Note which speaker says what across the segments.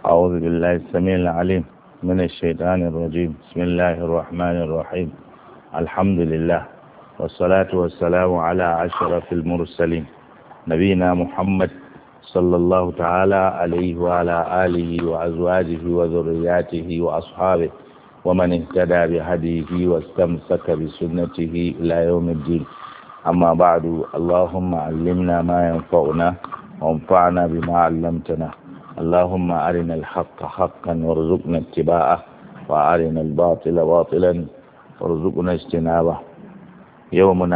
Speaker 1: أعوذ بالله السميع العليم من الشيطان الرجيم. بسم الله الرحمن الرحيم. الحمد لله والصلاة والسلام على أشرف المرسلين نبينا محمد صلى الله تعالى عليه وعلى آله وأزواجه وذرياته وأصحابه ومن اهتدى بهديه واستمسك بسنته إلى يوم الدين. أما بعد، اللهم علمنا ما ينفعنا وانفعنا بما علمتنا. اللهم أرنا الحق حقا وارزقنا اتباعه وأرنا الباطل باطلا وارزقنا اجتنابه. يومنا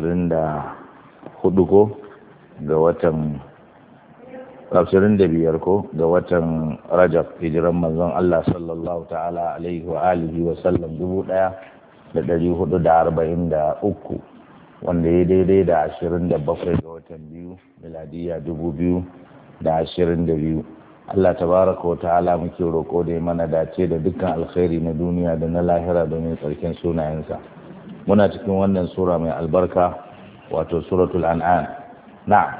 Speaker 1: 24 ga watan 25 ga watan Rajab, hijiran manzon Allah sallallahu ta'ala alaihi wa alihi wa sallam 1443, wanda ya daidai da 27 ga watan biyu miladiya 2022. Allah tabaraka wa ta'ala muke roƙo da mana dace da dukkan alkhairi na duniya da na lahira domin tsarkin sunayensa. Muna cikin wannan sura mai albarka, wato suratul an'am. Na'am.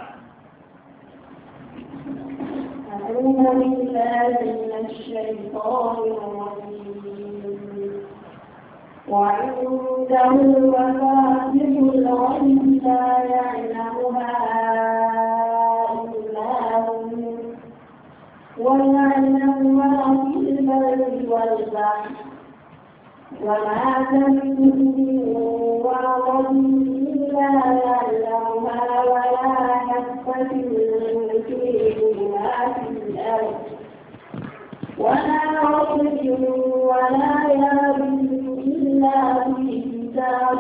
Speaker 2: وعنده مفاتيح الغيب لا يعلمها ويعلم ما في البر والبحر وما تنزل من ورقة إلا يعلمها ولا حبة في ظلمات الأرض ولا رطب ولا يابس إلا في كتاب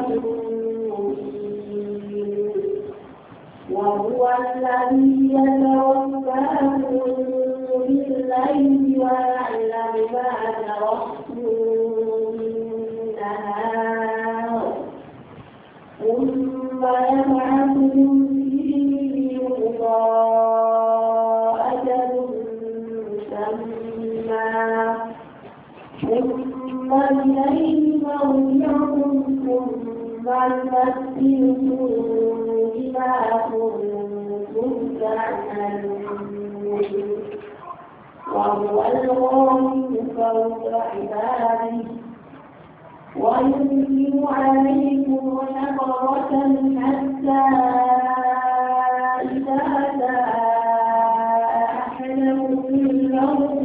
Speaker 2: مبين. وهو الذي يتوفاكم بالليل ويعلم ما تركتم بالنهار ثم يبعثكم فيه ليقضى أجل مسمى ثم إليه مرجعكم ثم ينبئكم بما كنتم تعملون. وهو الغالب فوق عباده ويرسل عليكم حفظة حتى إذا جاء أحدكم الموت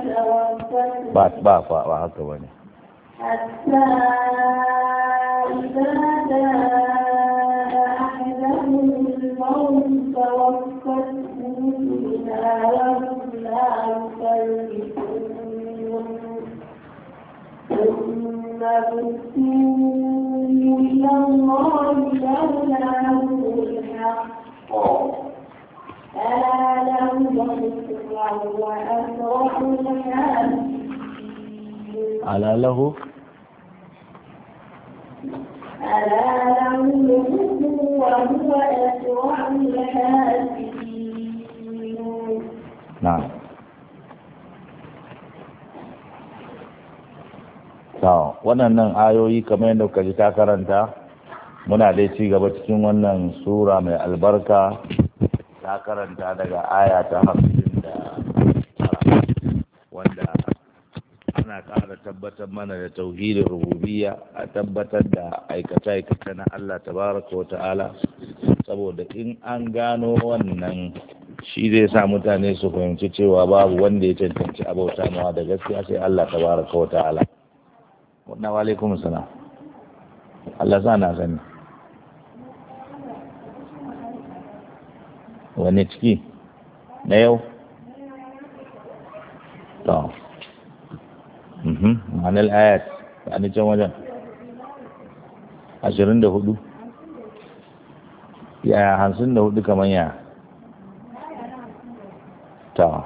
Speaker 2: فتوفته حتى إذا جاء أحدهم الموت توفته رسلنا وهم لا يفرقون ثم ردوا إلى الله مولاهم الحق ألا له الحكم وأسرع الحاسبين.
Speaker 1: ألا له
Speaker 2: الحكم وهو أسرع الحاسبين.
Speaker 1: نعم. waɗannan ayoyi kamar yadda kuka ji ta karanta, muna dai ci gaba cikin wannan sura mai albarka. Ta karanta daga aya ta 59, wanda ana ƙara tabbatar mana da tauhidin rububiyya, a tabbatar da aikace-aikace na Allah tabaraka wa ta'ala, saboda in an gano wannan shi zai sa mutane su fahimci cewa babu wanda ya cancanci abauta mawa da gaskiya sai Allah tabaraka wa ta'ala. Wa alaikum salam. Allah sa na sani. Wani ciki na yau? To. Ma'anar ayat a ni can wajen 24. Yaya 54 kamar ya? Ta.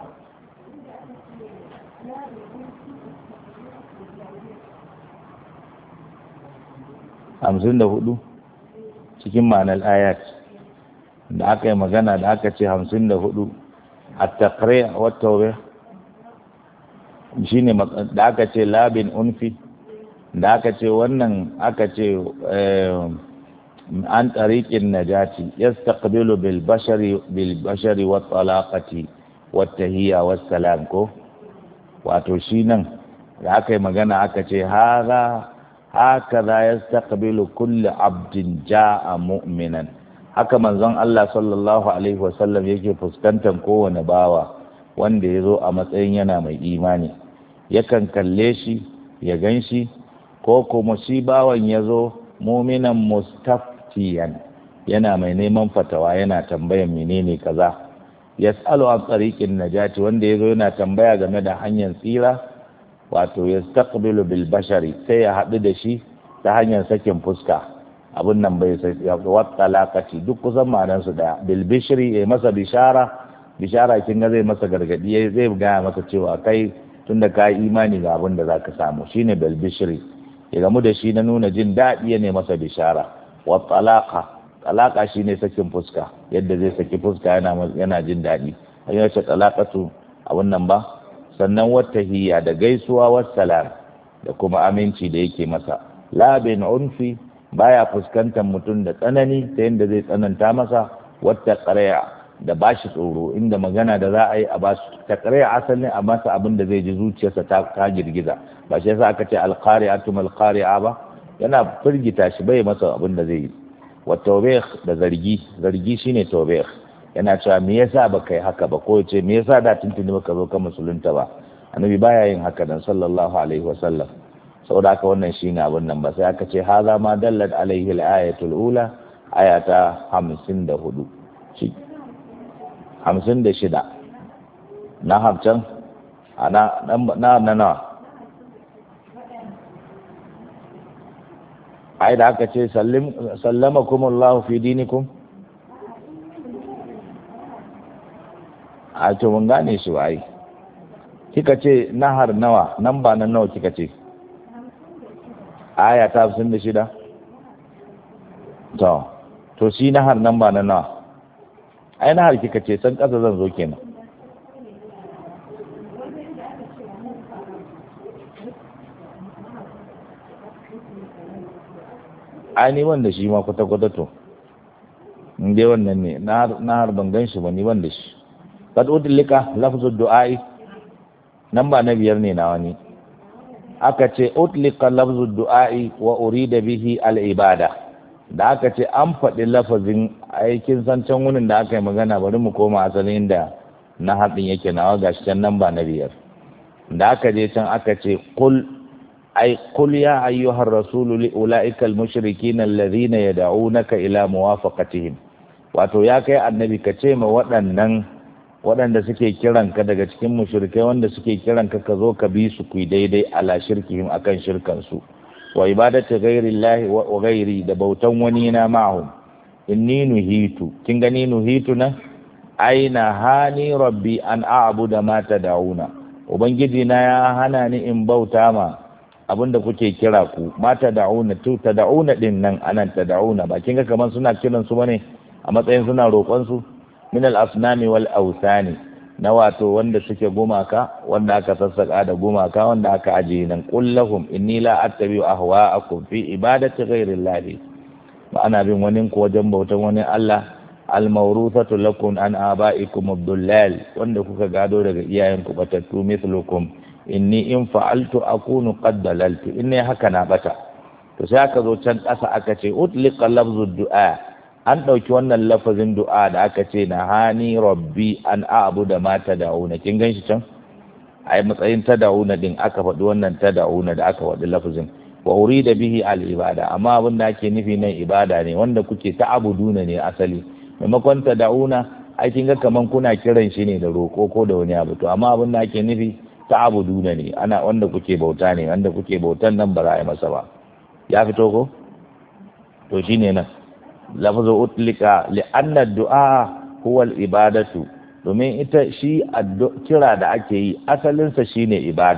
Speaker 1: Hamsin da hudu cikin ma'anar ayat da aka yi magana da aka ce 54 a takare a wata shi ne da aka ce labin unfi, da aka ce wannan aka ce an tariqin najati yastaqbilu bil bashari wat talaqati wat tahiyya was salam ko wato shi nan da aka yi magana aka ce haka za ya staqbilu kulli abdin ja'a mu'minan, haka manzon Allah sallallahu alaihi wasallam yake fuskantar kowane bawa wanda ya zo a matsayin yana mai imani, yakan kalle shi ya gan shi, ko kuma shi bawan ya zo mu'minan mustaftiyan, yana mai neman fatawa, yana tambayan menene kaza, yas'alu an tariqin najati, wanda ya zo yana tambaya game da hanyar tsira, wato yastaqbilu bil bashari, sai ya haɗu da shi ta hanyar sakin fuska, abun nan bai sai wa talaqati, duk kusan ma'anar su da bil bishri, ya masa bishara kin ga zai masa gargadi, zai ga masa cewa kai tunda ka imani ga abin da zaka samu, shine bil bishri, ya gamu da shi na nuna jin daɗi ne masa bishara. Wa talaqa shine sakin fuska, yadda zai saki fuska yana jin daɗi, ayyar ce talaqatu abun nan ba. Sannan wattahiyya da gaisuwa wassalam da kuma aminci da yake masa, labin unfi, baya fuskantar mutum da tsanani ta yadda zai tsananta masa, wata ƙarya da bashi tsoro, inda magana da za a yi a basu ta ƙarya asalin a masa abin da zai ji zuciyarsa ta girgiza, ba shi yasa aka ce alqari'atu mal qari'a ba, yana firgita shi bai masa abin da zai yi. Wa tawbih da zargi shine tawbih, yana cewa me yasa baka yi haka ba, ko ce me yasa da tuntuni baka zo ka musulunta ba, annabi baya yin haka dan sallallahu alaihi wasallam. Saboda haka wannan shine abin nan ba, sai aka ce hadha ma dallat alaihi al-ayatul ula, ayata 54 56 na habcan ana na ai da aka ce sallamakumullahu fi dinikum, a to mun gane shi ba ai, kika ce nahar nawa, nan ba nan nawa kika ce, aya ta 56, to shi nahar nan ba nan nawa, ai nahar kika ce san kasa zan zo kenan. ai ni wanda shi ma kwata-kwata to in dai wannan ne nahar ban gan shi ba, ni wanda shi kad utlika lafzu du'a'i, nan ba na 5 ne na wani, aka ce utlika lafzu du'a'i wa urida bihi al-ibada, da aka ce an faɗi lafazin aikin san can wurin da aka yi magana, bari mu koma asalin da na haɗin yake nawa gashi can nan ba na 5, da aka je can aka ce qul ya ayyuhar rasulu li ulaikal mushrikin alladhina yad'unaka ila muwafaqatihim, wato ya kai annabi ka ce ma waɗanda suke kiranka daga cikin mushrikai wanda suke kiranka ka zo ka bi su ku daidai ala shirkihim akan shirkan su, wa ibadatu ghairillahi wa ghairi, da bautan wani na ma'hum. Inni nuhitu, kin gani nuhitu nan aina hani rabbi an a'budu ma tad'una, ubangiji na ya hana ni in bauta ma abinda kuke kira ku, ma tad'una tad'una din nan anan tad'una ba kin ga kaman suna kiran su bane a matsayin suna roƙon su, min al-asnami wal awsani, na wato wanda suke gumaka, wanda aka sassaka da gumaka, wanda aka ajiye nan. Qul lahum inni la attabi'u ahwa'akum fi ibadati ghayrillahi, ba ana bin wani ko wajen bautan wani Allah, al-mawruthatu lakum an aba'ikum ad-dullal, wanda kuka gado daga iyayenku batattu, mithlukum inni in fa'altu akunu qad dalaltu, inni haka na bata. To sai aka zo can ƙasa aka ce utliqa lafzu du'a, an ɗauki wannan lafazin du'a da aka ce na hani rabbi an a'budu ma tad'una, kin ganshi can ai matsayin tad'una din aka faɗi wannan tad'una da aka faɗi lafazin, wa urida bihi al-ibada, amma abin da ake nufi nan ibada ne wanda kuke ta'buduna ne asali, maimakon tad'una ai kin ga kaman kuna kiran shi ne da roƙo ko da wani abu, to amma abin da ake nufi ta'buduna ne, ana wanda kuke bauta ne, wanda kuke bautan nan ba za a yi masa ba. Ya fito ko? To shine nan lafzu utlika li anna du'a huwa al-ibadatu, domin ita shi kira da ake yi asalin sa shine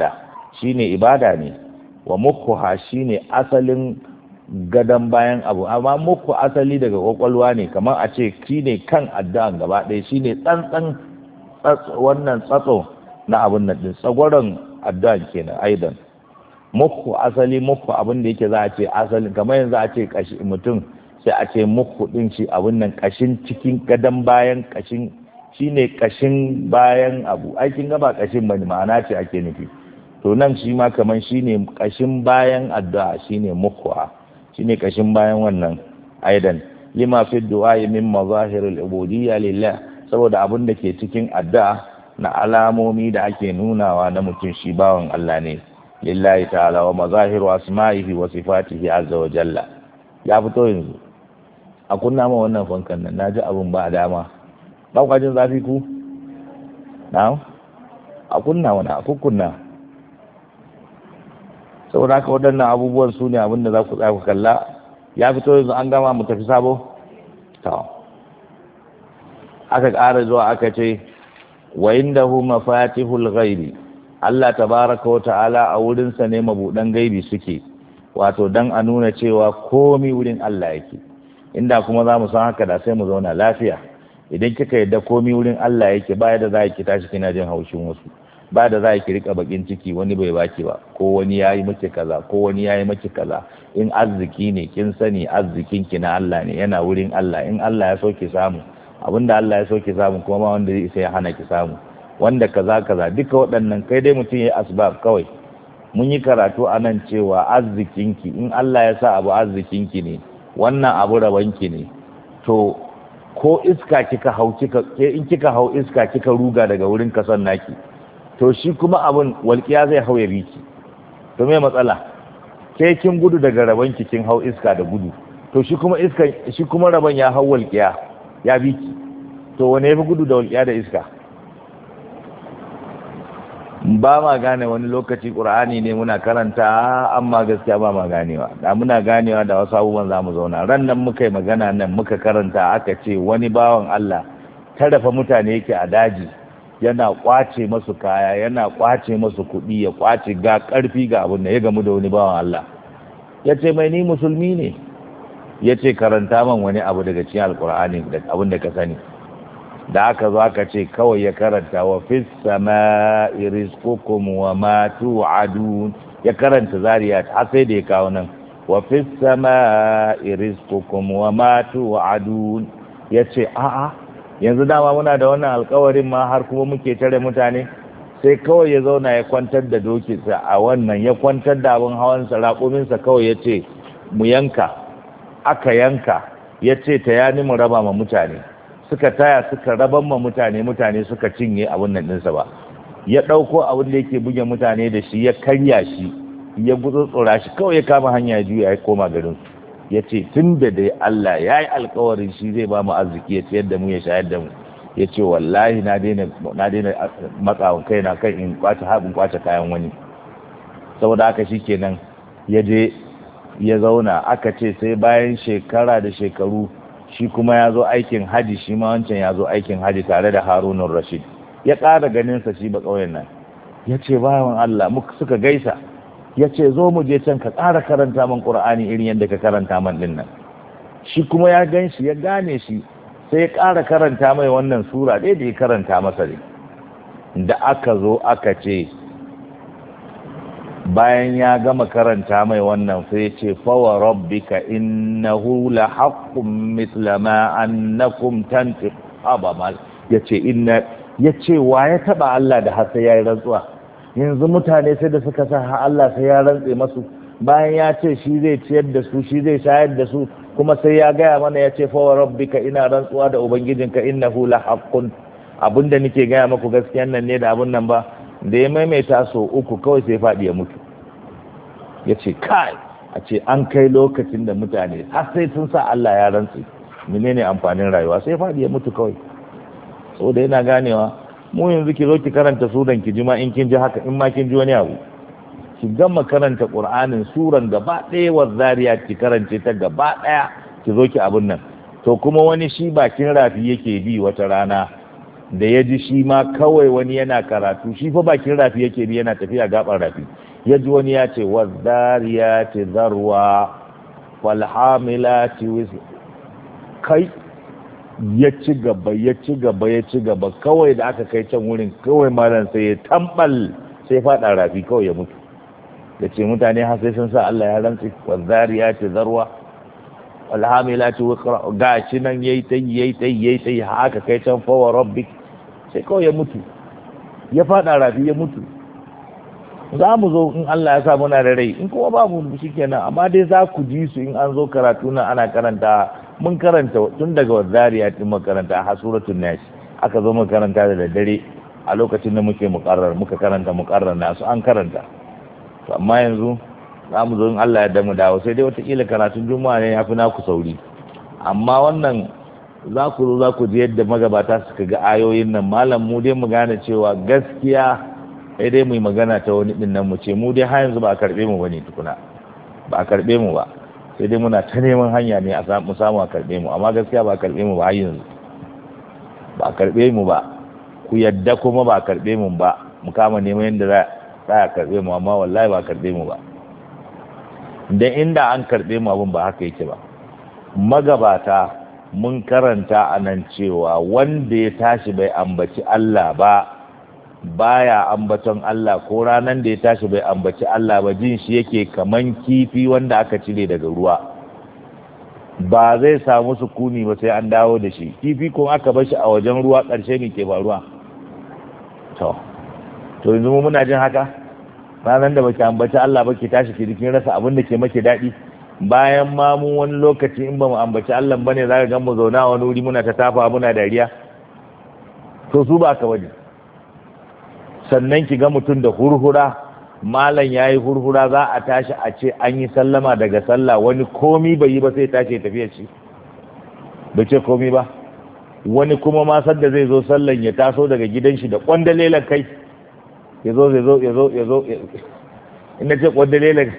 Speaker 1: ibada ne, wa mukhuha shine asalin gadan bayan abu, amma mukhu asali daga kwakwalwa ne, kamar a ce shine kan addu'an gaba ɗaya, shine tsantsan wannan tsatso na abun nan din, tsagwaron addu'an kenan. Aidan mukhu asali, mukhu abin da yake za a ce asali, kamar yanzu a ce kashi mutum sai a ce mukhu din shi abin nan kashin cikin gadan bayan kashin shine kashin bayan abu, aikin gaba kashin bane, ma'ana ce ake nufi. To nan shi ma kaman shine kashin bayan addu'a, shine mukwa, shine kashin bayan wannan aidan lima fi du'a min mazahiril ubudiyya lillah, saboda abin da ke cikin addu'a na alamomi da ake nunawa na mutum shi bawan Allah ne lillahi ta'ala, wa mazahiru asma'ihi wa sifatihi azza wa jalla. Ya fito yanzu a kunna ma wannan fankan nan, naji abun ba dama, ba ku jin zafi ku na'am, a kunna wani a kunna. Saboda haka waɗannan abubuwan su ne abin da za ku tsaya ku kalla. Ya fito yanzu, an gama mu tafi sabo. To aka ƙara zuwa aka ce wa indahu mafatihul ghaibi, Allah tabaraka wa ta'ala a wurinsa ne mabudan gaibi suke, wato dan a nuna cewa komi wurin Allah yake. Inda kuma za mu san haka da sai mu zauna lafiya. Idan kika yadda komi wurin Allah yake, ba yadda za ki tashi kina jin haushin wasu, ba da za ki rika bakin ciki wani bai baki ba, ko wani yayi miki kaza, ko wani yayi miki kaza. In arziki ne kin sani arzikin ki na Allah ne, yana wurin Allah. In Allah ya so ki samu abinda Allah ya so ki samu, kuma ma wanda zai ya hana ki samu, wanda kaza kaza duka waɗannan kai dai mutum yayi asbab kawai. Mun yi karatu a nan cewa arzikin ki, in Allah ya sa abu arzikin ki ne, wannan abu raban ki ne, to ko iska kika hau in kika hau iska kika ruga daga wurin kasan naki, to shi kuma abun walƙiya zai hau ya biki. To me matsala? Ke kin gudu daga raban ki, kin hau iska da gudu, to shi kuma raban ya hau walƙiya ya biki. To wane yafi gudu da walƙiya da iska? Ba ma gane wani lokaci Qur'ani ne muna karanta, amma gaskiya ba ma ganewa. Da muna ganewa da wasu abubuwan za mu zauna. Ran nan muka yi magana nan muka karanta, aka ce wani bawan Allah tarafa mutane yake a daji, yana kwace masu kaya, yana kwace masu kuɗi, ya kwace ga ƙarfi ga abin da ya gamu da wani bawan Allah. Ya ce mai ni musulmi ne, ya ce karanta man wani abu daga cikin alkur'ani da abin da ka sani. Da aka zo aka ce kawai ya karanta wa fis sama'i rizqukum wa ma tu'adun, ya karanta zariyat har sai da ya kawo nan wa fis sama'i rizqukum wa ma tu'adun. Ya ce a'a, yanzu dama muna da wannan alkawarin ma har kuma muke tare mutane. Sai kawai ya zauna ya kwantar da dokinsa a wannan, ya kwantar da abin hawansa raƙuminsa, kawai ya ce mu yanka. Aka yanka, ya ce ta yani mu raba ma mutane, suka taya suka raban ma mutane, mutane suka cinye abin nan ɗinsa ba. Ya ɗauko abin da yake buge mutane da shi, ya karya shi, ya gutsutsura shi, kawai ya kama hanya juya ya koma garin. Ya ce tun da dai Allah ya yi alkawarin shi zai ba mu arziki, ya ciyar da mu, ya shayar da mu. Ya ce wallahi na daina matsawan kai na kan in kwace kayan wani. Saboda haka shi kenan ya je ya zauna. Aka ce sai bayan shekara da shekaru shi kuma ya zo aikin haji, shi ma wancan ya zo aikin haji tare da Harunun Rashid. Ya ƙara ganinsa shi ba ƙauyen nan. Ya ce bayan Allah muka suka gaisa. Ya ce zo mu je can ka ƙara karanta man Ƙur'ani irin yadda ka karanta man ɗin nan. Shi kuma ya gan shi, ya gane shi, sai ya ƙara karanta mai wannan sura ɗaya da ya karanta masa ne. Da aka zo aka ce bayan ya gama karanta mai wannan, sai ya ce fawa rabbika innahu la haqqun mithla ma annakum tantiq abamal. Ya ce wa ya taba Allah da har sai yayi rantsuwa? Yanzu mutane sai da suka sa Allah sai ya rantse masu, bayan ya ce shi zai ciyar da su, shi zai shayar da su, kuma sai ya gaya mana ya ce fawa rabbika, ina rantsuwa da ubangijinka innahu la haqqun, abinda nake gaya maku gaskiyan nan ne da abun nan ba. Da ya maimaita so uku kawai sai faɗi ya mutu. Ya ce kai, a ce an kai lokacin da mutane har sai sun sa Allah ya rantse, menene amfanin rayuwa? Sai faɗi ya mutu kawai. Saboda yana ganewa, mu yanzu ki zo ki karanta suran ki ji ma, in kin ji haka, in ma kin ji wani abu, ki gama karanta Qur'anin suran gaba ɗaya wa Zariyat ki karance ta gaba ɗaya, ki zo ki abun nan. To kuma wani shi bakin rafi yake bi wata rana, da ya ji shi ma kawai wani yana karatu, shi fa bakin rafi yake bi yana tafiya gaban rafi, ya ji wani ya ce wa Zariyati zarwa wal hamilati wisra, kai ya ci gaba ya ci gaba ya ci gaba, kawai da aka kai can wurin kawai malam sai ya tambal, sai faɗa rafi kawai ya mutu. Da ce mutane har sai sun sa Allah ya rantsi wa Zariyati zarwa wal hamilati wisra, gashi nan yayi tai haka kai can fa wa rabbik sai kawai ya mutu, ya fada rafi ya mutu. Za mu zo in Allah ya sa muna da rai, in kuma babu shi kenan, amma dai za ku ji su in an zo karatu nan ana karanta. Mun karanta tun daga wazariya din makaranta har suratul nas, aka zo makaranta da daddare a lokacin da muke muka karanta muqarrar nasu an karanta. To amma yanzu za mu zo in Allah ya damu dawo, sai dai wataƙila karatun juma'a ne ya fi naku sauri. Amma wannan za ku zo za ku ji yadda magabata suka ga ayoyin nan. Malam mu dai mu gane cewa gaskiya sai dai mu yi magana ta wani din nan mu ce mu dai har yanzu ba a karɓe mu bane tukuna, ba a karɓe mu ba, sai dai muna ta neman hanya ne a samu a karɓe mu, amma gaskiya ba a karɓe mu ba har yanzu, ba a karɓe mu ba. Ku yadda kuma ba a karɓe mu ba, mu kama neman yadda za a karɓe mu, amma wallahi ba a karɓe mu ba. Dan inda an karɓe mu abin ba haka yake ba. Magabata mun karanta a nan cewa wanda ya tashi bai ambaci Allah ba, baya ambaton Allah, ko ranan da ya tashi bai ambaci Allah ba, jin shi yake kaman kifi wanda aka cire daga ruwa, ba zai samu sukuni ba sai an dawo da shi. Kifi ko aka bar shi a wajen ruwa ƙarshe ne ke faruwa. To yanzu mu muna jin haka, ranan da baki ambaci Allah ba ki tashi ki kin rasa abin da ke maki daɗi. Bayan ma mu wani lokaci in ba mu ambaci Allah bane za ka ga mu zauna wani wuri muna ta tafa muna dariya. To su ba ka bane. Sannan ki ga mutum da hurhura, malam yayi hurhura za a tashi a ce an yi sallama daga sallah, wani komi bai yi ba sai tashi ya tafiya shi, bai ce komi ba. Wani kuma ma sadda zai zo sallan ya taso daga gidan shi da kwandalelan kai, ya zo ina ce kwandalelan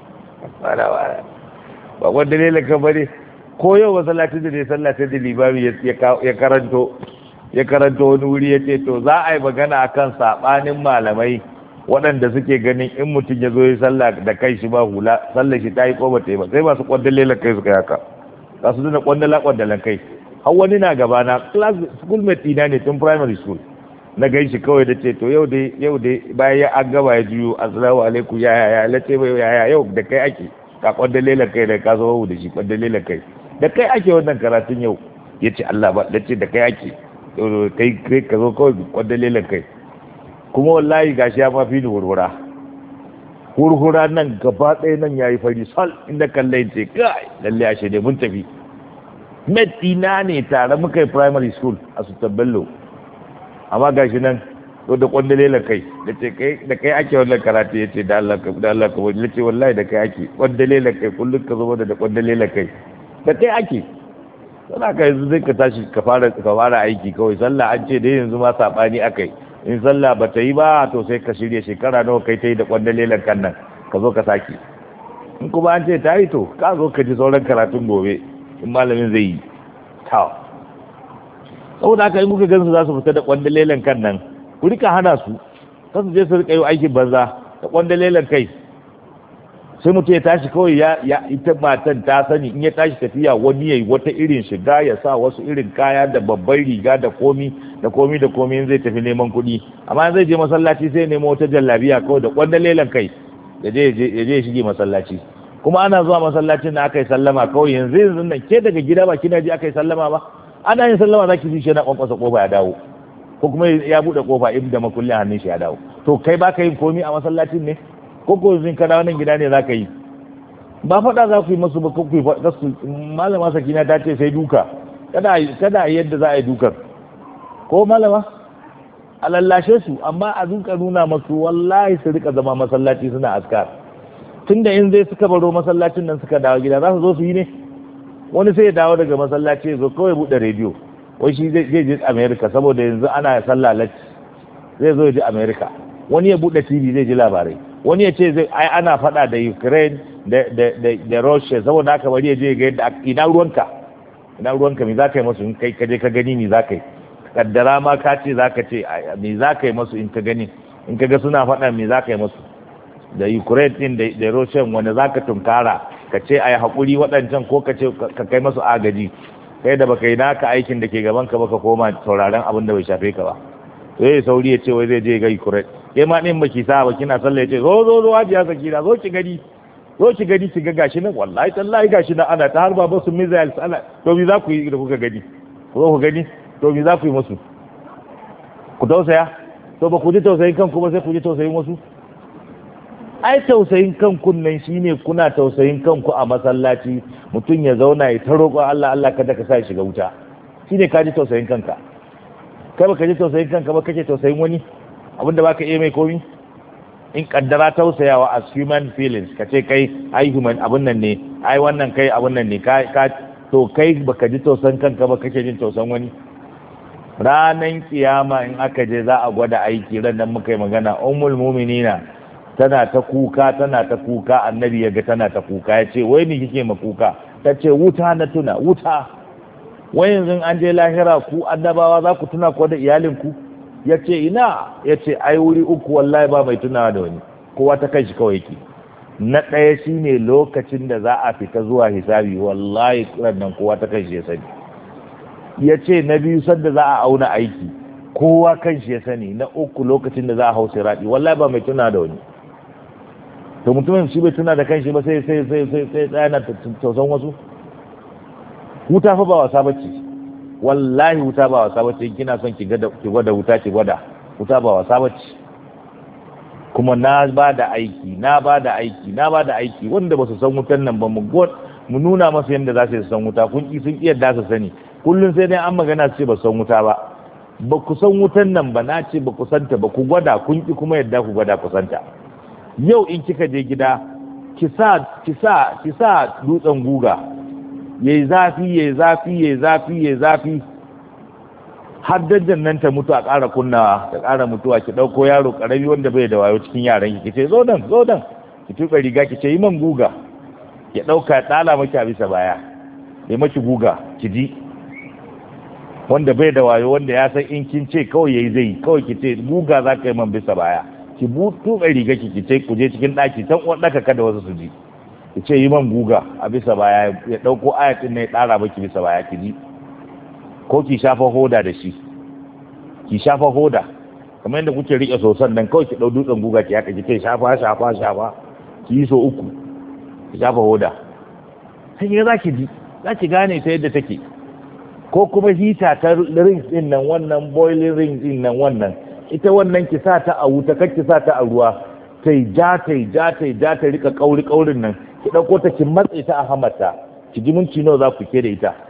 Speaker 1: ba kwandalelan kan bane. Ko yau masallacin da ne sallah sai da limami ya karanto wani wuri ya ce to za a yi magana akan sabanin malamai waɗanda suke ganin in mutum ya zo yi sallah da kai shi ba hula, sallar shi ta yi ko ba ta yi ba, sai masu kwandalelan kai suka yaka, za su duna kwandalan kai. Har wani na gaba na class schoolmate ɗina ne tun primary school, na gan shi kawai da ce to yau dai bayan an gaba ya juyo assalamu alaikum ya lace bai ya yau da kai ake, ka kwandalelan kai da ka zo da shi kwandalelan kai da kai ake wannan karatun yau. Ya ce Allah ba da ce da kai ake, kai ka zo kawai kwandalelan kai. Kuma wallahi gashi ya mafi ni hurhura nan gaba ɗaya nan ya yi fari sal, inda kallon ce kai lalle ashe dai mun tafi. Medina ne tare muka yi primary school a Sultan Bello, amma gashi nan to da kwandalelan kai da ce kai da kai ake wannan karatu. Ya ce da Allah ka wani ce wallahi da kai ake kwandalelan kai, kullum ka zo da kwandalelan kai da kai ake. Sana ka yanzu zai ka tashi ka fara aiki kawai. Sallah an ce dai yanzu ma sabani akai, in sallah ba ta yi ba to sai ka shirya shekara nawa kai ta yi da kwandalelan kan nan ka zo ka saki. In kuma an ce ta yi to ka zo ka ji sauran karatun gobe in malamin zai yi. Saboda haka in kuka gansu za su fita da kwandalelan kan nan, ku rika hana su, kan su je su rika yi aikin banza da kwandalelan kai. Sai mutum ya tashi kawai ya ita matan ta sani in ya tashi tafiya wani yayi wata irin shiga ya sa wasu irin kaya da babban riga da komi in zai tafi neman kuɗi, amma zai je masallaci sai nemo wata jallabiya kawai da kwandalelan kai ya je shige masallaci. Kuma ana zuwa masallacin da aka yi sallama kawai yanzu nan ke daga gida ba kina ji aka yi sallama ba, ana yin sallama za ki ji shi na kwankwasa kofa ya dawo, ko kuma ya buɗe kofa inda makullin hannun shi ya dawo. To kai ba ka yin komi a masallacin ne, ko ko zin ka dawo nan gida ne za ka yi? Ba faɗa za ku yi masu ba, ku yi faɗa su. Malama Sakina ta ce sai duka, kada a yadda za a yi dukan, ko malama a lallashe su, amma a duka nuna masu wallahi su rika zama masallaci suna askar. Tunda in zai suka baro masallacin nan suka dawo gida za su zo su yi ne. Wani sai ya dawo daga masallaci ya zo kawai buɗe rediyo, wai shi zai je America saboda yanzu ana sallah latti, zai zo ya je America. Wani ya buɗe TV zai ji labarai, wani ya ce ana faɗa da Ukraine da Russia, saboda haka bari ya je ga yadda ina ruwanka me za ka yi masu in kai kaje ka gani me za ka yi. Kaddara ma ka ce za ka ce me za ka yi masu in ka gani, in ka ga suna faɗa me za ka yi masu da Ukraine din da Russia, wanda za ka tunkara ka ce a yi haƙuri waɗancan, ko ka ce ka kai masu agaji, kai da baka yi naka aikin da ke gaban ka baka koma sauraren abin da bai shafe ka ba. To yayi sauri ya ce wai zai je ga Ukraine, kai ma din baki sa ba kina sallah ya ce zo hajiya Sakina zo ki gani ki ga gashi nan, wallahi tallahi gashi nan ana ta harba ba su missiles ana. To me za ku yi da kuka gani? Ko ku gani to me za ku yi musu? ku tausaya to ba ku ji tausayin kanku ba sai ku ji tausayin wasu. Ai tausayin kanku nan shine kuna tausayin kanku a masallaci mutum ya zauna ya ta roƙon Allah Allah kada ka sa shiga wuta, shine ka ji tausayin kanka. Kai ba ka ji tausayin kanka ba kake tausayin wani abinda baka iya mai komi. In kaddara tausayawa as human feelings ka ce kai ai human abun nan ne, ai wannan kai abun nan ne, ka to kai baka ji tausayin kanka ba kake jin tausayin wani. Ranan kiyama in aka je za a gwada aiki, ran nan muka yi magana ummul mu'minina tana ta kuka annabi ya ga tana ta kuka ya ce wai ni kike ma kuka, ta ce wuta na tuna wuta. Wai yanzu an je lahira ku annabawa za ku tuna ko da iyalinku? Ya ce ina, ya ce ai wuri uku wallahi ba mai tunawa da wani, kowa ta kai shi kawai yake. Na ɗaya shine lokacin da za a fita zuwa hisabi, wallahi nan kowa ta kai shi ya sani. Ya ce na biyu sanda za a auna aiki kowa kan shi ya sani. Na uku lokacin da za a hau sirati wallahi ba mai tuna da wani. To mutumin shi bai tuna da kanshi ba sai tsaya na tausan wasu. Wuta fa ba wasa bace, wallahi wuta ba wasa bace. In kina son ki gwada wuta ki gwada, wuta ba wasa bace. Kuma na ba da aiki wanda ba su san wutan nan ba mu nuna masu yadda za su san wuta, kun ki sun iya da su sani. Kullum sai dai an magana su ce ba san wuta ba, ba ku san wutan nan ba, na ce ba ku santa ba, ku gwada, kun ki kuma yadda ku gwada ku santa. Yau in kika je gida ki sa dutsen guga yayi zafi har dajjan nan ta mutu a ƙara kunnawa ta ƙara mutuwa. Ki ɗauko yaro ƙarami wanda bai da wayo cikin yaran ki ce zo nan ki tuɓe riga ki ce yi man guga, ya ɗauka ya ɗala maki a bisa baya ya maki guga ki ji. Wanda bai da wayo wanda ya san in kin ce kawai yayi zai kawai ki ce guga za ka yi man bisa baya, ki tuɓe riga ki ce ku je cikin ɗaki can uwar ɗaka kada wasu su ji, ki ce yi man guga a bisa baya, ya ɗauko ayatin ne ya ɗara maki bisa baya ki ji. Ko ki shafa hoda da shi, ki shafa hoda kamar yadda kuke rike sosan nan, kawai ki dau dutsen guga ki haka ki ce shafa ki yi so 3 ki shafa hoda, sai za ki ji, za ki gane ta yadda take. Ko kuma hita ta rings din nan, wannan boiling rings din nan, wannan ita wannan ki sa ta a wuta, kar ki sa ta a ruwa, tai ja ta rika kaurin nan, ki dauko ta ki matse ta a hamata, ki ji minti nawa za ku ke da ita.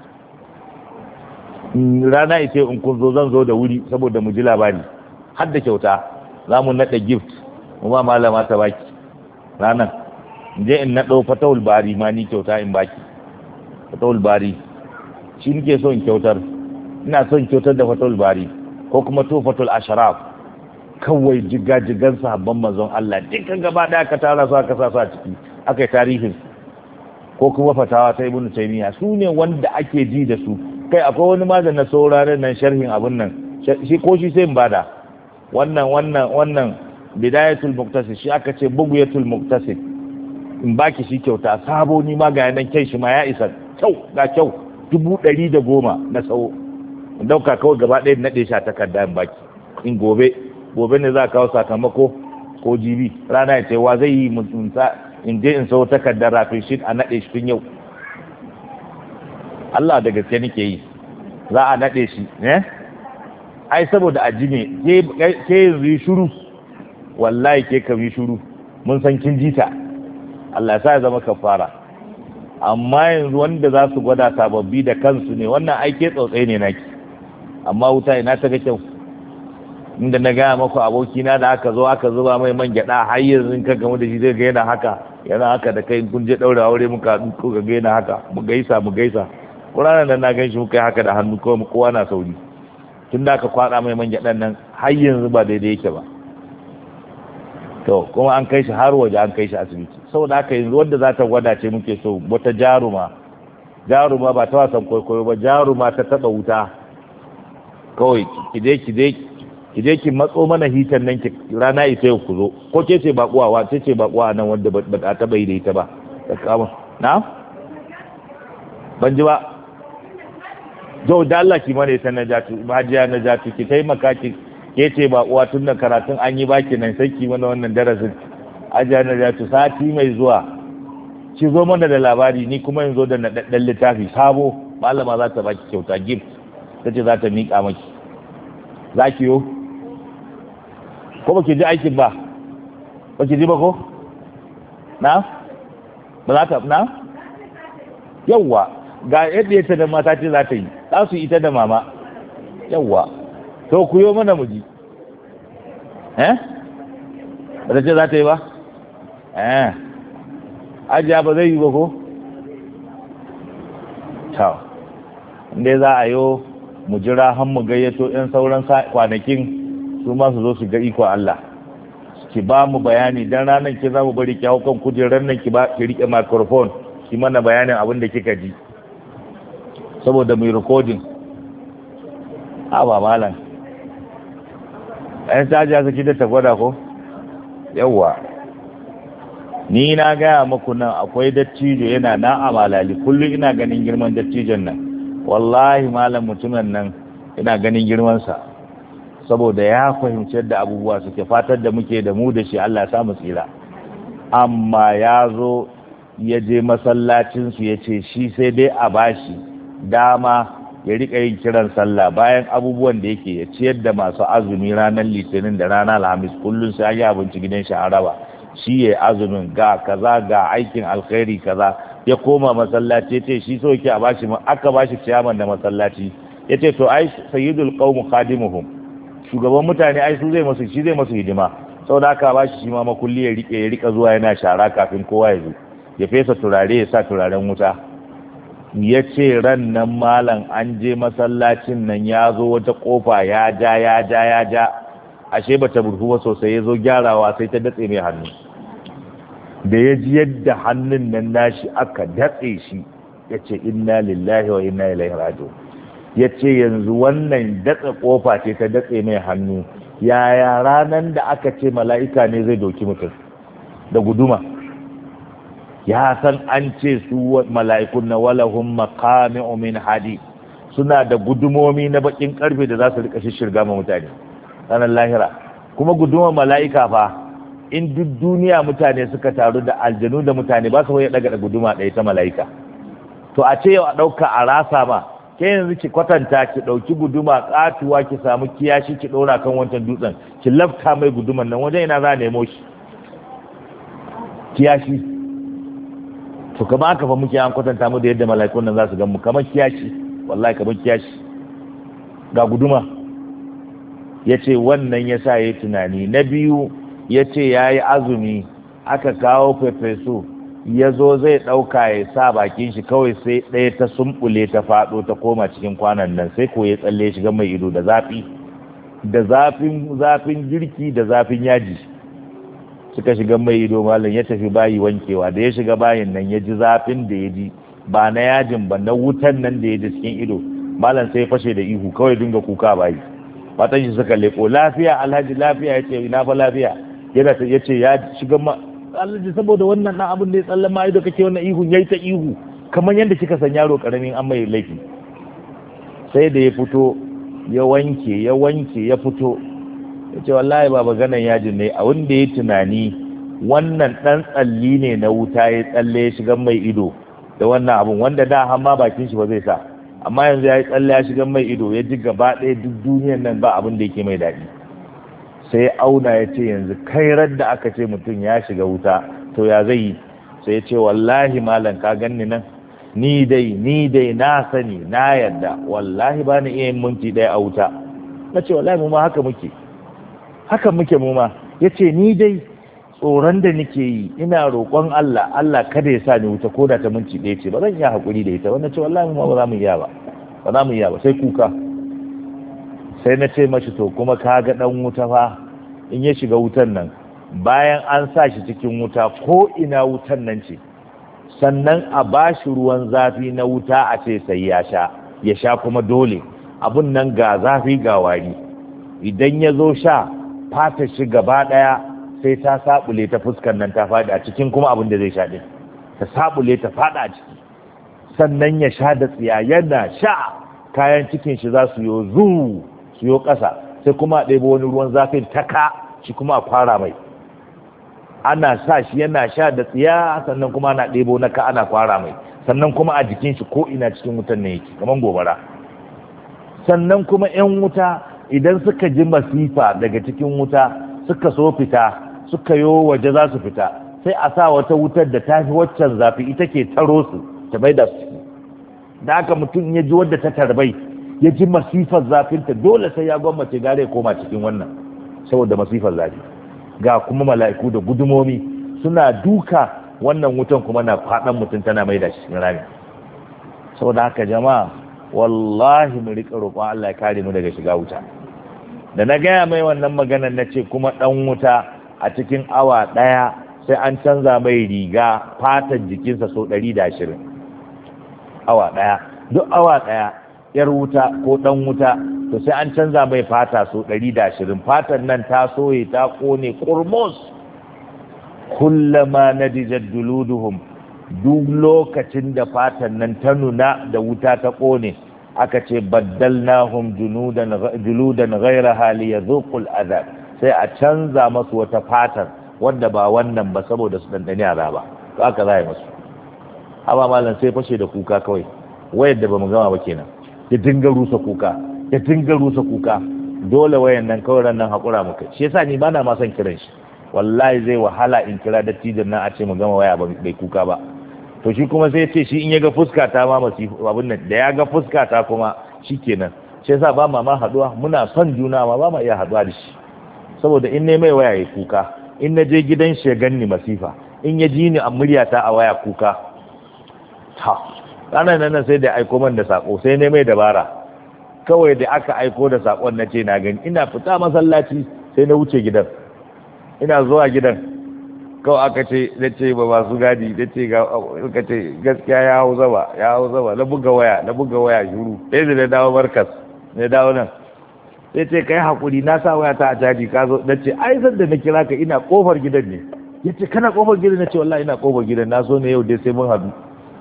Speaker 1: Rana ita in kun zo zan zo da wuri saboda mu ji labari, har da kyauta za mu naɗa gift mu ba malama ta baki ranan. Je in naɗo fatawul bari ma ni kyauta in baki fatawul bari, shi nake so in kyautar. Ina son kyautar da fatawul bari ko kuma tufatul ashraf, kawai jigajigan sahabban manzon Allah dukkan gaba daya ka tara su aka sa su a ciki aka yi tarihin, ko kuma fatawa ta ibnu taymiya, su ne wanda ake ji da su. Kai akwai wani mazan na sauraron nan sharhin abun nan shi ko shi sai in bada wannan bidayatul muktasib, shi aka ce bughyatul muktasib, in baki shi kyauta sabo. Ni ma ga yanan kai shi ma ya isa kyau, ga kyau 110 na tsawo, in dauka kawai gaba ɗaya naɗe shi a takarda in baki. In gobe ne za ka kawo sakamako ko jibi rana ya ce wa zai yi mutunta, in je in sau takardar rafin shi a naɗe shi tun yau. Allah da gaske nake yi, za a naɗe shi ne ai saboda aji ne ke yi shuru, wallahi ke kan yi shuru, mun san kin jita, Allah ya sa ya zama kafara. Amma yanzu wanda za su gwada sababbi da kansu ne, wannan aike tsautsai ne naki, amma wuta ina ta ga kyau. Inda na gaya maku abokina da aka zo aka zuba mai man gyaɗa, har yanzu ka gamu da shi zai ga yana haka da kai, kun je ɗaura aure muka ko ga yana haka, mu gaisa ƙuranar da na gan shi muka yi haka da hannu kawai kowa na sauri. Tun da aka kwaɗa mai man gyaɗan nan har yanzu ba daidai yake ba. To kuma an kai shi har waje, an kai shi asibiti. Saboda haka yanzu wanda za ta gwada ce muke so, wata jaruma ba ta wasan kwaikwayo ba, jaruma ta taɓa wuta. Kawai ki je ki matso mana hitan nan, ki rana ita yau ku zo. Ko ke ce baƙuwa ce baƙuwa nan wanda ba ta taɓa yi da ita ba. Na? Ban ji ba. Jau da Allah ki mana ita Hajiya Najatu, ki taimaka ki ke ce ba uwa tun da karatun an yi baki nan sai ki mana wannan darasin. Hajiya Najatu sati mai zuwa ki zo mana da labari, ni kuma in zo da naɗaɗɗen littafi sabo, malama za ta baki kyauta gift, ta ce za ta miƙa maki. Za ki yo ko ba ke ji aikin ba ba ke ji ba ko na ba za ta na yawwa ga yadda ya ta da mata ce za ta yi za su ita da mama yawwa to ku yi mana muji ba ta ce za ta yi ba ajiya ba zai yi ba ko ciao inda za a yi mu jira han mu gayyato 'yan sauran kwanakin su ma su zo su ga iko Allah ki ba mu bayani dan ranar ki za mu bari ki hau kan kujerar nan ki rike microphone ki mana bayanin abin da kika ji saboda mu yi recording ba malam ɗan cajiya su ki da ta gwada ko yawwa ni na gaya maku nan akwai dattijo yana na amalali kullum ina ganin girman dattijon nan wallahi malam mutumin nan ina ganin girmansa saboda ya fahimci yadda abubuwa suke fatar da muke da mu da shi Allah ya samu tsira amma ya zo ya je masallacinsu ya ce shi sai dai a bashi dama ya rika yin kiran sallah bayan abubuwan da yake ya ciyar da masu azumi ranar litinin da ranar alhamis kullum sai ya abinci gidan shi an raba shi ya azumin ga kaza ga aikin alkhairi kaza ya koma masallaci ya ce shi so yake a bashi aka bashi ciyaman da masallaci ya ce to ai sayyidul qaum khadimuhum shugaban mutane ai su zai masu hidima saboda aka bashi shi ma makulli ya rika zuwa yana shara kafin kowa ya zo ya fesa turare ya sa turaren wuta ya ce ran nan malam an je masallacin nan ya zo wata kofa ya ja ashe bata burfu ba sosai ya zo gyarawa sai ta datse mai hannu da ya ji yadda hannun nan nashi aka datse shi ya ce inna lillahi wa inna ilaihi raji'un ya ce yanzu wannan datse kofa ce ta datse mai hannu yaya ranar da aka ce mala'ika ne zai doki mutum da guduma ya san an ce su mala'ikun na walahum maqami'u min hadid suna da gudumomi na bakin karfe da za su rika shirga ma mutane ranar lahira kuma gudumar mala'ika fa in duk duniya mutane suka taru da aljanu da mutane ba su ya daga guduma ɗaya ta mala'ika to a ce yau a ɗauka a rasa ma ke yanzu ki kwatanta ki ɗauki guduma ƙatuwa ki samu kiyashi ki ɗora kan wancan dutsen ki lafta mai guduman nan wajen ina za a nemo shi kiyashi to kama aka fa muke an kwatanta mu da yadda mala'ikun nan za su gan mu kamar kiyashi wallahi kamar kiyashi ga guduma ya ce wannan ya sa ya tunani na biyu ya ce ya yi azumi aka kawo fefeso ya zo zai ɗauka ya sa bakin shi kawai sai ɗaya ta sumbule ta faɗo ta koma cikin kwanan nan sai ko ya tsalle shiga mai ido da zafi da zafin girki da zafin yaji suka shiga mai ido malam ya tafi bayi wankewa da ya shiga bayin nan ya ji zafin da ya ji ba na yajin ba na wutan nan da ya ji cikin ido malam sai fashe da ihu kawai dinga kuka bayi matan shi suka leko lafiya alhaji lafiya ya ce ina fa lafiya yana ya ce ya shiga alhaji saboda wannan ɗan abin da ya tsallan ma ido kake wannan ihun yayi ta ihu kamar yadda kika san yaro karamin an mai laifi sai da ya fito ya wanke ya fito ya ce wallahi ba maganan yajin ne a wanda ya tunani wannan ɗan tsalli ne na wuta ya tsalle ya shiga mai ido da wannan abun wanda da hamma bakin shi ba zai sa amma yanzu ya yi tsalle ya shiga mai ido ya ji gaba ɗaya duk duniyan nan ba abin da yake mai daɗi sai ya auna ya ce yanzu kairar da aka ce mutum ya shiga wuta to ya zai yi sai ya ce wallahi malam ka ganni nan ni dai na sani na yarda wallahi ba ni iya yin minti ɗaya a wuta na ce wallahi mu ma haka muke mu ma ya ce ni dai tsoron da nake yi ina roƙon Allah kada ya sa ni wuta ko da ta minti ɗaya ce ba zan iya haƙuri da ita wannan ce wallahi mu ma ba za mu iya ba sai kuka sai na ce mashi to kuma ka ga ɗan wuta fa in ya shiga wutan nan bayan an sa shi cikin wuta ko ina wutan nan ce sannan a ba shi ruwan zafi na wuta a ce sai ya sha kuma dole abun nan ga zafi ga wari idan ya zo sha fata shi gaba ɗaya sai ta sabule ta fuskar nan ta faɗi a cikin kuma abin da zai sha ɗin ta sabule ta faɗa a ciki sannan ya sha da tsiya yana sha kayan cikin shi za su yo ƙasa sai kuma a ɗebo wani ruwan zafin taka shi kuma a fara mai ana sa shi yana sha da tsiya sannan kuma ana ɗebo na ka ana fara mai sannan kuma a jikin shi ko ina cikin wutan ne yake kamar gobara sannan kuma 'yan wuta idan suka ji masifa daga cikin wuta suka so fita suka yo waje za su fita sai a sa wata wutar da ta fi waccan zafi ita ke taro su ta bai da su da haka mutum ya ji wadda ta tarbai ya ji masifar zafinta dole sai ya gwammace gare ya koma cikin wannan saboda masifar zafi ga kuma mala'iku da gudumomi suna duka wannan wutan kuma na faɗan mutum tana mai da shi cikin rami saboda haka jama'a wallahi mu riƙa roƙon Allah ya kare mu daga shiga wuta da na gaya mai wannan maganar na ce kuma ɗan wuta a cikin awa ɗaya sai an canza mai riga fatan jikinsa sau 120 awa ɗaya duk awa ɗaya yar wuta ko ɗan wuta to sai an canza mai fata sau 120 fatan nan ta soye ta ƙone ƙurmus kullama nadijat juluduhum duk lokacin da fatan nan ta nuna da wuta ta ƙone aka ce baddalnahum juludan ghayraha liyadhuqul adhab sai a canza masu wata fatar wanda ba wannan ba saboda su dandane azaba to aka zai masu haba malam sai fashe da kuka kawai wayar da bamu gama ba kenan ya dinga rusa kuka dole wayan nan kawai ran nan hakura muka shi yasa ni bana ma son kiran shi wallahi zai wahala in kira dattijan nan a ce mu gama waya bai kuka ba to shi kuma sai ce shi in ya ga fuska ta ma abin nan da ya ga fuska ta kuma shikenan shi yasa ba ma haduwa muna son juna ma ba ma iya haduwa da shi saboda in ne mai waya ya kuka in na je gidan shi ya ganni masifa in ya ji ni a muryata a waya kuka ta ranar nan sai da aiko man da sako sai ne mai dabara kawai da aka aiko da sakon na ce na gani ina fita masallaci sai na wuce gidan ina zuwa gidan kawai aka ce da ce ba masu gadi da ce ka ce gaskiya ya hau zaba na buga waya shuru ɗaya da na dawo markas na dawo nan sai ce kai hakuri na sa waya ta a caji ka zo na ce ai sanda na kira ka ina kofar gidan ne ya ce kana kofar gidan na ce wallahi ina kofar gidan na so ne yau dai sai mun hadu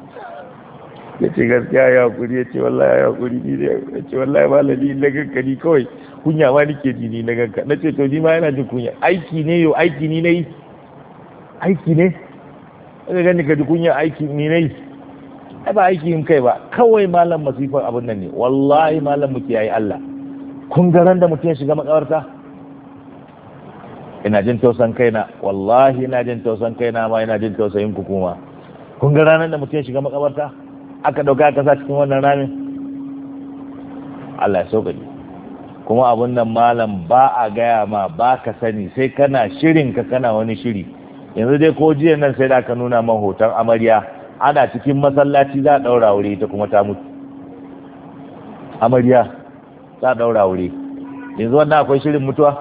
Speaker 1: ya ce gaskiya ya hakuri ya ce wallahi ya hakuri ni ya ce wallahi malami na ganka ni kawai kunya ma nake ji ni na ganka na ce to ni ma yana jin kunya aiki ne yau aiki ni na yi aiki ne daga gani ka ji kunya aiki ni na yi ai ba aiki in kai ba kawai malam masifar abin nan ne wallahi malam muke yayi Allah kun ga ran da mutum ya shiga makabarta ina jin tausan kaina wallahi ina jin tausan kaina ma ina jin tausayin ku kuma kun ga ranar da mutum ya shiga makabarta aka dauka aka sa cikin wannan ramin Allah ya sauƙaƙe kuma abun nan malam ba a gaya ma ba ka sani sai kana shirin ka kana wani shiri yanzu dai ko jiya nan sai da aka nuna man hoton amarya ana cikin masallaci za a daura wuri ita kuma ta mutu amarya za a daura wuri yanzu wannan akwai shirin mutuwa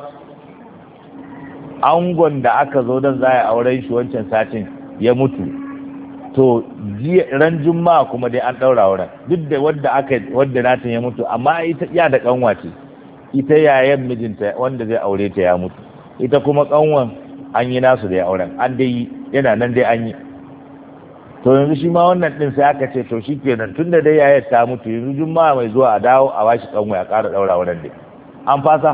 Speaker 1: angon da aka zo don za a auren shi wancan satin ya mutu to ran juma'a kuma dai an daura wurin duk da wadda natin ya mutu amma ita ya da kanwa ce ita yayan mijinta wanda zai aure ta ya mutu ita kuma kanwan an yi nasu da ya auren an dai yana nan dai an yi to yanzu shi ma wannan din sai aka ce to shikenan tunda dai yayar ta mutu yanzu juma'a mai zuwa a dawo a washi kanwa ya ƙara daura wurin dai an fasa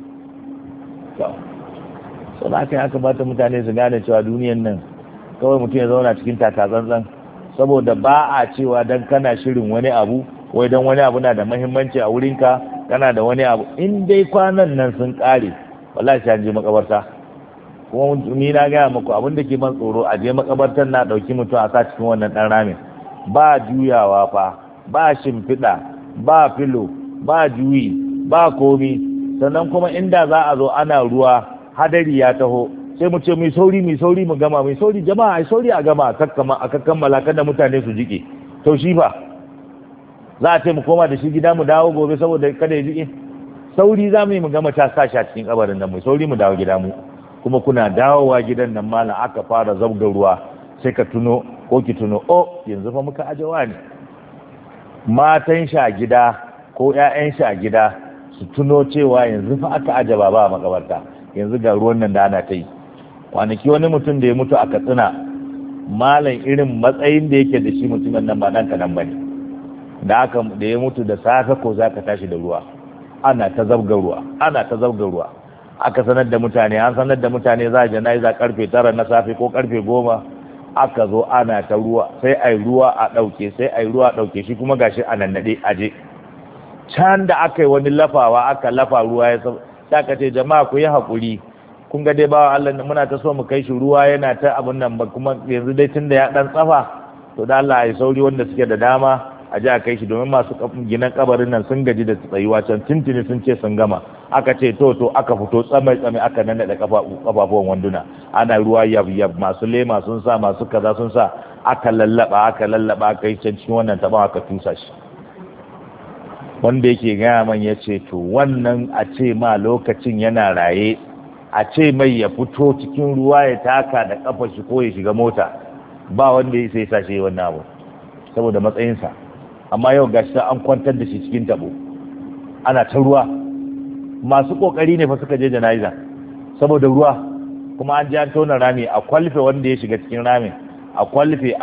Speaker 1: to da aka yi aka bata mutane su gane cewa duniyan nan kawai mutum ya zauna cikin takatsantsan saboda ba a cewa dan kana shirin wani abu wai dan wani abu na da muhimmanci a wurinka kana da wani abu in dai kwanan nan sun kare wallahi sai an je makabarta kuma ni na gaya muku abin da ke ban tsoro a je makabartar na dauki mutum a sa cikin wannan dan ramin ba juyawa fa ba shimfiɗa ba filo ba juyi ba komi sannan kuma inda za a zo ana ruwa hadari ya taho sai mu ce mai sauri mu gama mai sauri jama'a ai sauri a gama a kammala kada mutane su jike to shi fa za a ce mu koma da shi gida mu dawo gobe saboda kada ya jike sauri za mu yi mu gama ta sa shi a cikin kabarin nan mai sauri mu dawo gida mu kuma kuna dawowa gidan nan malam aka fara zabga ruwa sai ka tuno ko ki tuno yanzu fa muka ajewa ne matan shi a gida ko ƴaƴan shi a gida su tuno cewa yanzu fa aka aje baba a makabarta yanzu ga ruwan nan da ana ta yi kwanaki wani mutum da ya mutu a Katsina malam irin matsayin da yake da shi mutumin nan ba dan kadan bane da ya mutu da safe ko zaka tashi da ruwa ana ta zabga ruwa aka sanar da mutane an sanar da mutane za a jana'iza karfe 9 na safe ko karfe 10 aka zo ana ta ruwa sai ai ruwa a dauke shi kuma gashi a nannade aje can da aka yi wani lafawa aka lafa ruwa ya sai aka ce jama'a ku yi hakuri kun ga dai bawa Allah ne muna ta so mu kai shi ruwa yana ta abun nan ba, kuma yanzu dai tunda ya dan tsafa to da Allah ya sauri wanda suke da dama a ji a kai shi, domin masu ginan kabarin nan sun gaji da tsayuwa can tintini sun ce sun gama. Aka ce to aka fito tsamai aka nan da kafafuwan wanduna, ana ruwa yab masu lema sun sa, masu kaza sun sa, aka lallaba aka yi can cikin wannan taba aka tusa shi. Wanda yake gaya man ya ce to wannan a ce ma lokacin yana raye, a ce mai ya fito cikin ruwa ya taka da kafa shi ko ya shiga mota, ba wanda ya sai sashe wannan abu saboda matsayinsa. Amma yau gashi an kwantar da shi cikin tabo ana ta ruwa. Masu kokari ne fa suka je jana'iza saboda ruwa, kuma an je an tona rami a kwalfe wanda ya shiga cikin ramin, a kwalfe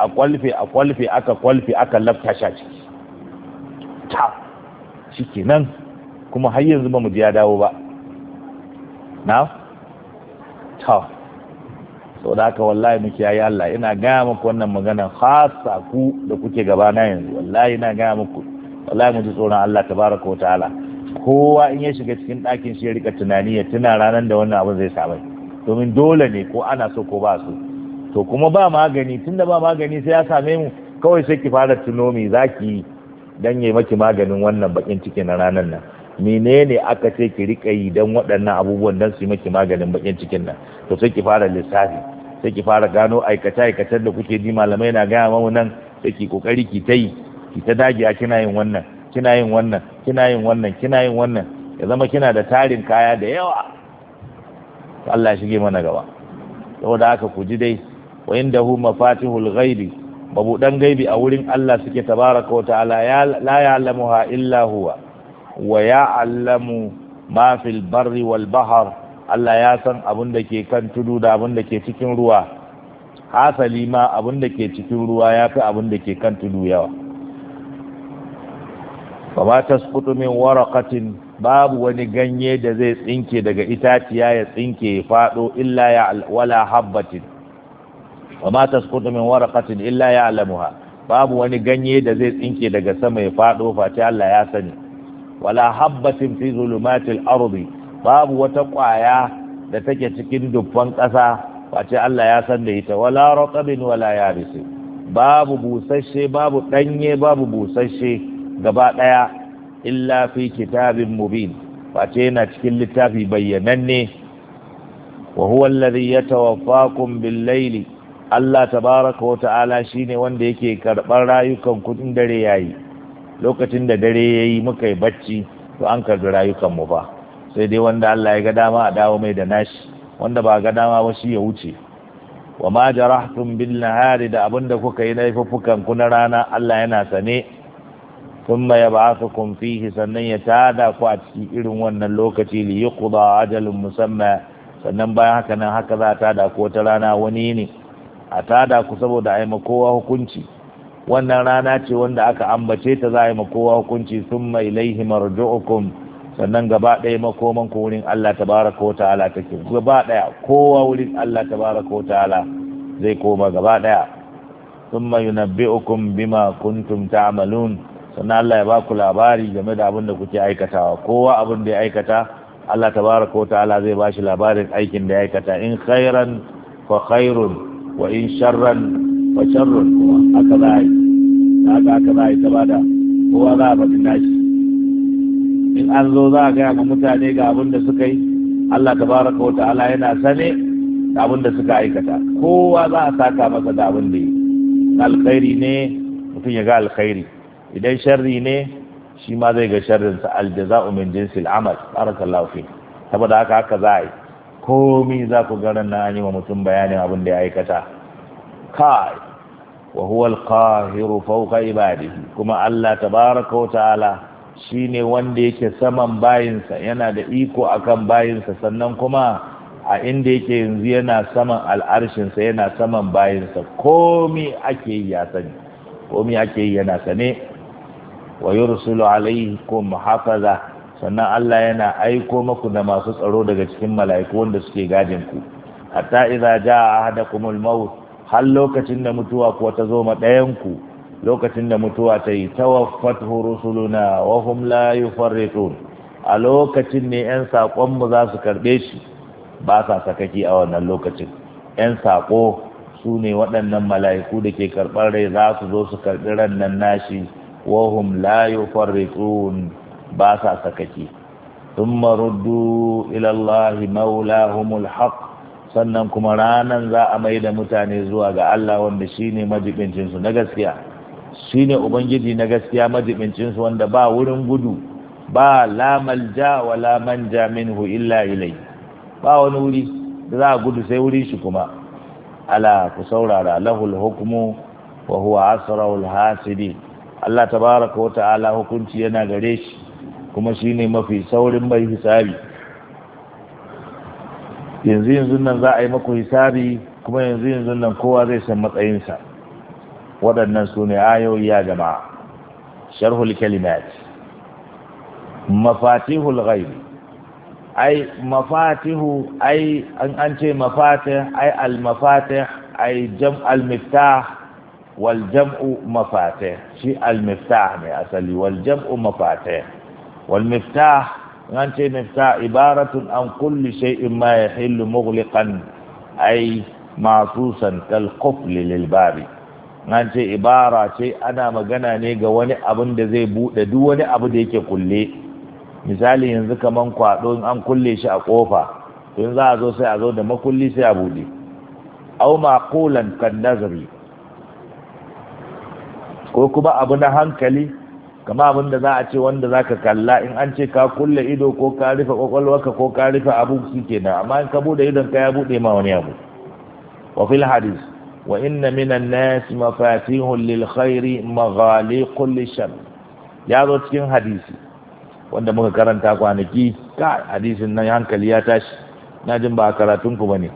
Speaker 1: aka lafta shi a ciki ta shikenan. kuma har yanzu ba mu ji ya dawo ba na ta. sau da haka wallahi muke yayi Allah, ina gaya muku wannan magana khasa ku da kuke gabana yanzu, wallahi ina gaya muku, wallahi mu ji tsoron Allah tabaraka wa ta'ala. Kowa in ya shiga cikin ɗakin shi ya rika tunani ya tuna ranar da wannan abin zai samu, domin dole ne ko ana so ko ba so. To kuma ba magani, tunda ba magani sai ya same mu, kawai sai ki fara tuno me zaki dan yi maki maganin wannan bakin ciki na ranar nan. Menene aka ce ki rika yi dan waɗannan abubuwan dan su yi maki maganin bakin cikin nan? To sai ki fara lissafi, sai ki fara gano aikata-aikatan da kuke ji malamai na gaya mamu nan, sai ki kokari ki ta yi, ki ta dagiya kina yin wannan, kina yin wannan, kina yin wannan, kina yin wannan, ya zama kina da tarin kaya da yawa. Allah ya shige mana gaba. Saboda haka ku ji dai, wa indahu mafatihul ghaibi, mabudan gaibi a wurin Allah suke tabaraka wa ta'ala, la ya'lamuha illa huwa wa ya'lamu ma fil barri wal bahr. Allah ya san abin da ke kan tudu da abin da ke cikin ruwa, hasali ma abin da ke cikin ruwa ya fi abin da ke kan tudu yawa. Ba ma tasqutu min waraqatin, babu wani ganye da zai tsinke daga itaciya ya tsinke ya fado illa ya wala habbatin. Wa ma tasqutu min waraqatin illa ya'lamuha, babu wani ganye da zai tsinke daga sama ya fado face Allah ya sani. Wala habbatin fi zulumatil ardi, babu wata ƙwaya da take cikin dubban ƙasa face Allah ya san da ita. Wala ratabin wala yabisi, babu busasshe babu ɗanye babu busasshe, gaba ɗaya illa fi kitabin mubin, face yana cikin littafi bayyananne. Wa huwa alladhi yatawaffakum bil layli, Allah tabaraka wa ta'ala shine wanda yake karɓar rayukan ku in dare yayi. Lokacin da dare yayi muka yi bacci, to an karɓi rayukan mu fa. Sai dai wanda Allah ya ga dama a dawo mai da nashi, wanda ba ga dama ba shi ya wuce. Wa ma jarahtum bil nahari, da abinda kuka yi na fufukan ku na rana Allah yana sane. Thumma yab'athukum fihi, sannan ya tada ku a cikin irin wannan lokaci, li yuqda ajalun musamma, sannan bayan haka nan haka za ta tada ku ta rana wani ne a tada ku saboda a yi makowa hukunci. Wannan rana ce wanda aka ambace ta za a yi makowa hukunci. Thumma ilaihi marji'ukum, sannan gaba ɗaya makoman ku wurin Allah tabaraka wa ta'ala take, gaba ɗaya kowa wurin Allah tabaraka wa ta'ala zai koma gaba ɗaya. Thumma yunabbi'ukum bima kuntum ta'malun, sannan Allah ya ba ku labari game da abin da kuke aikatawa. Kowa abin da ya aikata Allah tabaraka wa ta'ala zai ba shi labarin aikin da ya aikata. In khairan fa khairun wa in sharran fa sharrun, kuma aka za a yi ta bada, kowa za a faɗi nashi. In an zo za a gaya ma mutane ga abin da suka yi, Allah tabaraka wa ta'ala yana sane da abin da suka aikata. Kowa za a saka masa da abin da yi. Alkhairi ne mutum ya ga alkhairi, idan sharri ne shi ma zai ga sharrinsa. Aljaza'u min jinsil amal. Barakallahu fi. Saboda haka za a yi komi, za ku ga nan an yi wa mutum bayanin abin da ya aikata. Kai wa huwa al-qahiru fawqa ibadihi, kuma Allah tabaraka wa ta'ala shine wanda yake saman bayinsa, yana da iko akan bayinsa, sannan kuma a inda yake yanzu yana saman al'arshinsa, yana saman bayinsa. Komi ake yi ya sani, komi ake yi yana sane. Wa yursulu alaikum hafaza, sannan Allah yana aiko maku da masu tsaro daga cikin mala'iku wanda suke gadin ku. Hatta idza jaa ahadakumul maut, har lokacin da mutuwa kuwa ta zo ma ɗayan ku, lokacin da mutuwa ta yi, tawaffatu rusuluna wa hum la yufarritun, a lokacin ne yan sakon mu za su karbe shi, ba sa sakaki a wannan lokacin. 'Yan saƙo su ne waɗannan mala'iku da ke karɓar rai za su zo su karɓi ran nan nashi, wahum la yufarritun, ba sa sakaki. Thumma ruddu ila Allah maulahumul haqq, sannan kuma ranan za a mai da mutane zuwa ga Allah wanda shine majibincin su na gaskiya, shine ubangiji na gaskiya majibincin su wanda ba wurin gudu, ba la malja wa la manja minhu illa ilai, ba wani wuri da za a gudu sai wuri shi kuma. Ala ku saurara, lahul hukmu wa huwa asrarul hasidi, Allah tabaraka wa ta'ala hukunci yana gare shi kuma shine mafi saurin mai hisabi. Yanzu nan za a yi maku hisabi kuma yanzu nan kowa zai san matsayinsa. Waɗannan su ne ayoyi ya jama'a. Sharhul kalimat. Mafatihul ghaib, ai mafatihu, ai an ce mafatih, ai al-mafatih, ai al-miftah wal jam'u mafatih. Shi al-miftah ne asali, wal jam'u mafatih. Wal miftah, an ce miftah ibaratun an kulli shay'in ma yahillu mughliqan, ai masusan kal qufl lil babi. An ce ibara ce ana magana ne ga wani abin da zai bude duk wani abu da yake kulle. Misali yanzu kaman kwado in an kulle shi a kofa, to in za a zo sai a zo da makulli sai a bude. Aw maqulan kan nazari, ko kuma abu na hankali, kama abin da za a ce wanda zaka kalla, in an ce ka kulle ido ko ka rufe kwakwalwarka ko ka rufe abu kenan, amma in ka bude idon ka ya bude ma wani abu. Wa fil hadith, wa inna minan nas mafatihun lil khairi maghaliqun lishar. Ya zo cikin hadisi wanda muka karanta kwanaki, ka hadisin nan hankali ya tashi, na jin ba karatun ku bane.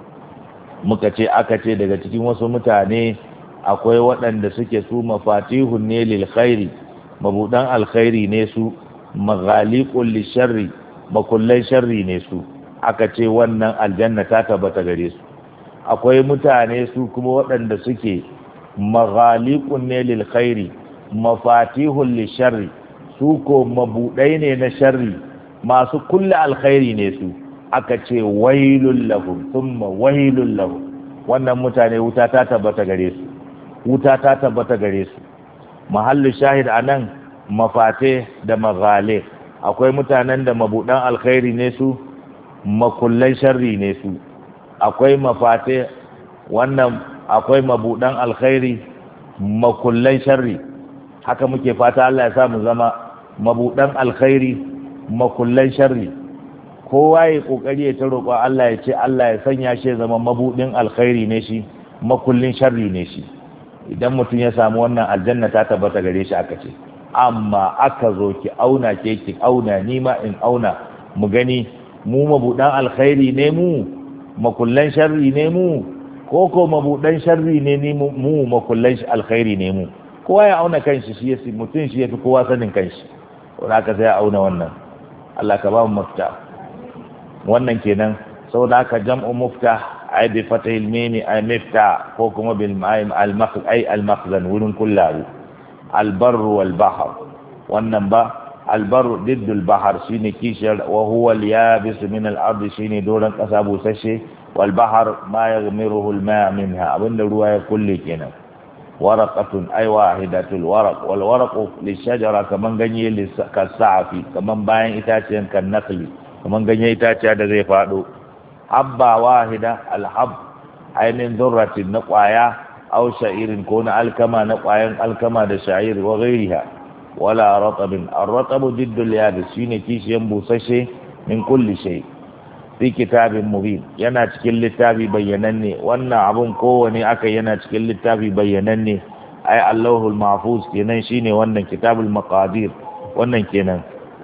Speaker 1: Muka ce aka ce daga cikin wasu mutane akwai waɗanda suke su mafatihun ne lil khairi, mabudan alkhairi ne su, maghaliqul lisharri, makullan sharri ne su. Aka ce wannan aljanna ta tabbata gare su. Akwai mutane su kuma waɗanda suke maghaliqun ne lil khairi, mafatihul lisharri, su ko mabudai ne na sharri, masu kulle alkhairi ne su. Aka ce wailul lahum thumma wailul lahum, wannan mutane wuta ta tabbata gare su, wuta ta tabbata gare su. Mahallu shahid anan mafate da maghale, akwai mutanen da mabudan alkhairi ne su, makullan sharri ne su. Akwai mafate, wannan akwai mabudan alkhairi, makullan sharri. Haka muke fata Allah ya sa mu zama mabudan alkhairi, makullan sharri. Kowa ya kokari ya ta roƙo Allah ya ce Allah ya sanya shi zama mabudin alkhairi ne shi, makullin sharri ne shi. Idan mutum ya samu wannan aljanna ta tabbata gare shi aka ce. Amma aka zo ki auna, ke ki auna, ni ma in auna, mu gani mu mabudan alkhairi ne mu, makullan sharri ne mu, ko mabudan sharri ne ni mu, makullan alkhairi ne mu. Kowa ya auna kanshi, shi yasi mutum shi yafi kowa sanin kanshi. Wanda aka sai ya auna wannan. Allah ka ba mu mafita. Wannan kenan, saboda haka jam'u muftah ay bi fatahil mim ay miftah, ko kuma bil ma'im al makhzan, wurin kullahu. Al barr wal bahr, wannan ba al barr ضد البحر shine kishar, wa huwa al yabis min al ard shine doran kasa busashe, wal bahr ma yaghmiruhu al ma' minha, abinda ruwa ya kulle kenan. Waraqatun ay wahidatul waraq, wal waraqu lishajara, kaman ganye lisakasafi, kaman bayan itaciyan kan nakli, kaman ganye itaciya da zai fado. Habba wahida, alhab ay min dhurratin, na kwaya, aw sha'irin, ko na alkama, na kwayan alkama da sha'ir wa ghairiha. Wala ratabin, ar-ratabu diddul yabis shine kishiyan busashe, min kulli shay fi kitabin mubin, yana cikin littafi bayyananne. Wannan abun kowane aka yana cikin littafi bayyananne, ay Allahul mahfuz kenan, shine wannan kitabul maqadir, wannan kenan.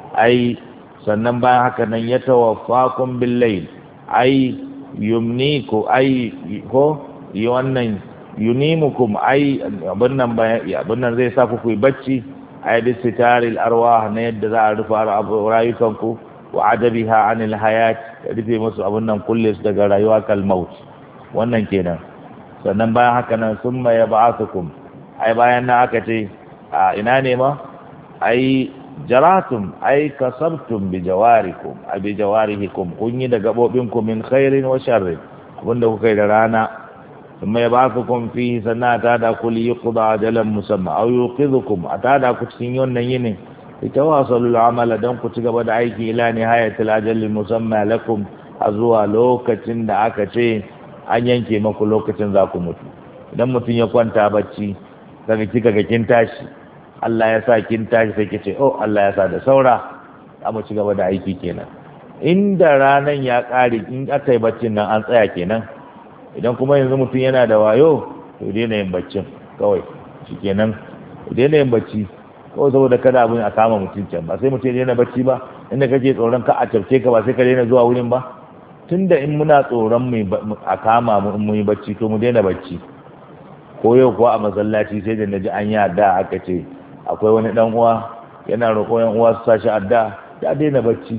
Speaker 1: Ai sannan bayan haka nan ya tawaffakum bil layl, ai yumniku, ai ko yi wannan yunimukum, ai abin nan zai sa ku yi bacci, ai bi sitaril arwah, na yadda za a rufe rayukanku, wa adabiha anil hayat, rufe musu abin nan kulle su daga rayuwa kal maut, wannan kenan. Sannan bayan haka nan summa yab'athukum, ai bayan nan aka ce a ina ne ma, ai jaratum ay kasabtum bi jawarikum abi jawarihikum kun yi da gabobinku min khairin wa sharrin abinda kuka yi da rana kuma ya ba'athukum fihi sanata da kul yuqda ajalan musamma aw yuqidhukum atada ku cikin wannan yinin itawasalu al'amala dan ku ci gaba da aiki ila nihayatil ajali musamma lakum zuwa lokacin da aka ce an yanke maku lokacin za ku mutu. Idan mutum ya kwanta bacci daga kika ga kin tashi Allah ya sa kin tashi sai kice oh Allah ya sa da saura amma ci gaba da aiki kenan. Inda ranan ya kare in aka yi baccin nan an tsaya kenan. Idan kuma yanzu mutum yana da wayo to daina yin baccin kawai shikenan daina yin bacci kawai saboda kada abin a kama mutum can ba sai mutum ya daina bacci ba inda kake tsoron ka a tafke ka ba sai ka daina zuwa wurin ba tunda in muna tsoron mu a kama mu yi bacci to mu daina bacci ko yau kuwa a masallaci sai da naji an yi adda aka ce akwai wani dan uwa yana roƙon yan uwa su sashi adda ya daina bacci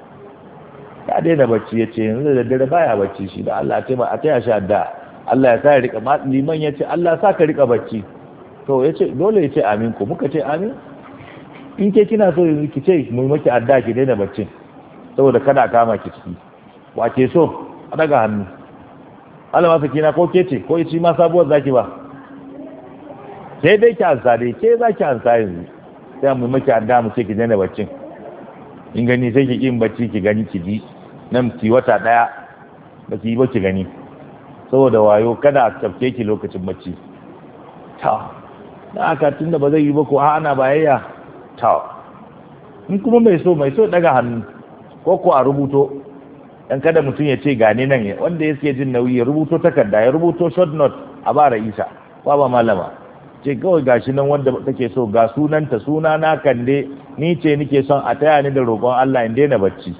Speaker 1: ya ce yanzu da daddare baya bacci shi da Allah a taya shi adda Allah ya sa ya rika liman ya ce Allah sa ka rika bacci to ya ce dole ya ce amin ko muka ce amin in ke kina so ki ce mu maki adda ki daina baccin saboda kada kama ki ciki wa ke so a daga hannu Allah masa kina ko ke ce ko shi ma sabuwar zaki ba sai dai ki ansa dai ke zaki ansa yanzu sai mu maki adda mu ce ki daina baccin in gani sai ki kin bacci ki gani ki ji nan ki wata daya ba ki yi ba ki gani saboda wayo kada a tafke ki lokacin bacci ta da aka tunda ba zai yi ba ko ana bayayya ta in kuma mai so daga hannu ko a rubuto dan kada mutum ya ce gane nan wanda yake jin nauyi ya rubuto takarda ya rubuto short note a ba Ra'isa ba malama ce kawai gashi nan wanda take so ga sunanta sunana Kande ni ce nike son a taya ni da roƙon Allah in daina bacci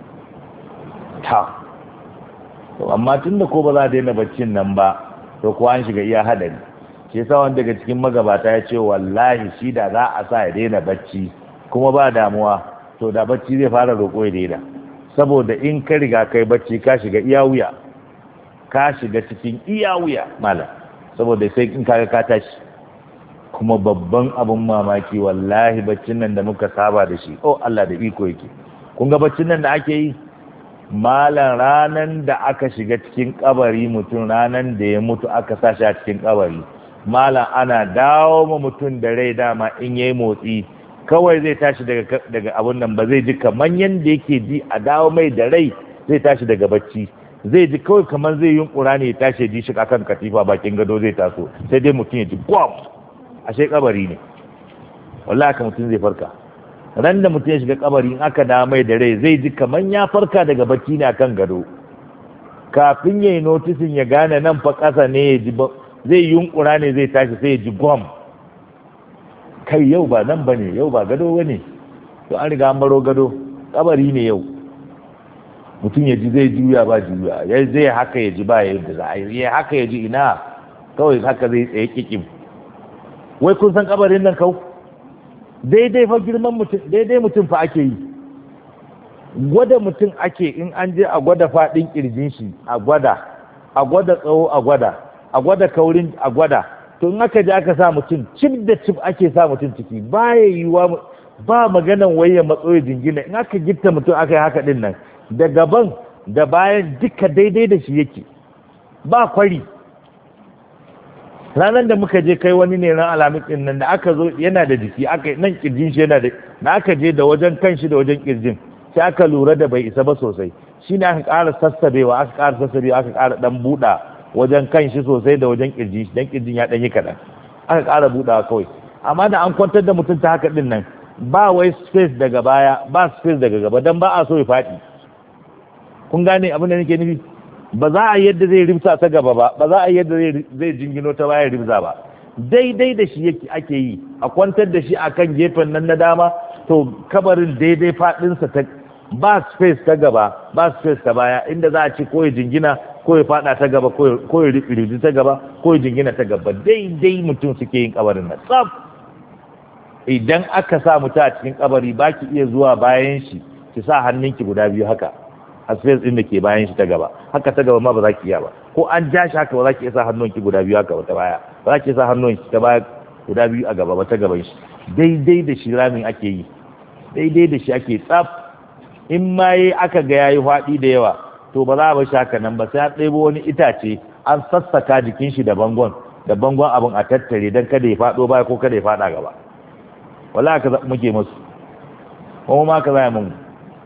Speaker 1: ta to amma tunda ko ba za a daina baccin nan ba to ko an shiga iya hadari shi yasa wanda daga cikin magabata ya ce wallahi shi da za a sa ya daina bacci kuma ba damuwa to da bacci zai fara roƙo ya daina saboda in ka riga kai bacci ka shiga iya wuya ka shiga cikin iya wuya malam saboda sai in kaga ka tashi kuma babban abun mamaki wallahi baccin nan da muka saba da shi oh Allah da iko yake kun ga baccin nan da ake yi malam ranan da aka shiga cikin kabari mutum ranan da ya mutu aka sa shi a cikin kabari malam ana dawo ma mutum da rai dama in yayi motsi kawai zai tashi daga abun nan ba zai ji kaman yanda yake ji a dawo mai da rai zai tashi daga bacci zai ji kawai kamar zai yunkura ne ya tashi ji shi kan katifa bakin gado zai taso sai dai mutum ya ji gwam ashe kabari ne wallahi haka mutum zai farka ran da mutum ya shiga kabari in aka dawo mai da rai zai ji kamar ya farka daga bacci ne akan gado kafin ya yi notisin ya gane nan fa ƙasa ne ya ji zai yunkura ne zai tashi sai ya ji gwam kai yau ba nan ba ne yau ba gado ba ne to an riga an baro gado kabari ne yau mutum ya ji zai juya ba juya ya zai haka ya ji ba yadda za a yi haka ya ji ina kawai haka zai tsaye kikim wai kun san kabarin nan kau daidai fa girman mutum daidai mutum fa ake yi gwada mutum ake in an je a gwada faɗin kirjin shi a gwada tsawo a gwada kaurin a gwada to in aka je aka sa mutum cif da cif ake sa mutum ciki baya yiwuwa ba maganan waye matso ya jingina in aka gitta mutum aka yi haka din nan da gaban da bayan duka daidai da shi yake ba kwari ranar da muka je kai wani ne ran alamin din nan da aka zo yana da jiki aka nan kirjin shi yana da aka je da wajen kanshi da wajen kirjin sai aka lura da bai isa ba sosai shine aka ƙara sassabewa aka ƙara dan buɗa wajen kanshi sosai da wajen kirjin shi dan kirjin ya dan yi kaɗan aka ƙara buɗawa kawai amma da an kwantar da mutum ta haka din nan ba wai space daga baya ba space daga gaba dan ba a so ya faɗi kun gane abin da nake nufi ba za a yadda zai ribsa ta gaba ba za a yadda zai jingino ta baya ribza ba daidai da shi yake ake yi a kwantar da shi akan gefen nan na dama to kabarin daidai faɗinsa ta ba space ta gaba ba space ta baya inda za a ci ko ya jingina ko ya faɗa ta gaba ko ya ribzi ta gaba ko ya jingina ta gaba daidai mutum suke yin kabarin nan tsaf idan aka sa mutum a cikin kabari ba ki iya zuwa bayan shi ki sa hannunki guda biyu haka a space din da ke bayan shi ta gaba haka ta gaba ma ba za ki iya ba ko an ja shi haka ba za ki iya sa hannunki guda biyu haka ba ta baya ba za ki iya sa hannunki ta baya guda biyu a gaba ba ta gaban shi daidai da shi ramin ake yi daidai da shi ake tsaf. in ma yi aka ga yayi faɗi da yawa to ba za a bar shi haka nan ba, sai an ɗebo wani itace an sassaka jikin shi da bangon abin a tattare don kada ya faɗo baya ko kada ya faɗa gaba. wala haka muke musu, kuma ma ka zai mun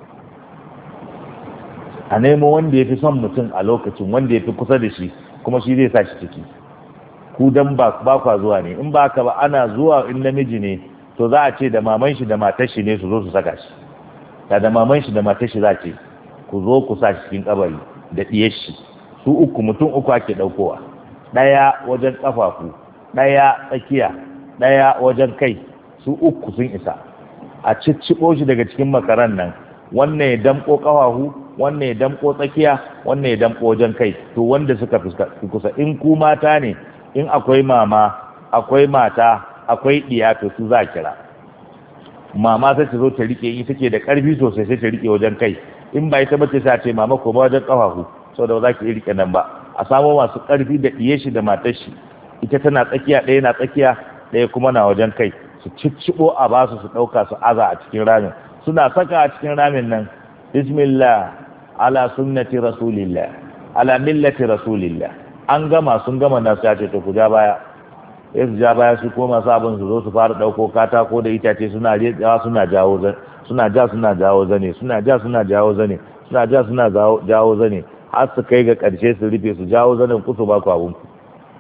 Speaker 1: a nemo wanda ya fi son mutum a lokacin, wanda ya fi kusa da shi kuma shi zai sa shi ciki. ku dan ba kwa zuwa ne, in ba ka ba ana zuwa in namiji ne to za a ce da maman shi da matar shi ne su zo su saka shi, da maman shi da matar shi za ce ku zo ku sa shi cikin kabari da diyar shi. su uku, mutum uku ake daukowa, daya wajen kafafu, daya tsakiya, daya wajen kai, su uku sun isa a cicciɓo shi daga cikin makaran nan. wannan ya damko kafafu, wannan ya damko tsakiya, wannan ya damko wajen kai. to wanda suka fi kusa, in ku mata ne, in akwai mama, akwai mata, akwai diya, to su za kira mama sai ta zo ta rike, in take da karfi sosai sai ta rike wajen kai. in ba ita bace sai ce mama ko ba wajen kafafu, saboda ba za ki rike nan ba. a samo masu karfi da diye shi da matar shi, ita tana tsakiya, ɗaya na tsakiya, ɗaya kuma na wajen kai. su cicciɓo a basu su ɗauka su aza a cikin ramin. suna saka a cikin ramin nan bismillah ala sunnati rasulillah ala millati rasulillah. an gama, sun gama na su ya ce to ku ja baya. sai su ja baya, su koma sabon su zo su fara ɗauko katako da itace suna jawo suna jawo zane, suna jawo zane, suna jawo zane, jawo zane, har su kai ga ƙarshe su rufe su jawo zanen ku su ba ku abun ku,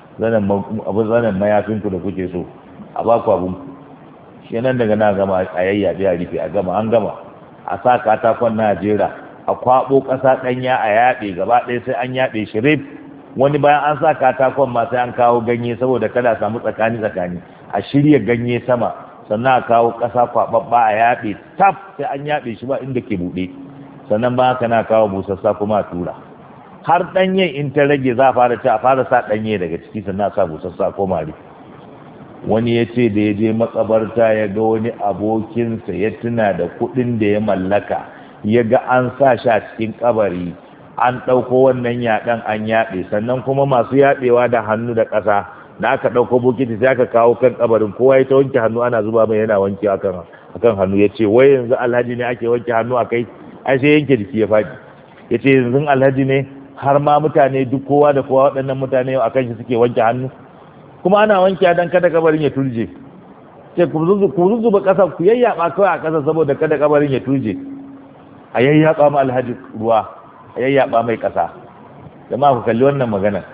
Speaker 1: zanen mayafin ku da kuke so a ba ku abun ku. shi nan daga na gama a yayyabe a rufe, a gama, an gama. a sa katakon na jera, a kwabo ƙasa ɗanya a yaɗe gaba ɗaya, sai an yaɗe shi rif. wani bayan an sa katakon ma sai an kawo ganye saboda kada samu tsakani, a shirya ganye sama, sannan a kawo ƙasa kwaɓaɓɓa a yaɗe taf, sai an yaɗe shi ba inda ke buɗe. sannan ba haka na kawo busassa kuma a tura. har ɗanye in ta rage za a fara sa ɗanye daga ciki, sannan a sa busassa ko mari. wani ya ce da ya je matsabarta ya ga wani abokinsa ya tuna da kuɗin da ya mallaka, ya ga an sa shi a cikin kabari, an ɗauko wannan yaɗan an yaɗe, sannan kuma masu yaɗewa da hannu da ƙasa, da aka ɗauko bokiti sai aka kawo kan kabarin, kowa ya ta wanke hannu ana zuba mai yana wanke akan hannu. ya ce wai yanzu alhaji ne ake wanke hannu a kai? ai sai yanke jiki ya faɗi. ya ce yanzu alhaji ne har ma mutane duk kowa da kowa waɗannan mutane a kan shi suke wanke hannu, kuma ana wanke dan kada kabarin ya turje. ce ku zuzuba ƙasa, ku yayyaɓa kawai a ƙasa saboda kada kabarin ya turje. a yayyaɓa ma alhaji ruwa, a yayyaɓa mai ƙasa. jama'a ku kalli wannan magana.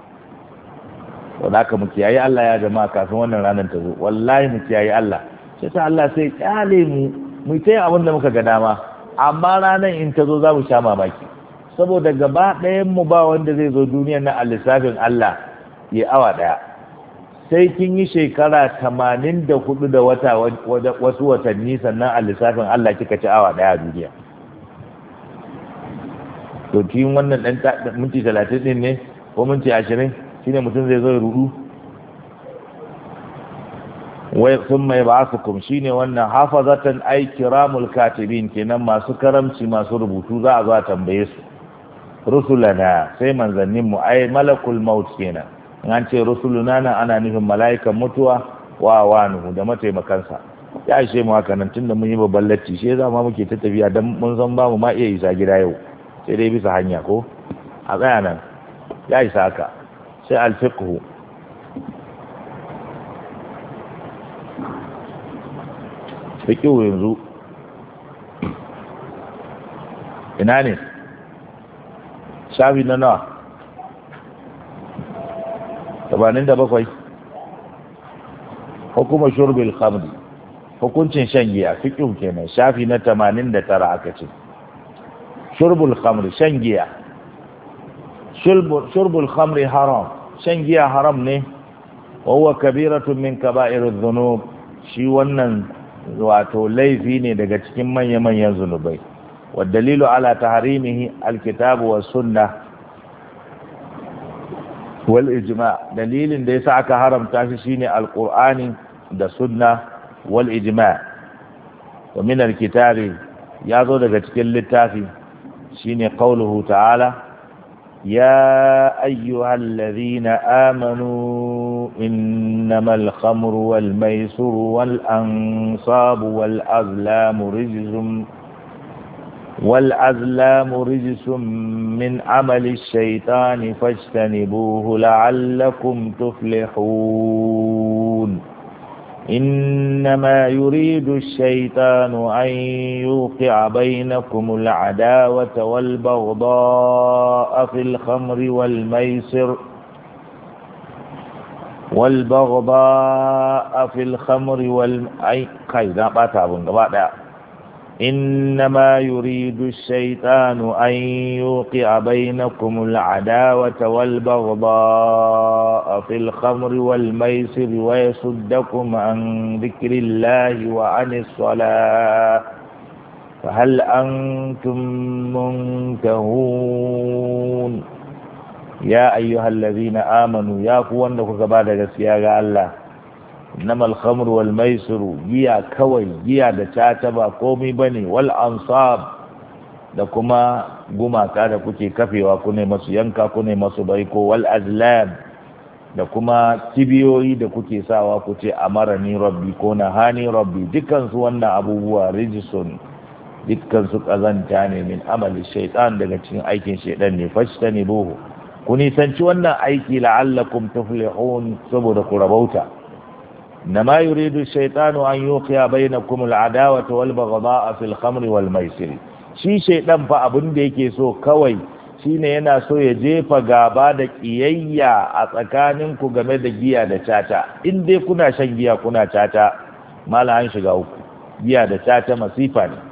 Speaker 1: wadda aka mu kiyaye Allah ya jama'a kafin wannan ranar ta zo. wallahi mu kiyaye Allah. sai ta Allah sai kyale mu ta yin abin da muka ga dama, amma ranar in ta zo za mu sha mamaki. saboda gaba ɗayan mu ba wanda zai zo duniyar na lissafin Allah ya awa ɗaya. sai kin yi shekara 84 da wasu watanni sannan a lissafin Allah kika ci awa ɗaya a duniya. to kin wannan ɗan minti 30 ɗin ne ko minti 20 shine mutum zai zo ya rudu. wai sun mai ba su kum shine wannan hafazatan ay kiramul katibin, kenan masu karamci masu rubutu za a zo a tambaye su. rusulana sai manzannin mu ai malakul maut kenan. in an ce rusuluna nan ana nufin mala'ikan mutuwa wa wanuhu da mataimakansa. ya ishe mu haka nan tunda mun yi babban latti, shi yasa ma muke ta tafiya dan mun san ba mu ma iya isa gida yau, sai dai bisa hanya ko a tsaya nan. ya isa haka. sai alfiqhu, fiqhu yanzu ina ne? shafi na nawa? 87. hukumar shurbil khamri, hukuncin shan giya. fiqhu kenan, shafi na 89 aka ce. shurbul khamri, shan giya. shurbul khamri haram, shan giya haram ne. wa huwa kabiratun min kaba'irudh dhunub, shi wannan wato laifi ne daga cikin manya-manyan zunubai. wa dalilu ala tahrimihi alkitabu was sunnah wal ijma', dalilin da yasa aka haramta shi shine alqur'ani da sunna wal ijma'. wa min alkitabi, ya zo daga cikin littafi shine qauluhu ta'ala ya ayyuhal ladhina amanu إنما الخمر والميسر والأنصاب والأزلام رجس من عمل الشيطان فاجتنبوه لعلكم تفلحون إنما يريد الشيطان أن يوقع بينكم العداوة والبغضاء في الخمر إنما يريد الشيطان أن يوقع بينكم العداوة والبغضاء في الخمر والميسر ويصدكم عن ذكر الله وعن الصلاة فهل أنتم منتهون يا أيها الذين آمنوا يا قوانك كبادة سياغ الله إنما الخمر والميسر جيا كوي جيا دتاتبا قومي بني والأنصاب لكما قما كان كتي كفي وكوني مسو ينكا كوني مسو بايكو والأزلام لكما تبيوي دكتي ساوا كتي أمرني ربي كونا هاني ربي دكان سوانا أبوه رجسون dukkan su kazanta ne min amali shaitan daga cikin aikin shaitan ne fastanibuhu ku nisanci wannan aiki la'allakum tuflihun saboda ku rabauta nama yuridu shaitanu an yuqiya bainakum al'adawata wal baghdha'a fil khamri wal maisir shi shaitan fa abin da yake so kawai shine yana so ya jefa gaba da kiyayya a tsakanin ku game da giya da tata in dai kuna shan giya kuna tata mala an shiga uku giya da tata masifa ne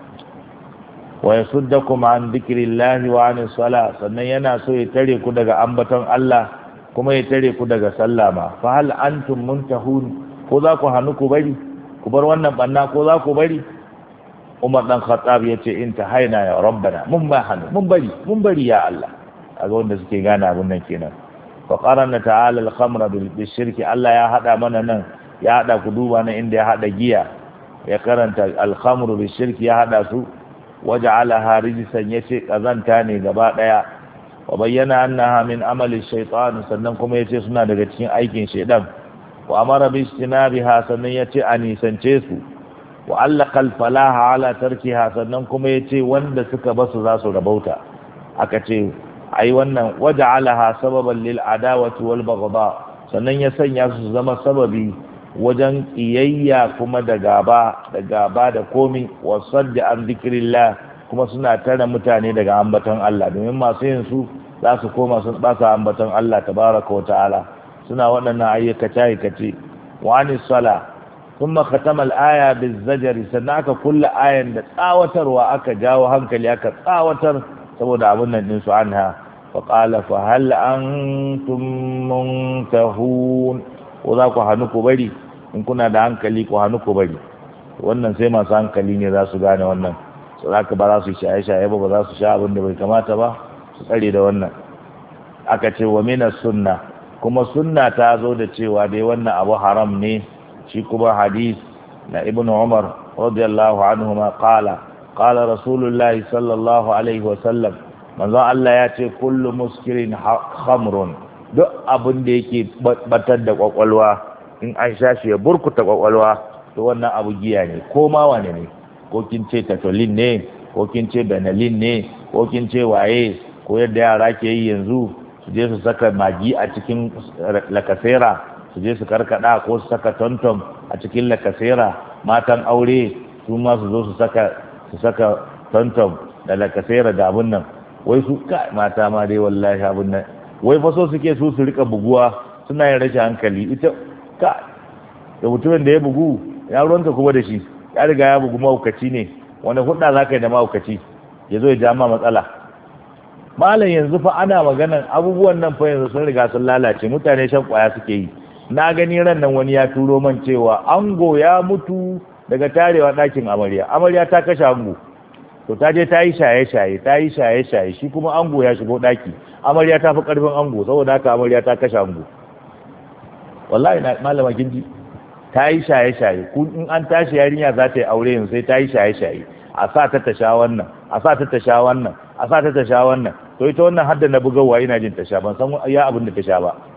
Speaker 1: wa yasuddakum an dhikrillahi wa an salat sannan yana so ya tare ku daga ambaton Allah kuma ya tare ku daga sallama fa hal antum muntahun ko za ku hanu ku bari ku bar wannan banna ko za ku bari Umar dan Khattab yace haina ya rabbana mun ba hanu mun bari ya Allah kaga wanda suke gane abun nan kenan fa qarana ta'ala al-khamra bil shirki Allah ya hada mana nan ya hada ku duba nan inda ya hada giya ya karanta al-khamru bil shirki ya hada su waja'alaha rijsan yace kazanta ne gaba daya wa bayyana annaha min amali shaytan sannan kuma yace suna daga cikin aikin shaytan wa amara bi istinabiha sannan yace anisance su wa allaqa al-falaha ala tarkiha sannan kuma yace wanda suka basu za su rabauta aka ce ai wannan waja'alaha sababan lil adawati wal baghdha sannan ya sanya su zama sababi wajen ƙiyayya kuma da gaba da komi wasadda an zikirillah kuma suna tare mutane daga ambaton Allah domin masu yin su za su koma sun basa ambaton Allah tabaraka wa ta'ala suna waɗannan ayyukace wa anis sala thumma khatama al-aya biz-zajr sannan aka kulla ayan da tsawatarwa aka jawo hankali aka tsawatar saboda abun nan din su anha fa qala fa hal antum muntahun ko za ku hannu ku bari in kuna da hankali ku hannu ku bari wannan sai masu hankali ne za su gane wannan su za ka ba za su shaye-shaye ba za su sha abin da bai kamata ba su tsare da wannan aka ce wa minas sunna kuma sunna ta zo da cewa dai wannan abu haram ne shi kuma hadis na ibn umar radiyallahu anhu ma qala rasulullahi sallallahu alaihi wa sallam manzon Allah ya ce kullu muskirin khamrun duk abin da yake batar da kwakwalwa in an sha shi ya burkuta kwakwalwa to wannan abu giya ne ko ma wane ne ko kin ce tatolin ne ko kin ce benalin ne ko kin ce waye ko yadda yara ke yi yanzu su je su saka magi a cikin lakasera su je su karkada ko su saka tontom a cikin lakasera matan aure su ma su zo su saka tontom da lakasera da abun nan wai su mata ma dai wallahi abun nan wai fa so suke su rika buguwa suna yin rashin hankali ita ka da mutumin da ya bugu ya ruwanka kuma da shi ya riga ya bugu mahaukaci ne wanda hudda za ka yi da mahaukaci ya zo ya ja ma matsala malam yanzu fa ana maganan abubuwan nan fa yanzu sun riga sun lalace mutane shan kwaya suke yi na gani ran nan wani ya turo man cewa ango ya mutu daga tarewa ɗakin amarya ta kashe ango to ta je ta yi shaye-shaye shi kuma ango ya shigo ɗaki amarya ta fi ƙarfin ango saboda haka amarya ta kashe ango wallahi na malama gindi ta yi shaye-shaye in an tashi yarinya za ta yi aure yanzu sai ta yi shaye-shaye a sa ta tasha wannan a sa ta tasha wannan a sa ta tasha wannan to ita wannan hadda na bugawa ina jin tasha ban san ya abin da tasha ba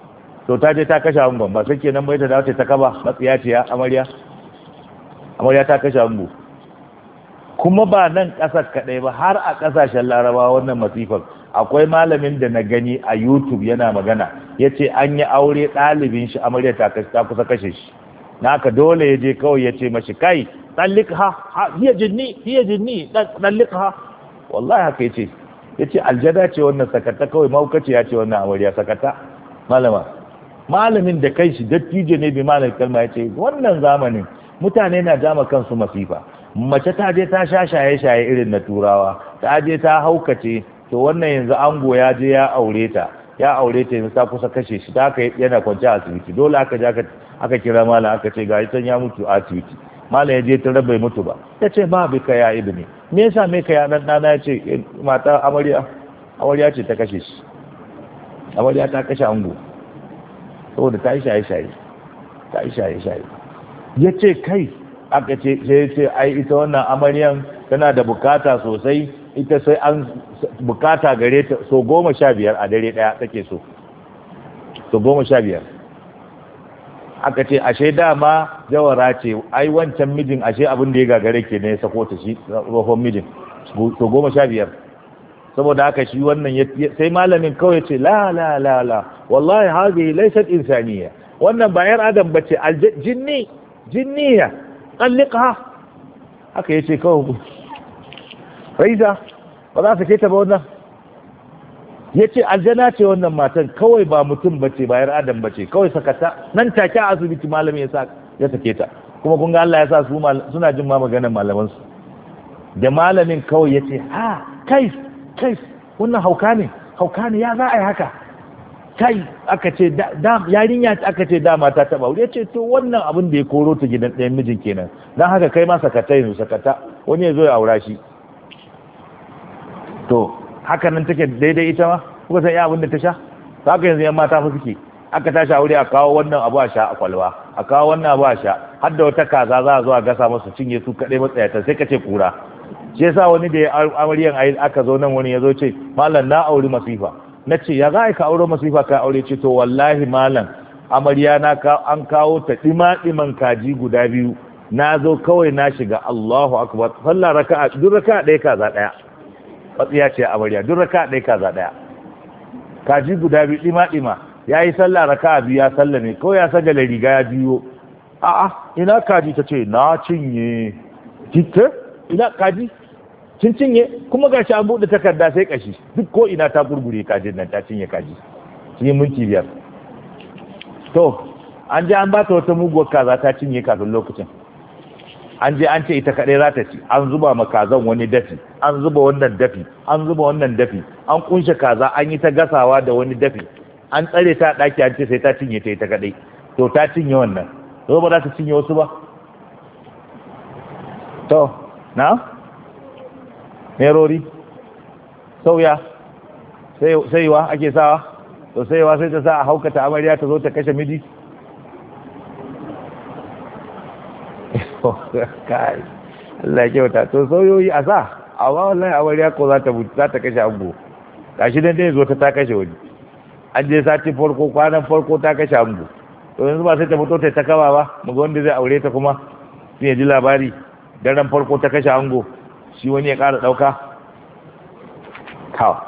Speaker 1: to ta je ta kashe angon ba sai kenan bai ta dawo ta kaba matsiyaciya amarya ta kashe ango. Kuma ba nan ƙasar kaɗai ba, har a ƙasashen Larabawa wannan masifar. Akwai malamin da na gani a YouTube yana magana, ya ce an yi aure ɗalibin shi amarya ta kusa kashe shi, na haka dole ya je kawai ya ce mashi kai ɗallikha hiya jinni ɗallikha, wallahi haka ya ce aljada ce wannan, sakata kawai maukaci ya ce wannan amarya sakata. Malamin da kai shi dattijo ne bi malam kalma ya ce wannan zamanin mutane na jama kansu masifa. Mace ta je ta sha shaye-shaye irin na turawa, ta je ta haukace, to wannan yanzu ango ya je ya aure ta yanzu ta kusa kashe shi, ta haka yana kwanci a asibiti. Dole aka je aka kira malam aka ce ga ita ya mutu a asibiti. Malam ya je ta bai mutu ba, ta ce ba bi ka ya ibni, me yasa me ka ya dan dana ya ce mata amarya ce ta kashe shi, amarya ta kashe ango saboda ta yi shaye-shaye ya ce kai aka ce sai ce ai ita wannan amaryan tana da bukata sosai, ita sai an bukata gare ta so 15 a dare daya take so 15. Aka ce ashe dama jawara ce, ai wancan mijin ashe abin da ya gagare ke ne ya sako ta shi tsohon mijin so 15. saboda haka shi wannan sai malamin kawai ce la wallahi hazi laysat insaniya, wannan ba yar adam bace jinniya talliqha. haka yace kawai Faiza ba za su ke ta ba wannan, yace aljana ce wannan matan, kawai ba mutum bace ba yar adam bace, kawai sakata nan take a asibiti malamin ya sake ta. kuma kun ga Allah ya sa su suna jin ma maganar malaman su, da malamin kawai yace ha kai wannan hauka ne ya za a yi haka kai. aka ce yarinya aka ce dama ta taba wuri, ya ce to wannan abin da ya koro ta gidan ɗayan mijin kenan, don haka kai ma sakata wani ya zo ya aura shi. To haka nan take daidai ita ma, kuka san iya abin da ta sha. To haka yanzu yan mata fa suke, aka tashi aure a kawo wannan abu a sha a kwalwa, a kawo wannan abu a sha, har da wata kaza za a zo a gasa masu cinye su kaɗai matsayata sai ka ce kura. shi yasa wani da ya amaryan aka zo nan wani ya zo ce malam na auri masifa, na ce ya za ka aure masifa ka aure? ce to wallahi malam amarya na an kawo ta ɗiman kaji guda 2, na zo kawai na shiga Allahu akbar sallah raka'a, duk raka'a ɗaya kaza ɗaya, matsiya ce amarya, duk raka'a ɗaya kaza ɗaya, kaji guda 2 ɗima ya yi sallah raka'a 2 ya sallame, kawai ya sagala riga ya biyo. A'a ina kaji? ta ce na cinye. Ina kaji kin cinye? Kuma gashi an buɗe takarda sai kashi duk ko ina ta gurgure kajin nan, ta cinye kaji cikin minti 5. to an je an ba ta wata muguwar kaza ta cinye kafin lokacin, an je an ce ita kaɗai za ta ci, an zuba ma kazan wani dafi, an zuba wannan dafi, an zuba wannan dafi, an kunshe kaza an yi ta gasawa da wani dafi, an tsare ta ɗaki an ce sai ta cinye ta ita kaɗai. To ta cinye wannan, to ba za ta cinye wasu ba. To na merori sauya saiwa ake sawa, to saiwa sai ta sa a haukata amarya ta zo ta kashe miji. kai Allah ya kyauta. To sauyoyi a sa, amma wallahi amarya ko za ta kashe ango, gashi dan dai zo ta kashe wani, an je sati farko kwanan farko ta kashe ango, to yanzu ba sai ta fito ta kaba ba mu ga wanda zai aure ta kuma sai ya ji labari daren farko ta kashe ango, shi wani ya ƙara ɗauka. kawo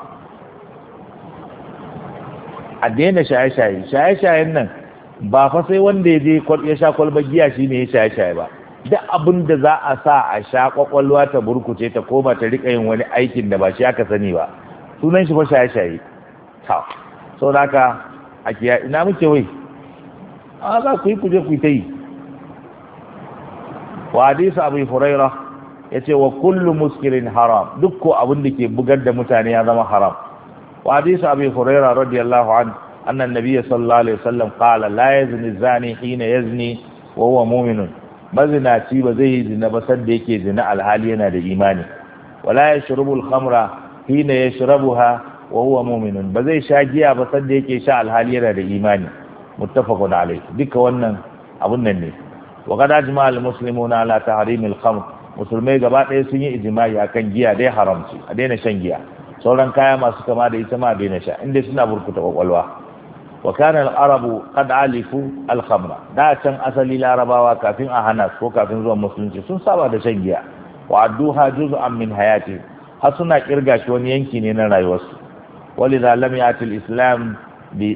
Speaker 1: a daina shaye-shayen nan ba fa sai wanda ya je ya sha kwalbar giya shi ne ya shaye-shaye ba, duk abin da za a sa a sha kwakwalwa ta burkuce ta koma ta rika yin wani aikin da ba shi aka sani ba, sunan shi fa shaye-shaye. sau da haka a kiya ina muke wai a za ku yi kuje ku ta yi. wa hadisa abu huraira ya ce wa kullu muskirin haram, duk ko abin da ke bugar da mutane ya zama haram. wa hadisa abu huraira radiyallahu an annan nabiyya sallallahu alaihi wasallam qala la yazni zani hina yazni wa huwa mu'minun, mazinaci ba zai yi zina ba sanda yake zina alhali yana da imani. wala yashrubu al-khamra hina yashrabuha wa huwa mu'minun, ba zai sha giya ba sanda yake sha alhali yana da imani. muttafaqun alayh. duka wannan abun nan ne. wa qad ajma al-muslimuna ala tahrim al-khamr, musulmai gaba ɗaya sun yi ijma'i akan giya dai haramci, a daina shan giya. sauran kaya masu kama da ita ma daina sha inda suna burkuta kwakwalwa. wa kana al-arabu qad alifu al-khamra da can asali larabawa kafin a hana ko kafin zuwan musulunci sun saba da shan giya wa adduha juz'an min hayati har suna kirga shi wani yanki ne na rayuwarsu walidha lam ya'ti al-islam bi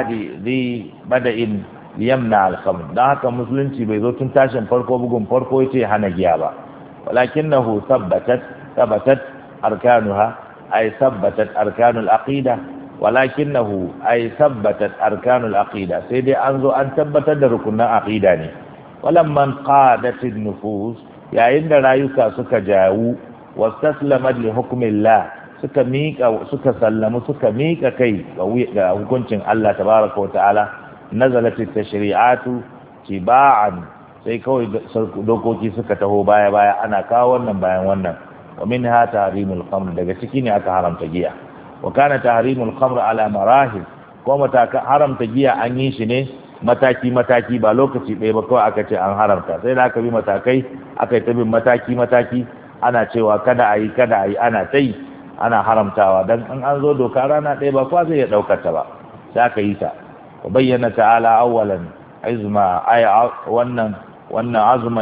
Speaker 1: bada'in yamna al-khamr dan haka musulunci bai zo tun tashin farko bugun farko yace hana giya ba walakinahu thabatat arkanuha ay thabatat arkanul aqida walakinahu ay thabbatat arkanul aqida sai dai an zo an tabbatar da rukunan aqida ne walamman qadatin nufus yayin da rayuka suka jawu wastaslamat li hukmillah suka sallamu suka mika kai ga hukuncin Allah tabaraka wa ta'ala nazalat at-tashri'atu tiba'an sai kawai dokoki suka taho baya ana kawo wannan bayan wannan wa minha tahrimul khamr daga ciki ne aka haramta giya wa kana tahrimul khamr ala marahil ko haramta giya an yi shi ne mataki ba lokaci ɗaya ba kawai aka ce an haramta sai da aka bi matakai aka yi ta bin mataki ana cewa kada a yi ana ta yi ana haramtawa dan in an zo doka rana ɗaya ba kwa zai ya ɗaukar ta ba sai aka yi ta wa bayyana ta'ala awwalan izma ay wannan azma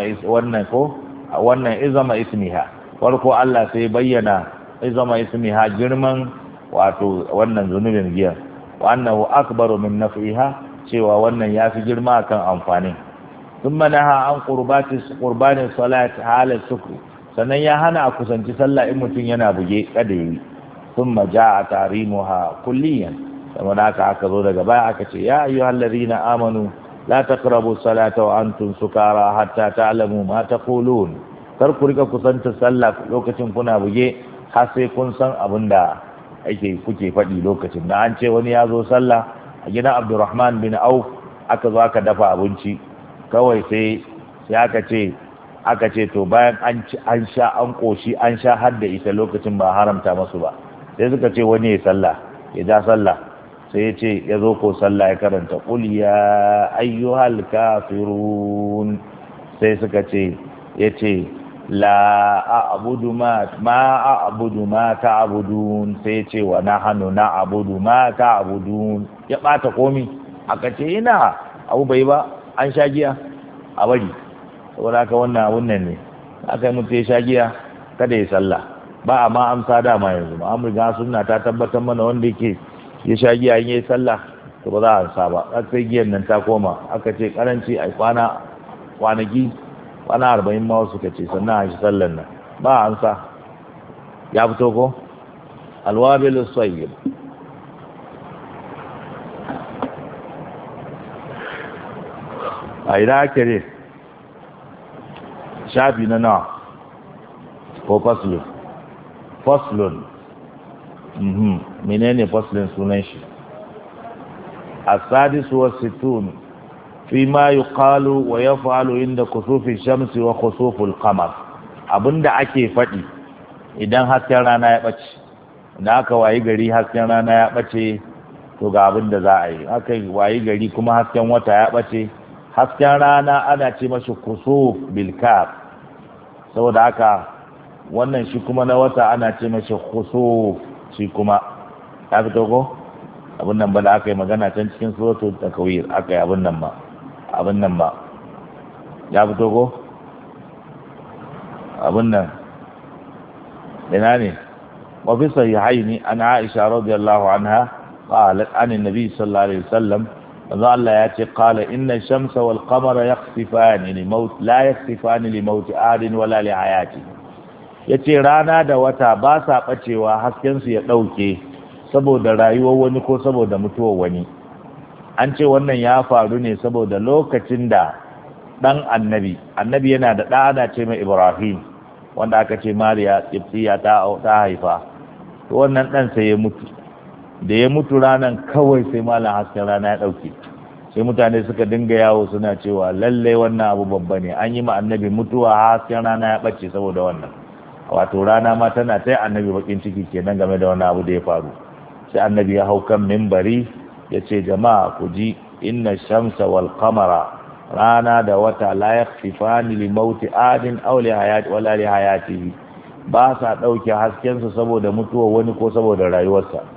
Speaker 1: wannan izama ismiha farko Allah sai bayyana izama ismiha girman wato wannan zunubin giya wa annahu akbaru min naf'iha cewa wannan yafi girma kan amfani thumma naha an qurbanin salat hala sukri sannan ya hana a kusanci sallah in mutum yana buge kada yi thumma jaa tarimuha kulliyan saboda aka zo daga baya aka ce ya ayyuhallazina amanu la taqrabu salata wa antum sukara hatta ta'lamu ma taqulun kar ku rika kusanta sallah lokacin kuna buge har sai kun san abinda kuke faɗi lokacin da an ce wani ya zo sallah a gidan Abdurrahman bin Auf aka zo aka dafa abinci kawai sai aka ce to bayan an sha an koshi an sha har da ita lokacin ba haramta masu ba sai suka ce wani ya sallah ya ja sallah sai ya ce ya zo ko sallah ya karanta qul ya ayyuhal kafirun sai suka ce yace la a'budu ma ta'budun sai ce wa nahnu na'budu ma ta'budun ya bata komi aka ce ina abu bai ba an sha giya a bari saboda haka wannan ne aka yi mutu ya sha giya kada ya sallah ba a ma amsa dama yanzu ma amurka sunna ta tabbatar mana wanda yake ya sha giya in yi sallah to ba za a amsa ba sai giyan nan ta koma aka ce karanci a kwanaki 40 ma wasu ka ce sannan a shi sallan nan ba a amsa ya fito ko alwabil sayyid a ina ake ne shafi na nawa ko faslun menene faslun sunan shi as-sadisu was-sittun فيما يقال ويفعل عند كسوف الشمس وخسوف القمر abinda ake faɗi idan hasken rana ya ɓace idan aka wayi gari hasken rana ya ɓace to ga abinda za a yi aka wayi gari kuma hasken wata ya ɓace hasken rana ana ce mashi kusuf bil kaf saboda haka wannan shi kuma na wata ana ce mashi khusuf shi kuma ya fito ko abin nan ba da aka yi magana can cikin suratul takwir aka yi abin nan ba ya fito ko abin nan ina ne wa fi sahihaini an Aisha radiyallahu anha qalat an annabi sallallahu alaihi wasallam manzo Allah ya ce qala inna ash-shamsa wal qamara yakhsifani li maut la yakhsifani li maut adin wala li hayati yace rana da wata ba sa bacewa hasken su ya dauke saboda rayuwar wani ko saboda mutuwar wani an ce wannan ya faru ne saboda lokacin da dan annabi yana da ɗa ana ce mai Ibrahim wanda aka ce Mariya Qibtiya ta haifa to wannan dan sai ya mutu da ya mutu ranan kawai sai malam hasken rana ya dauke sai mutane suka dinga yawo suna cewa lalle wannan abu babba ne an yi ma annabi mutuwa hasken rana ya bace saboda wannan wato rana ma tana tai annabi bakin ciki kenan game da wannan abu da ya faru sai annabi ya hau kan minbari ya ce jama'a ku ji inna shamsa wal qamara rana da wata la yakhfifani li mauti adin aw li hayati wala li hayatihi ba sa dauke hasken su saboda mutuwar wani ko saboda rayuwarsa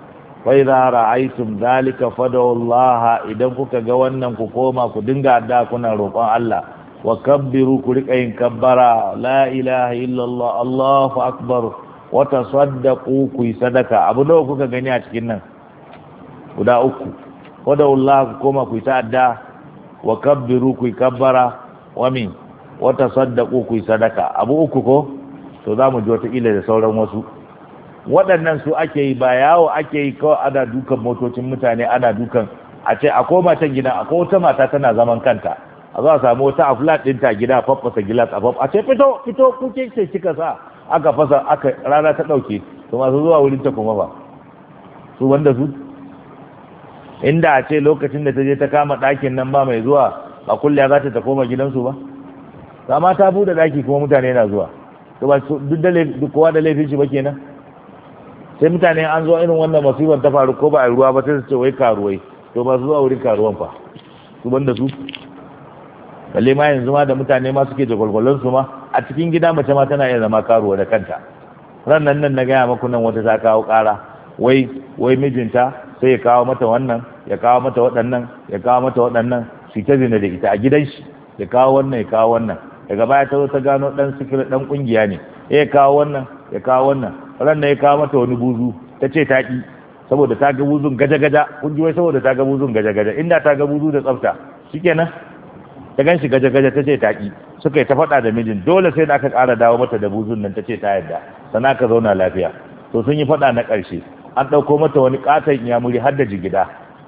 Speaker 1: wa idza ra'aytum dhalika fad'ullaha idan kuka ga wannan ku koma ku dinga addu'a kuna roƙon Allah wa kabbiru ku rika yin kabbara la ilaha illallah Allahu akbar wa tasaddaqu ku yi sadaka abu nawa kuka gani a cikin nan guda uku fad'ullaha ku koma ku yi addu'a wa kabbiru ku yi kabbara wa min wa tasaddaqu ku yi sadaka abu uku ko to zamu ji wata ila da sauran wasu waɗannan su ake yi ba yawo ake yi kawai ana dukan motocin mutane ana dukan a ce a koma can gida akwai wata mata tana zaman kanta a za a samu wata a flat ɗinta gida faffasa gilas a ce fito kuke ce kika sa aka fasa aka rana ta ɗauke to masu zuwa wurin ta kuma ba su wanda su inda a ce lokacin da ta je ta kama ɗakin nan ba mai zuwa ba kulle za ta koma gidansu ba amma ta buɗe ɗaki kuma mutane na zuwa to ba duk kowa da laifin shi ba kenan sai mutane an zo irin wannan musibar ta faru ko ba a ruwa ba sai su ce wai karuwai to ba su zuwa wurin karuwan fa su banda su balle ma yanzu ma da mutane ma suke jagwalgwalon su ma a cikin gida mace ma tana iya zama karuwa da kanta ran nan na gaya maku nan wata ta kawo kara wai mijinta sai ya kawo mata wannan ya kawo mata waɗannan ya kawo mata waɗannan su ta zina da ita a gidan shi ya kawo wannan ya kawo wannan daga baya ta zo ta gano dan sikir dan kungiya ne ya kawo wannan ya kawo wannan ran ya kawo mata wani buzu ta ce ta ƙi saboda ta ga buzun gaja-gaja kun ji wai saboda ta ga buzun gaja-gaja inda ta ga buzu da tsafta shikenan ta gan shi gaja-gaja ta ce ta ƙi suka yi ta faɗa da mijin dole sai da aka ƙara dawo mata da buzun nan ta ce ta yadda sana ka zauna lafiya to sun yi faɗa na ƙarshe an ɗauko mata wani ƙaton iyamuri har da jigida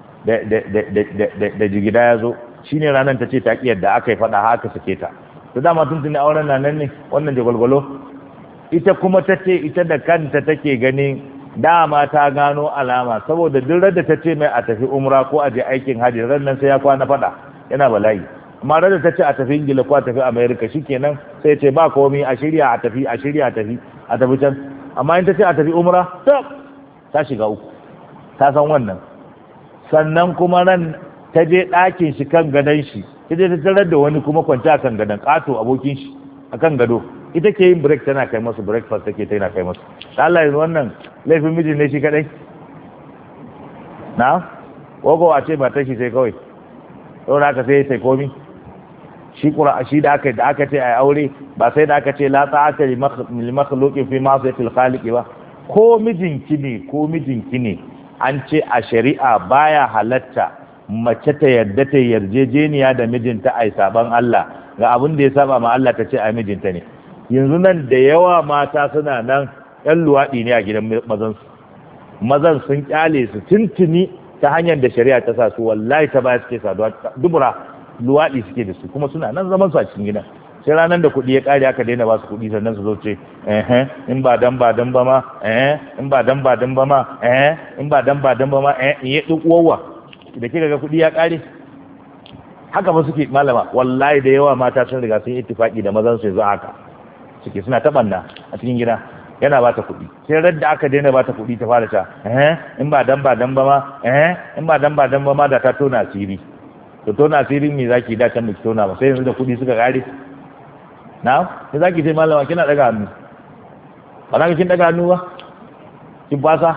Speaker 1: da jigida ya zo shine ranar ta ce ta ƙi yadda aka yi faɗa haka sake ta to dama tuntuni auren na nan ne wannan jagwalgwalo ita kuma ta ce ita da kanta take ganin dama ta gano alama saboda duk da ta ce mai a tafi umra ko a je aikin hajji ran nan sai ya kwana fada yana bala'i amma da ta ce a tafi ingila ko a tafi america shikenan sai ce ba komai a shirya a tafi can amma in ta ce a tafi umra ta shiga uku ta san wannan sannan kuma ran ta je ɗakin shi kan gadon shi ta je ta tarar da wani kuma kwanci a kan gadon ƙato abokin shi a kan gado ita ke yin break tana kai masu breakfast take tana kai masu da Allah yanzu wannan laifin mijin ne shi kadai na gogo a ce ba ta shi sai kawai saboda aka sai sai komi shi shi da aka ce ai aure ba sai da aka ce la ta'ata li makhluqin fi ma'siyatil khaliq ba ko mijinki ne an ce a shari'a baya halatta mace ta yarda ta yarjejeniya da mijinta ai saban Allah ga abin da ya saba ma Allah ta ce ai mijinta ne yanzu nan da yawa mata suna nan yan luwaɗi ne a gidan mazan sun kyale su tuntuni ta hanyar da shari'a ta sa su wallahi ta baya suke saduwa dubura luwaɗi suke da su kuma suna nan zaman su a cikin gidan sai ranar da kuɗi ya ƙare aka daina ba su kuɗi sannan su zo ce in ba dan ba dan ba ma in ba dan ba dan ba ma in ba dan ba dan ba ma in ya duk uwa da kika ga kuɗi ya ƙare haka ba suke malama wallahi da yawa mata sun riga sun yi ittifaki da mazan su yanzu haka suke suna ta banna a cikin gida yana ba ta kuɗi sai radda aka daina ba ta kuɗi ta fara ta in ba dan ba dan ba ma in ba dan ba dan ba ma da ta tona asiri to tona asirin me zaki da can miki tona ba sai yanzu da kuɗi suka kare na sai zaki ce malama kina daga hannu ba na kin daga hannu ba kin fasa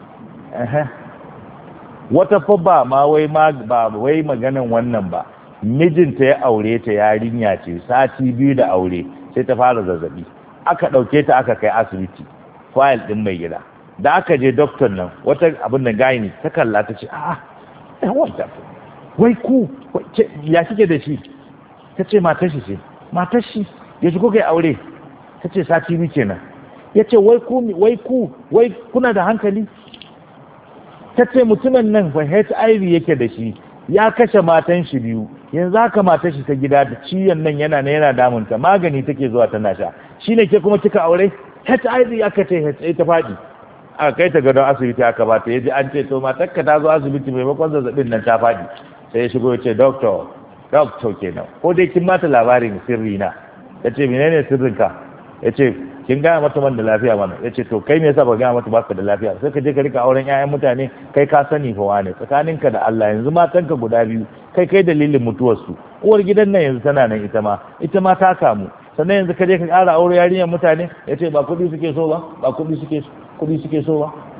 Speaker 1: wata fa ba ma wai maganan wannan ba mijinta ya aure ta yarinya ce sati biyu da aure sai ta fara zazzabi aka ɗauke ta aka kai asibiti fayil ɗin mai gida da aka je doktor nan wata abin da gani ta kalla ta ce a'a wata wai ku ya kike da shi ta ce matar shi ya shi kuka yi aure ta ce sati biyu kenan ya ce wai kuna da hankali ta ce mutumin nan fa HIV yake da shi ya kashe matan shi biyu yanzu haka matar shi ta gida da ciyon nan yana damunta magani take zuwa tana sha shine ke kuma kika aure HIV aka ce HIV ta faɗi aka kai ta gadon asibiti aka ba ta yaji an ce to matarka ta zo asibiti maimakon zazzabin nan ta faɗi sai ya shigo ya ce doctor kenan ko dai kin mata labarin sirri na ya ce menene sirrinka ya ce kin gaya mata man da lafiya mana ya ce to kai me yasa ba gaya mata baka da lafiya sai ka je ka rika auren 'ya'yan mutane kai ka sani fa wane tsakaninka da Allah yanzu matanka guda biyu kai dalilin mutuwarsu uwar gidan nan yanzu tana nan ita ma ta kamu sannan yanzu ka je ka ƙara aure yarinyar mutane ya ce ba kuɗi suke so ba ba kuɗi suke so ba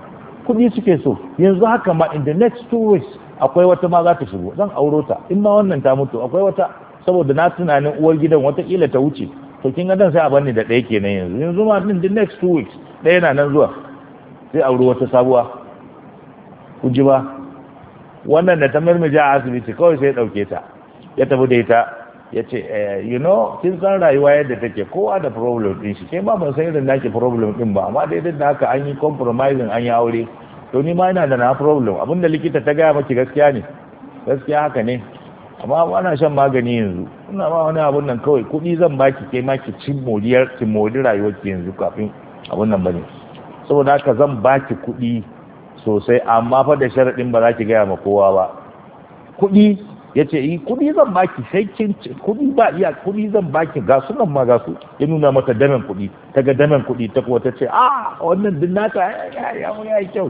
Speaker 1: kuɗi suke so. Yanzu haka ma in the next 2 weeks akwai wata ma za ta shigo, zan auro ta, in ma wannan ta mutu akwai wata, saboda na tunanin uwar gidan watakila ta wuce, to kin ga dan sai a bani da ɗaya kenan. Yanzu ma din the next 2 weeks ɗaya na nan zuwa, sai auro wata sabuwa. Ku ji ba, wannan da ta mirmija a asibiti kawai sai ya ɗauke ta ya tafi da ita, ya ce you know kin san rayuwa yadda take, kowa da problem din shi, ke ma ban san irin nake problem din ba, amma dai da haka an yi compromising, an yi aure, to ni ma ina da na problem. Abinda likita ta gaya maki gaskiya ne, gaskiya haka ne, amma ana shan magani yanzu, ina ma wani abun nan kawai kuɗi zan baki, ke ma ki cin modiyar ki modi rayuwar ki yanzu kafin abun nan bane. Saboda haka zan baki kuɗi sosai, amma fa da sharaɗin ba za ki gaya ma kowa ba. Kuɗi ya ce yi kuɗi zan baki, sai kin kuɗi ba iya, kuɗi zan baki, ga su nan ma ga su, ya nuna mata damen kuɗi, ta ga damen kuɗi, ta kuwa ta ce wannan din naka ya yi kyau.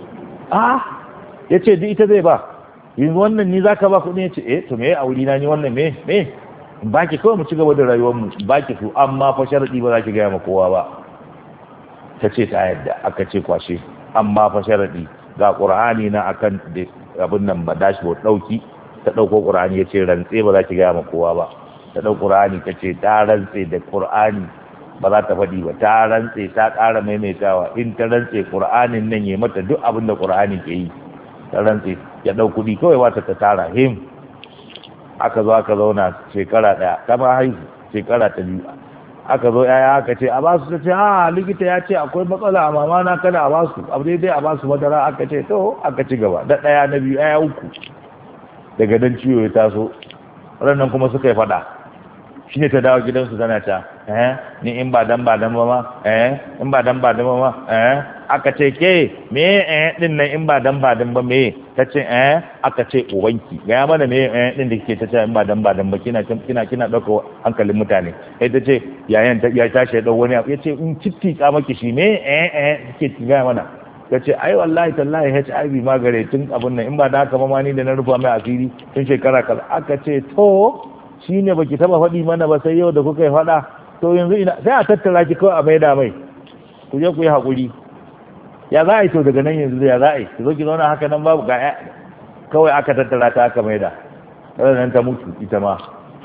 Speaker 1: Ya ce duk ita zai ba, yanzu wannan ni zaka ba kuɗi? Ya ce to me a wuri na ni wannan me baki kawai mu ci gaba da rayuwar mu, baki su, amma fa sharadi ba za ki gaya ma kowa ba. Ta ce ta yadda, aka ce kwashe, amma fa sharadi ga qur'ani na akan abin nan ba dashboard dauki, ta dauko qur'ani, ya ce rantse ba za ki gaya ma kowa ba. Ta dauko qur'ani, ta ce ta rantse da qur'ani ba za ta faɗi ba, ta rantse, ta ƙara maimaitawa, in ta rantse qur'anin nan ya mata duk abin da qur'ani ke yi. Ta rantse, ya dau kuɗi kawai wata ta tara him. Aka zo aka zauna shekara ɗaya, ta ma haihu shekara ta biyu. Aka zo yaya aka ce a basu, ta ce likita ya ce akwai matsala a mama na, kada a basu abu dai a basu madara. Aka ce to, aka ci gaba da ɗaya na biyu, yaya uku, daga dan ciwo ya taso. Ranar kuma suka yi faɗa, shi ne ta dawo gidansu tana ta ni in ba dan ba ma in ba dan ba ma aka ce ke me din nan in ba dan ba me, ta ce aka ce ubanki ga mana me din da kike ta ce in ba dan ba kina dauka hankalin mutane. Sai ta ce yayan ta ya tashi da wani abu, ya ce in kittika maki shi me kike ga mana. Ta ce ai wallahi tallahi HIV magare tun abun nan, in ba da haka ma ni da na rufa mai asiri tun shekara kaza. Aka ce to shi ne baki taba faɗi mana ba sai yau da kuka yi faɗa, to yanzu ina sai a tattara ki kawai a maida mai, ku je ku yi haƙuri. Ya za a yi to daga nan yanzu ya za a yi, ki zo ki zauna haka nan babu ga kawai aka tattara ta aka maida, kada nan ta mutu ita ma.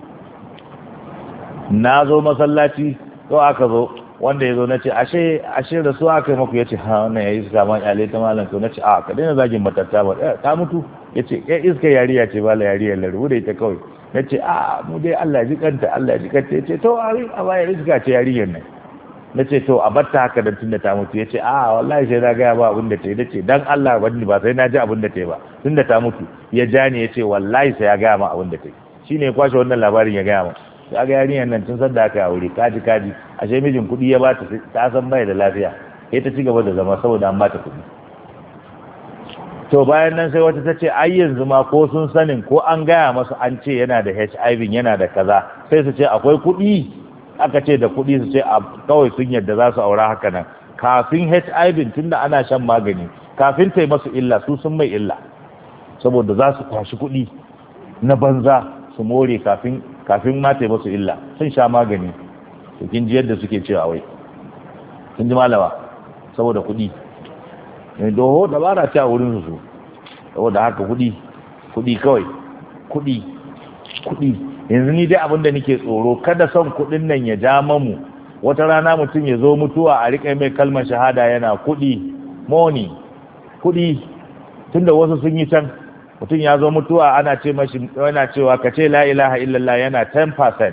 Speaker 1: Na zo masallaci to aka zo wanda ya zo na ce ashe da su aka yi maku, ya ce wannan ya yi iska ma kyale ta malam, to na ce ka daina zagin matatta ba ta mutu. Ya ce iska yariya ce ba la yariya laru da ita kawai. Na ce mu dai Allah ji kanta, Allah ji kanta. Ya ce to a baya iska ce yariyar nan. Na ce to a batta haka da tun da ta mutu. Ya ce wallahi sai na gaya ba abin da ta yi. Na ce dan Allah ba sai na ji abin da ta yi ba, tun da ta mutu. Ya ja ni ya ce wallahi sai ya gaya ma abin da ta yi. Shi ne ya kwashe wannan labarin ya gaya ma. Ya ga yarinyar nan tun san da aka aure, kaji ashe mijin kuɗi ya ba ta san bai da lafiya, sai ta ci gaba da zama saboda an ba ta kuɗi. To bayan nan sai wata ta ce ai yanzu ma ko sun sanin ko an gaya masu an ce yana da HIV yana da kaza, sai su ce akwai kuɗi. Aka ce da kuɗi, su ce kawai sun yadda za su aura haka nan. Kafin HIV tunda ana shan magani, kafin ta yi masu illa su sun mai illa, saboda za su kwashi kuɗi na banza su more kafin ma ta yi masu illa, sun sha magani. To kin ji yadda suke cewa wai, kin ji malama, saboda kuɗi. Doho dabara ce a wurin su, saboda haka kuɗi kawai, kuɗi. Yanzu ni dai abin da nake tsoro, kada son kuɗin nan ya ja mamu wata rana mutum ya zo mutuwa a riƙe mai kalmar shahada yana kuɗi, money, kuɗi. Tunda wasu sun yi can, mutum ya zo mutuwa ana ce mashi, yana cewa ka ce la ilaha illallah, yana 10%,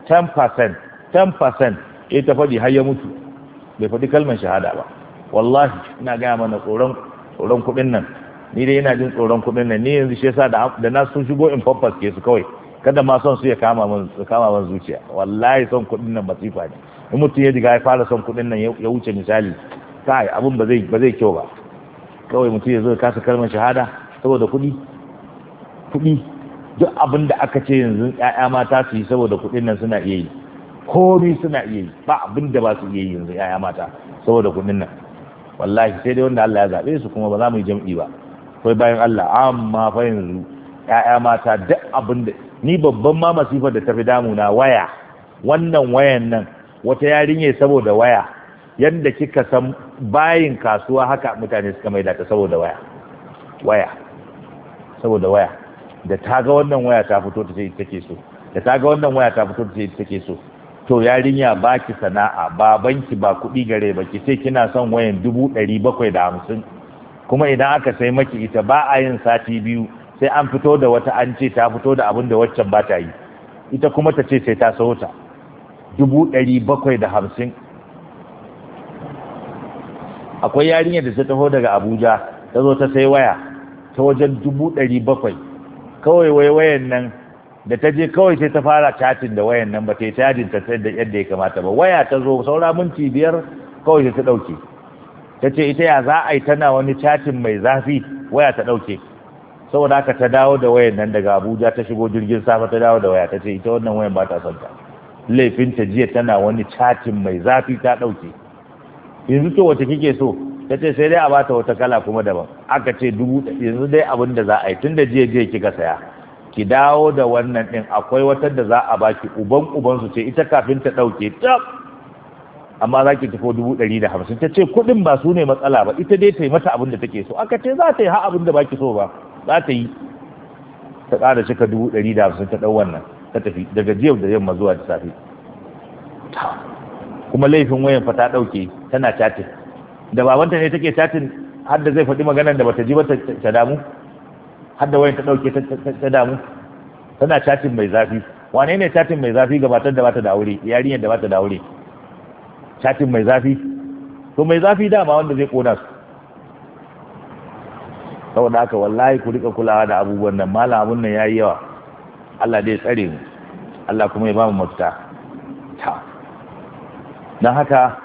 Speaker 1: ya ta faɗi har ya mutu, bai faɗi kalmar shahada ba. Wallahi ina gaya mana tsoron kuɗin nan, ni dai ina jin tsoron kuɗin nan. Ni yanzu shi yasa da na sun shigo in fafas ke su kawai, kada ma son su ya kama man zuciya. Wallahi son kuɗin nan masifa ne. In mutum ya riga ya fara son kuɗin nan ya wuce misali, kai abin ba zai kyau ba. Kawai mutum ya zo ya kasa kalmar shahada saboda kuɗi. Duk abin da aka ce yanzu ƴaƴa mata su yi saboda kuɗin nan suna iya yi, komai suna iya yi, ba abin da ba su iya yi yanzu ƴaƴa mata saboda kuɗin nan. Wallahi sai dai wanda Allah ya zaɓe su, kuma ba za mu yi jam'i ba, kai bayan Allah. Amma fa yanzu ƴaƴa mata duk abin da ni babban ma masifar da ta fi damuna waya, wannan wayan nan, wata yarinya saboda waya yadda kika san bayin kasuwa haka mutane suka maida ta saboda waya saboda waya da ta ga wannan waya ta fito ta ce take so da ta ga wannan waya ta fito ta ce take so to yarinya baki sana'a babanki ba kuɗi gare ba ki ce kina son wayan 750 kuma idan aka sai maki ita ba a yin sati biyu sai an fito da wata an ce ta fito da abin da waccan ba ta yi ita kuma ta ce sai ta sayo ta 750. akwai yarinya da ta taho daga Abuja ta zo ta sai waya ta wajen 700 kawai wayan nan da ta je kawai sai ta fara chatting da wayan nan ba ta yi chatting ta sai da yadda ya kamata ba waya ta zo saura minti 5 kawai sai ta dauke ta ce ita ya za a yi tana wani chatting mai zafi waya ta dauke saboda haka ta dawo da wayan nan daga Abuja ta shigo jirgin safa ta dawo da waya ta ce ita wannan wayan ba ta son ta laifin ta jiya tana wani chatting mai zafi ta dauke yanzu to wace kike so ta ce sai dai a bata wata kala kuma daban aka ce yanzu dai abin da za a yi tunda jiya kika saya ki dawo da wannan din akwai wata da za a baki uban su ce ita kafin ta dauke tab amma za ki tafi 150 ta ce kudin ba su ne matsala ba ita dai ta yi mata abin da take so aka ce za ta yi ha abin da baki so ba za ta yi ta ƙara cika 150 ta ɗau wannan ta tafi daga jiya da yamma zuwa da safe kuma laifin wayan fa ta ɗauke tana chatting da babanta ne take chatting har da zai faɗi maganar da bata ji ba ta damu har da wayan ta ɗauke ta damu tana chatting mai zafi wane ne chatting mai zafi ga matar da bata da aure yarinyar da bata da aure chatting mai zafi to mai zafi dama wanda zai kona su saboda haka wallahi ku rika kulawa da abubuwan nan malam abun nan yayi yawa Allah dai tsare mu Allah kuma ya ba mu mafita ta dan haka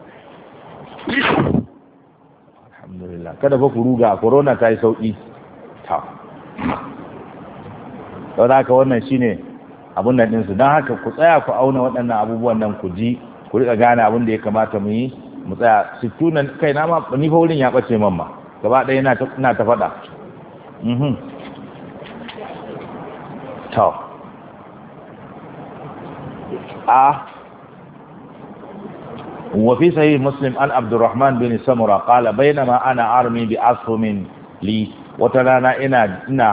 Speaker 1: alhamdulillah kada fa ku ruga corona ta yi sauki ta saboda haka wannan shine abun nan din su dan haka ku tsaya ku auna waɗannan abubuwan nan ku ji ku rika gane abin da ya kamata mu yi mu tsaya 60 kai na ma ni fa wurin ya bace mamma gaba ɗaya ina ta faɗa to وفي صحيح مسلم عن عبد الرحمن بن سمرة قال بينما أنا أرمي بأسهم لي وترانا إنا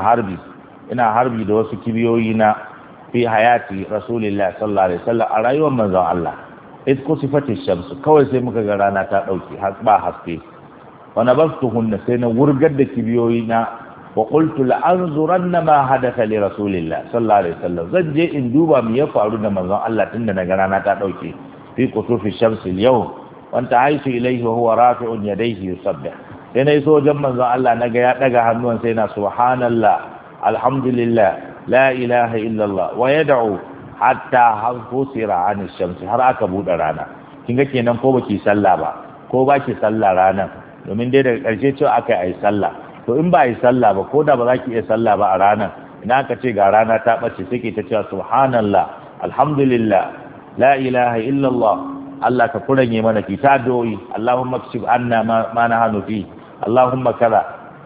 Speaker 1: حربي دوس كبيوينا في حياة رسول الله صلى الله عليه وسلم أرأي ومن ذا الله إذ كسفت الشمس كوي سيمك غرانا تأوكي حسبا حسبي ونبذتهن سينا ورقد كبيوينا وقلت لأنظرن ما حدث لرسول الله صلى الله عليه وسلم زنجي إن دوبا ميفعلون من ذا الله تندنا غرانا تأوكي في كسوف الشمس اليوم وانت عايش إليه وهو رافع يديه يصبح سينا يسو جمع ذا الله نقا هنوان سينا سبحان الله الحمد لله لا إله إلا الله ويدعو حتى حفصر عن الشمس har aka buɗe rana kinga kenan ko baki sallah ba ko baki sallah ranan domin dai daga ƙarshe cewa aka yi sallah to in ba yi sallah ba ko da ba za ki iya sallah ba a ranan ina aka ce ga rana ta bace sai ke ta cewa subhanallah alhamdulillah la ilaha illallah Allah ka kuranye mana ki ta doyi Allahumma kshif anna ma nahanu fi Allahumma kaza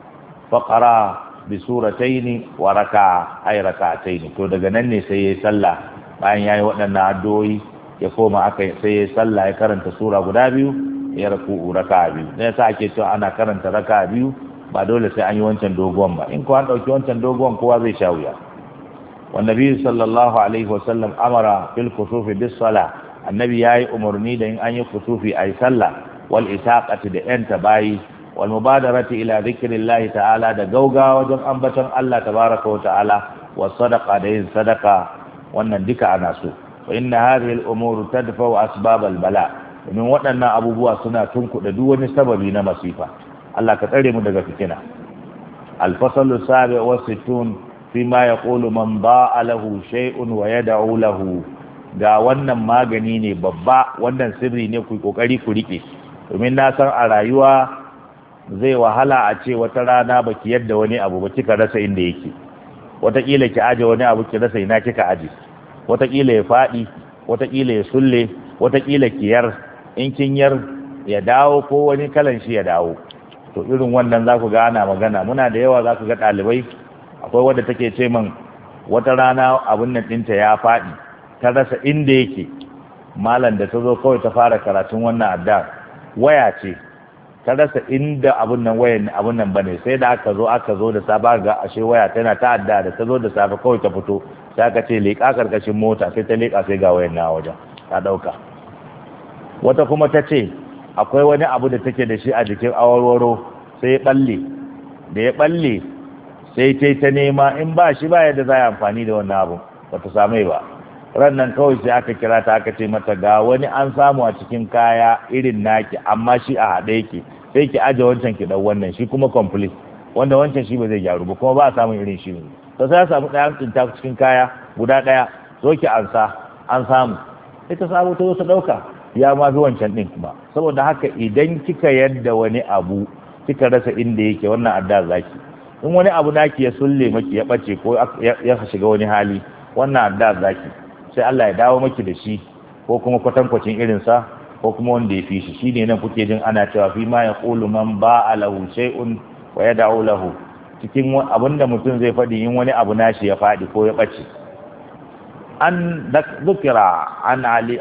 Speaker 1: faqara bi surataini wa raka'a ay raka'ataini to daga nan ne sai yayi sallah bayan yayi waɗannan addu'o'i ya koma sai yayi sallah ya karanta sura guda biyu ya raku'u raka'a biyu dan yasa ake cewa ana karanta raka'a biyu ba dole sai an yi wancan dogon ba in ko an dauki wancan dogon kowa zai sha wuya wan nabi sallallahu alaihi wasallam amara bil kusufi bis salah annabi yayi umarni da in an yi kusufi ayi sallah wal isaqati da yanta bayi wal mubadarati ila dhikrillahi ta'ala da gaugawa wajen ambaton Allah tabaraka wa ta'ala was sadaqa da yin sadaqa wannan duka ana so wa inna hadhihi al umur tadfa'u asbab al bala domin waɗannan abubuwa suna tunkuɗa duk wani sababi na masifa Allah ka tsare mu daga fitina al-fasalu sabi wa sittun fima yaqulu man ba'a lahu shay'un wa yad'u lahu ga wannan magani ne babba wannan sirri ne ku kokari ku rike domin na san a rayuwa zai wahala a ce wata rana baki yadda wani abu ba kika rasa inda yake wataƙila ki aje wani abu ki rasa ina kika aje wataƙila ya faɗi wataƙila ya sulle wataƙila ki yar in kin yar ya dawo ko wani kalan shi ya dawo to irin wannan za ku ga ana magana muna da yawa za ku ga ɗalibai akwai wadda take ce min wata rana abin nan ɗinta ya faɗi ta rasa inda yake malam da ta zo kawai ta fara karatun wannan adda waya ce ta rasa inda abun nan bane, sai da aka zo da safe ga ashe waya tana ta'adda da ta zo da safe kawai ta fito sai aka ce leƙa karkashin mota, sai ta leƙa sai ga wayan na wajen ta dauka. Wata kuma ta ce akwai wani abu da take da shi a jikin awarwaro sai ya balle, da ya balle sai ta nema in ba shi ba yadda za a amfani da wannan abu, ba ta samu ba. Ran nan kawai sai aka kira ta aka ce mata ga wani an samu a cikin kaya irin naki amma shi a haɗe yake, sai ki aje wancan ki ɗau wannan shi kuma complete, wanda wancan shi ba zai gyaru ba kuma ba a samun irin shi ne. To sai ya samu ɗaya tsinta cikin kaya guda ɗaya, zo ki ansa, an samu sai ta samu ta zo ta ɗauka, ya ma fi wancan ɗin kuma. Saboda haka idan kika yadda wani abu kika rasa inda yake, wannan adda zaki. In wani abu naki ya sulle maki ya ɓace ko ya shiga wani hali, wannan adda zaki, sai Allah ya dawo maki da shi ko kuma kwatankwacin irinsa ko kuma wanda ya fi shi. Shi ne nan kuke jin ana cewa fi ma ya ƙulu man ba'a lahu shay'un wa yad'u lahu, cikin abinda mutum zai faɗi in wani abu nashi ya faɗi ko ya ɓace. An dhukira an Ali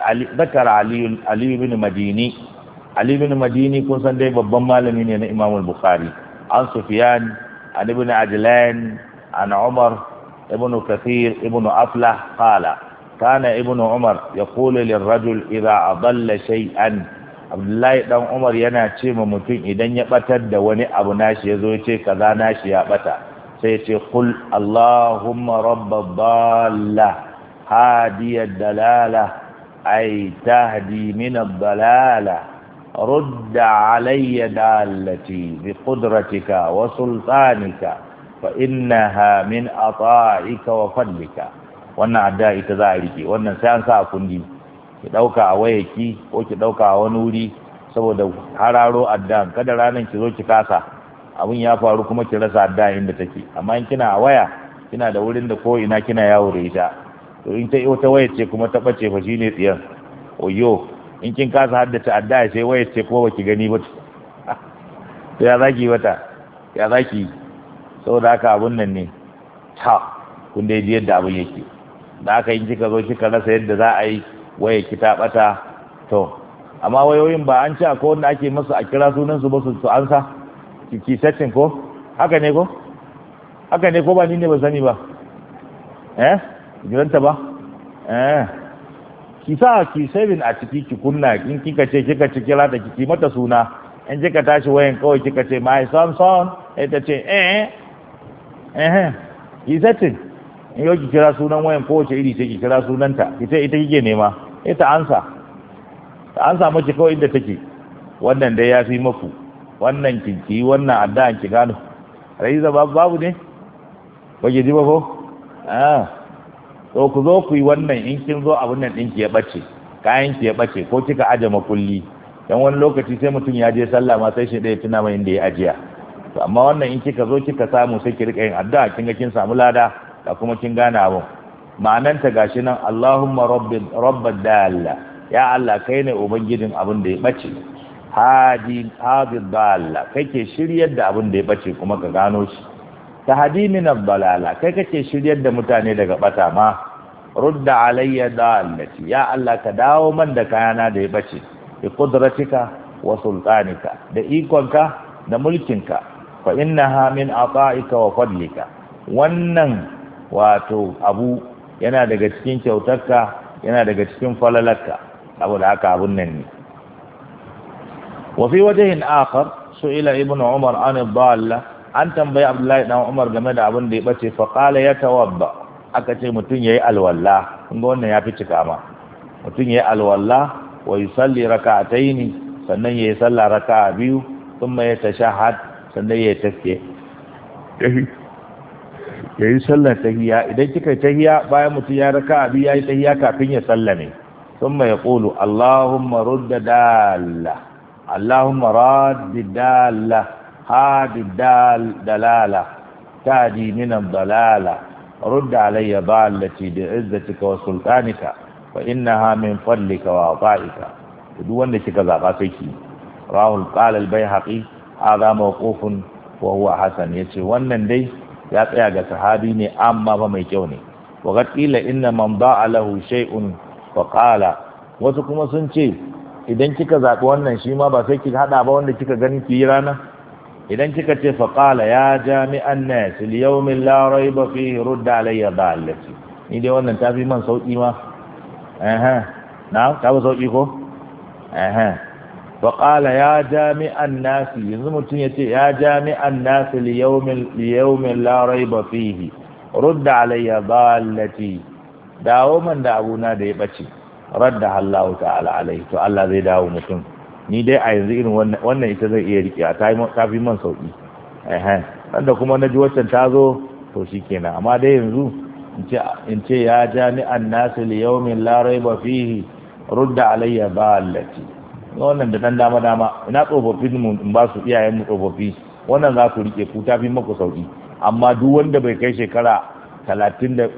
Speaker 1: bin Madini. Ali bin Madini kun san dai babban malami ne na Imam al-Bukhari. An Sufyan an ibn Ajlan an Umar ibn Kathir ibn Aflah qala kana ibn Umar yaqulu lirrajul idha adalla shay'an. Abdullahi dan Umar yana ce ma mutum idan ya batar da wani abu nashi yazo ya ce kaza nashi ya bata, sai ya ce qul Allahumma rabbad dalla هادي الدلالة أي تهدي من الضلالة رد علي دالتي بقدرتك وسلطانك فإنها من عطائك وفضلك. wannan adda ita za a rike, wannan sai an sa a kundi, ki dauka a wayarki ko ki dauka a wani wuri, saboda hararo adda kada ranan ki zo ki kasa abun ya faru kuma ki rasa adda inda take. Amma in kina a waya kina da wurin da ko ina kina yawo da ita, to in ta wata waya ce kuma ta bace fa shine tsiyan oyo. In kin kasa haddace adda sai waya ce ko baki gani ba, to ya zaki wata, ya zaki. Saboda haka abun nan ne ta kun dai ji yadda abun yake. Da aka in kika zo kika rasa yadda za a yi waya ki ta bata, to amma wayoyin ba an ce akwai wanda ake masu a kira sunan su ba su ansa ki setting ko haka ne ko ba ni ne ba sani ba jiranta ba ki sa ki saving a ciki ki kunna, in kika ce kira da kiki mata suna, in kika tashi wayan kawai kika ce my son ta ce ki setting in yau ki kira sunan wayan kowace iri ce ki kira sunanta, ki ce ita kike nema, ta ansa mace kawai inda take. Wannan dai ya fi maku, wannan kinki wannan addu'an ki gano raiza babu ne ba ki ji ba ko to ku zo ku yi wannan. In kin zo abin nan ɗinki ya ɓace, kayan ki ya ɓace ko kika aje makulli, dan wani lokaci sai mutum ya je sallah ma sai shi ɗaya tuna mai inda ya ajiya. To amma wannan in kika zo kika samu sai ki rika yin addu'a, kin ga kin samu lada da kuma kin gane abun. Ma'ananta gashi nan Allahumma rabbad dalla, ya Allah kai ne ubangijin abin da ya ɓace, hadi dalla kai ke shiryar da abin da ya ɓace kuma ka gano shi, tahdi min ad-dalala kai kake shiryar da mutane daga bata ma, rudda alayya dallati ya Allah ka dawo man da kayana da ya bace, bi qudratika wa sultanika da ikonka da mulkinka, fa innaha min ata'ika wa fadlika. Wannan wato abu yana daga cikin kyautarka, yana daga cikin falalarka, saboda haka abun nan ne. Wa fi wajhin akhar su'ila ibnu Umar an ad-dalla, an tambayi Abdullahi dan Umar game da abin da ya bace, fa qala yatawadda, aka ce mutun yayi alwalla. kun ga wannan yafi cika ma, mutun yayi alwalla wa yusalli rak'atayn, sannan yayi sallah raka'a biyu, thumma yatashahhad, sannan yayi tafiye yayi sallar tahiyya. Idan kika tahiyya bayan mutun ya raka'a biyu yayi tahiyya kafin ya sallame, thumma yaqulu Allahumma rudda dalla, Allahumma raddi dalla هادي الدلالة تهدي من الضلالة رد علي ضالتي بعزتك وسلطانك فإنها من فضلك وعطائك. دون ذلك ذا فيكي راهل قال البيهقي هذا موقوف وهو حسن. يتي wannan dai ya tsaya ga sahabi ne amma ba mai kyau ne. wa qad qila inna man da'a lahu shay'un fa qala, wasu kuma sun ce idan kika zaɓi wannan shi ma ba sai kika haɗa ba wanda kika gani ki yi rana idan kika ce faƙala ya jami'an nas liyawmin la raiba fihi rudda alayya dallati ni dai wannan ta fi man sauki ma na ta ba sauki ko faƙala ya jami'an nas yanzu mutum ya ce ya jami'an nas liyawmin la raiba fihi rudda alayya dallati dawo man da abuna da ya bace radda Allah ta'ala alaihi to Allah zai dawo mutum ni dai a yanzu irin wannan ita zai iya rike ta fi man sauki wanda kuma na ji waccan ta zo to shikenan amma dai yanzu in ce ya jami'an nasu li yawmin la raiba fihi rudda alayya dallati wannan da dan dama ina tsofaffin mu in ba su iyayen mu tsofaffi wannan za ku rike ku ta fi maku sauki amma duk wanda bai kai shekara 35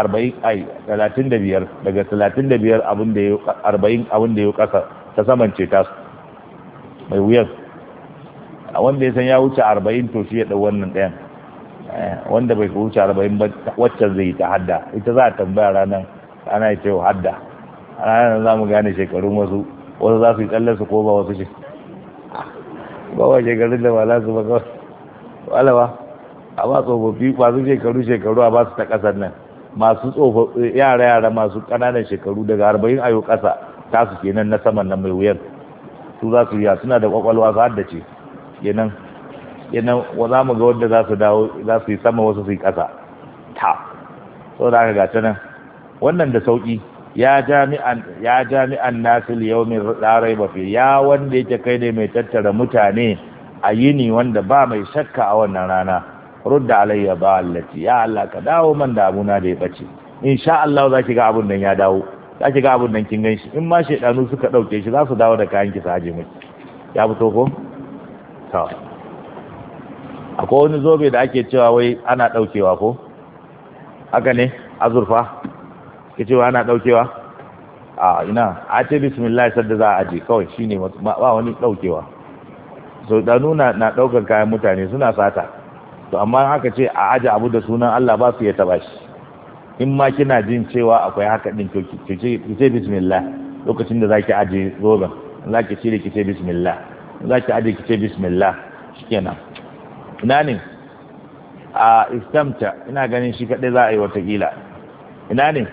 Speaker 1: daga 35 abin da ya 40 abin da ya kasa ta samance ta mai wuyar a wanda ya san ya wuce 40 to shi ya dau wannan ɗayan wanda bai wuce 40 ba waccan zai yi ta hadda ita za a tambaya ranar ana yi cewa hadda a ranar za mu gane shekarun wasu za su yi tsallar su ko ba wasu shi ba wa shekarun da ba za su ba kawai walawa a ba tsofaffi masu shekaru a ba su ta ƙasar nan masu yara masu ƙananan shekaru daga 40 ayo ƙasa tasu kenan na saman nan mai wuyar su za su yi suna da kwakwalwa su haddace kenan wa za mu ga wanda za su dawo za su yi sama wasu su yi ƙasa ta so da aka gata nan wannan da sauƙi ya jami'an nasu liyaumin larai bafi ya wanda yake kai ne mai tattara mutane a yini wanda ba mai shakka a wannan rana rudda alayya ba allati ya Allah ka dawo man da abuna da ya bace insha Allah za ki ga abun nan ya dawo za ki ga abun nan kin ganshi in ma shedanu suka dauke shi za su dawo da kayan ki su haje miki ya fito ko to akwai wani zobe da ake cewa wai ana daukewa ko haka ne azurfa ke cewa ana daukewa a ina a ce bismillah sadda za a aje kawai shine ba wani daukewa so danu na daukar kayan mutane suna sata to amma haka ce a aje abu da sunan Allah ba su ya taba shi in ma kina jin cewa akwai haka din to ki ce bismillah lokacin da zaki aje zoben zaki cire ki ce bismillah zaki aje ki ce bismillah shikenan ina ne a istamta ina ganin shi kadai za a yi watakila ina ne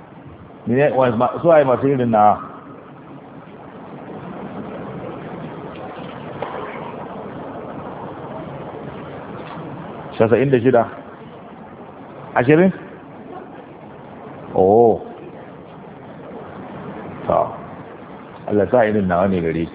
Speaker 1: su a yi masu irin na 96 20 oh ta Allah ta irin nawa ne gare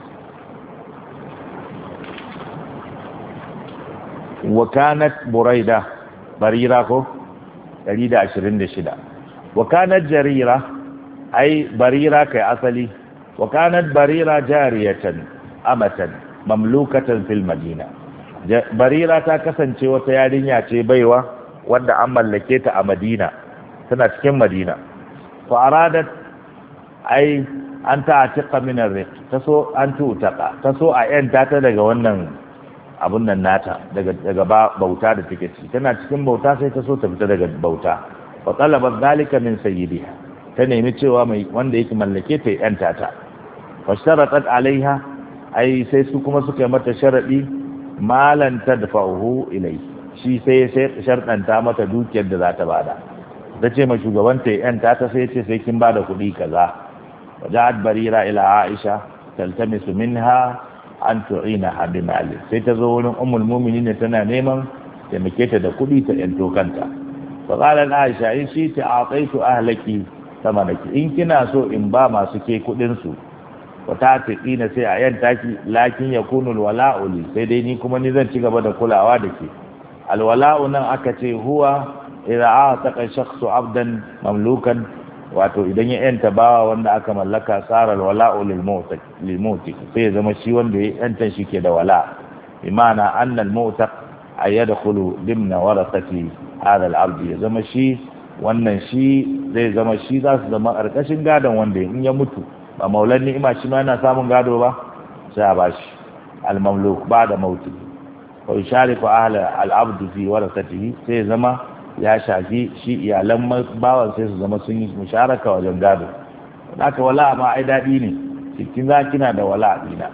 Speaker 1: wa kanat buraida barira ko 126 wa kanat jarira ai barira kai asali wa kanat barira jariyatan amatan mamlukatan fil madina barira ta kasance wata yarinya ce baiwa wanda an mallake ta a Madina tana cikin Madina fa aradat ai an ta'atiqa min ar-riq taso an tutaka taso a yanta ta daga wannan abun nan nata daga bauta da take ci tana cikin bauta sai taso ta fita daga bauta fa talabat zalika min sayyidiha ta nemi cewa mai wanda yake mallake ta yanta ta fa sharatat alaiha ai sai su kuma suka mata sharadi malan tadfa'uhu ilai shi sai sharɗanta mata dukiyar da za ta bada ta ce ma shugabanta yanta ta sai ce sai kin bada kuɗi kaza waja'at barira ila aisha taltamisu minha an tu'inaha bi mali sai ta zo wurin ummul mu'minin tana neman taimake ta da kuɗi ta yanto kanta fa qalat aisha in shi ta ataitu ahlaki samanaki in kina so in ba masu ke kuɗin su wata taƙina sai a yanta ki lakin ya kunu alwala'u li sai dai ni kuma ni zan ci gaba da kulawa da ke alwala'u nan aka ce huwa idza ataqa shakhsu abdan mamlukan wato idan ya yanta bawa wanda aka mallaka sara alwala'u lil mawt sai zama shi wanda ya yanta shi ke da wala bi ma'ana anna al mawt ay yadkhulu dimna warasati hadha al abd ya zama shi wannan shi zai zama shi za su zama karkashin gadon wanda in ya mutu ba maulan ni'ima shi ma yana samun gado ba sai a bashi al-mamluk ba da mauti wa yushariku ahla al-abd fi warasatihi sai zama ya shafi shi iyalan bawan sai su zama sun yi musharaka wajen gado haka wala ma ai dadi ne cikin za kina da wala dina.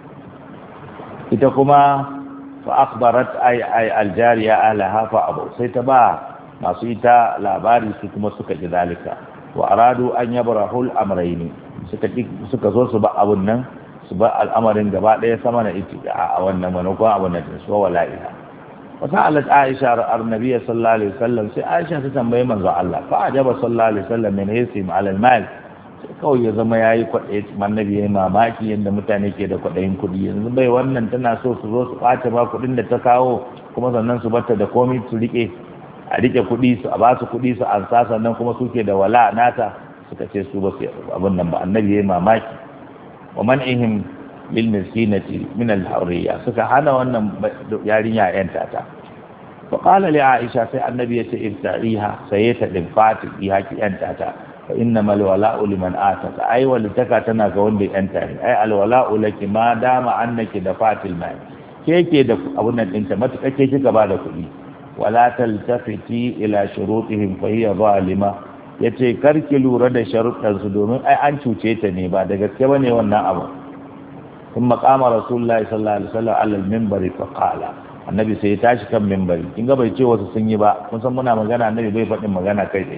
Speaker 1: Ita kuma fa akhbarat ay aljariya alaha fa abu, sai ta ba masu ita labari su kuma suka ji zalika wa aradu an yabrahu al-amrayn, suka zo su ba abun nan, su ba al'amarin gaba daya sama na ita a wannan manukon abun nan su wala'iha. wa sa'alat Aisha ar-nabiy sallallahu alaihi wasallam, sai Aisha ta tambaye manzo Allah fa ajaba sallallahu alaihi wasallam min hisim ala al-mal, kawai ya zama ya yi kwaɗayi, annabi ya yi mamaki yadda mutane ke da kwaɗayin kuɗi. Yanzu bai wannan tana so su zo su ɓace ma kuɗin da ta kawo, kuma sannan su bata da komai su riƙe, a riƙe kuɗi su a ba su kuɗi su ansa, sannan kuma suke da wala nata, suka ce su ba su abin nan ba. Annabi ya yi mamaki. wa man'ihim lil miskinati min al-hurriya, suka hana wannan yarinya yan tata. fa qala li Aisha, sai annabi ya ce irtariha, sai ta din fati haki yan tata. fa innamal wala'u liman ataka, ai walitaka tana ga wanda yan tare, ai alwala'u laki ma dama annaki da fatil mai, ke da abun nan ɗinta matuƙa ke kika ba da kuɗi. wala taltafiti ila shurutihim fa hiya zalima, yace karki lura da sharuɗan su, domin ai an cuce ta ne, ba da gaske bane wannan abu. kuma qama rasulullahi sallallahu alaihi wasallam ala al-minbari fa qala, annabi sai ya tashi kan minbari. kin ga bai ce wasu sun yi ba, kun san muna magana, annabi bai faɗin magana kai tsaye.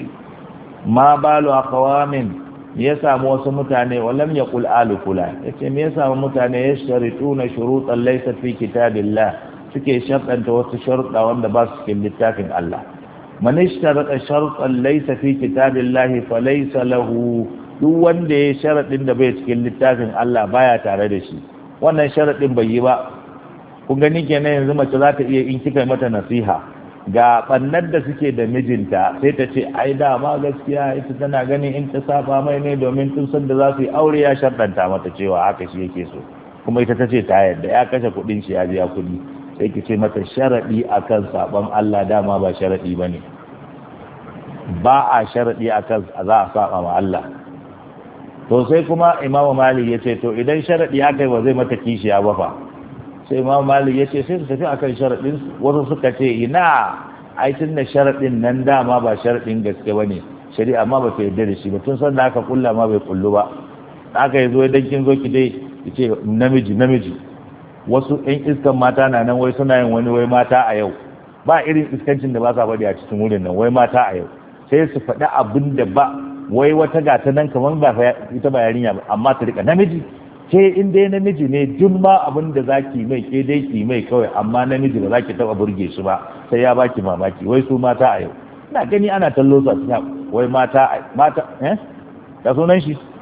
Speaker 1: ma balu aqwamin, me ya samu wasu mutane, walam yaqul alu fulan, yace me ya samu mutane yashtarituna shurutan laysa fi kitabillah, suke sharɗanta wasu sharuɗa wanda ba su cikin littafin Allah. man ishtarata shartan laysa fi kitabillah fa laysa lahu, duk wanda ya sharaɗin da bai cikin littafin Allah baya tare da shi, wannan sharaɗin bai yi ba. kun gani kenan yanzu mace za ta iya, in kika mata nasiha ga ɓannar da suke da mijinta, sai ta ce ai dama gaskiya ita tana ganin in ta saba mai ne, domin tun san da za su yi aure ya sharɗanta mata cewa haka shi yake so, kuma ita ta ce ta yarda, ya kashe kuɗin shi ya biya kuɗi, sai ki ce mata sharaɗi akan saban Allah dama ba sharaɗi ba ne, ba a sharaɗi akan za a saba ma Allah. to sai kuma Imam Malik ya ce to idan sharaɗi aka yi ba zai mata kishiya ba fa, sai Imam Malik ya ce sai su tafi akan sharaɗin. wasu suka ce ina ai tun da sharaɗin nan dama ba sharaɗin gaske ba ne, shari'a ma ba ta yarda da shi ba, tun san da aka kulla ma bai kullu ba. aka yi zo idan kin zo ki dai ki ce namiji. wasu ɗan iskan mata na nan wai suna yin wani wai mata a yau, ba irin iskancin da ba sa faɗi a cikin wurin nan, wai mata a yau, sai su faɗi abin da ba, wai wata gata nan kamar ba ita ba yarinya ba, amma ta rika namiji. ke in dai namiji ne duk ma abin da zaki mai ke dai ki mai kawai, amma namiji ba za ki taba burge shi ba, sai ya baki mamaki. wai su mata a yau, ina gani ana tallo su a cikin, wai mata ya sunan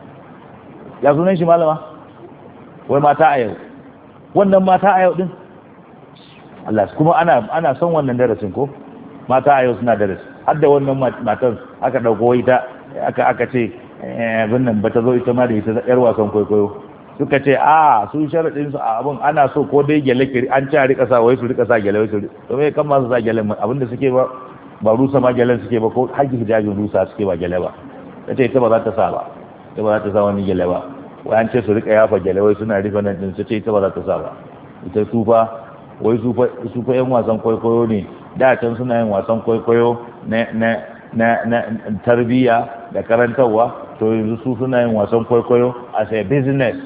Speaker 1: shi malama, wai mata a yau, wannan mata a yau din Allah, kuma ana son wannan darasin ko, mata a yau suna darasi. har da wannan matan aka dauko ita aka ce binnan ba ta zo ita ma da ita yar wasan kwaikwayo, suka ce a su sharaɗin su a abin ana so ko dai gyale kiri, an ci a rika sa, wai su rika sa gyale, wai su to me kan ma su sa gyale, abinda suke ba rusa ma gyalen suke ba, ko haƙƙi hijabin rusa suke ba gyale ba. ta ce ita ba za ta sa ba, ita ba za ta sa wani gyale ba, wai an ce su rika yafa gyale, wai suna rufe nan din, su ce ita ba za ta sa ba. ita wai su fa yan wasan kwaikwayo ne, da can suna yin wasan kwaikwayo na tarbiyya da karantarwa, to yanzu su suna yin wasan kwaikwayo as a business.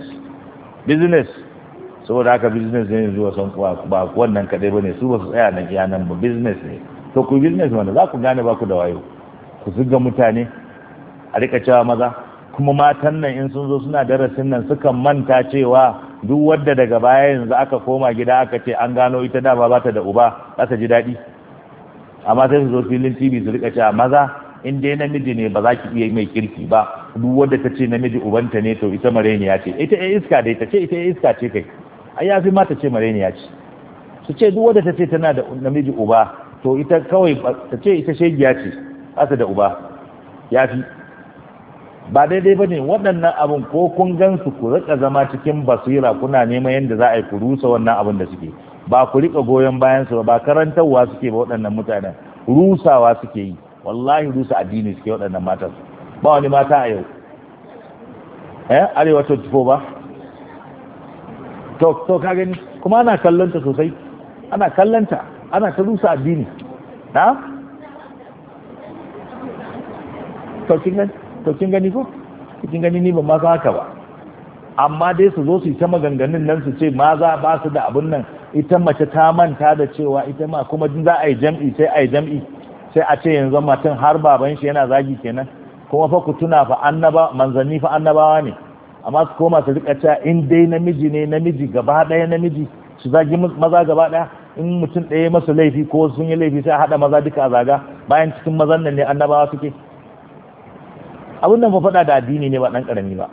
Speaker 1: saboda haka business ne yanzu, wasan ba wannan kadai bane, su ba su tsaya nan iya nan ba, business ne. to ku business wanda za ku gane ba ku da wayo, ku zuga mutane a rika cewa maza, kuma matan nan in sun zo suna darasin nan sukan manta cewa duk wadda daga baya yanzu aka koma gida aka ce an gano ita dama ba ta da uba, za ta ji daɗi. amma sai su zo filin TV su rika cewa maza in dai namiji ne ba za ki iya mai kirki ba, duk wadda ta ce namiji ubanta ne to ita mareniya ce, ita ya iska dai ta ce ita ya iska ce kai, ai ya fi ma ta ce mareniya ce. su ce duk wadda ta ce tana da namiji uba to ita kawai ta ce ita shegiya ce, ba ta da uba, ya fi. ba daidai ba ne waɗannan abin, ko kun gan su ku rika zama cikin basira, kuna neman yadda za a yi ku rusa wannan abin da suke, ba ku rika goyon bayan su ba karantarwa suke ba. waɗannan mutanen rusawa suke yi, wallahi rusa addini suke waɗannan matan. ba wani mata a yau arewa 24 ba, to ka gani, kuma ana kallonta sosai, ana kallonta, ana ta rusa addini na. to kin gani ko kin gani, ni ban ma san haka ba, amma dai su zo su yi ta maganganun nan su ce maza ba su da abun nan, ita mace ta manta da cewa ita ma kuma za a yi jam'i sai a yi jam'i, sai a ce yanzu mutum har baban shi yana zagi kenan. Kuma fa ku tuna fa manzanni fa annabawa ne, amma su koma su rika cewa in dai namiji ne namiji gaba ɗaya namiji su zagi maza gaba ɗaya, in mutum ɗaya masu laifi ko sun yi laifi sai a haɗa maza duka a zaga, bayan cikin mazan nan ne annabawa suke. Abin nan fa faɗa da addini ne ba ɗan ƙarami ba.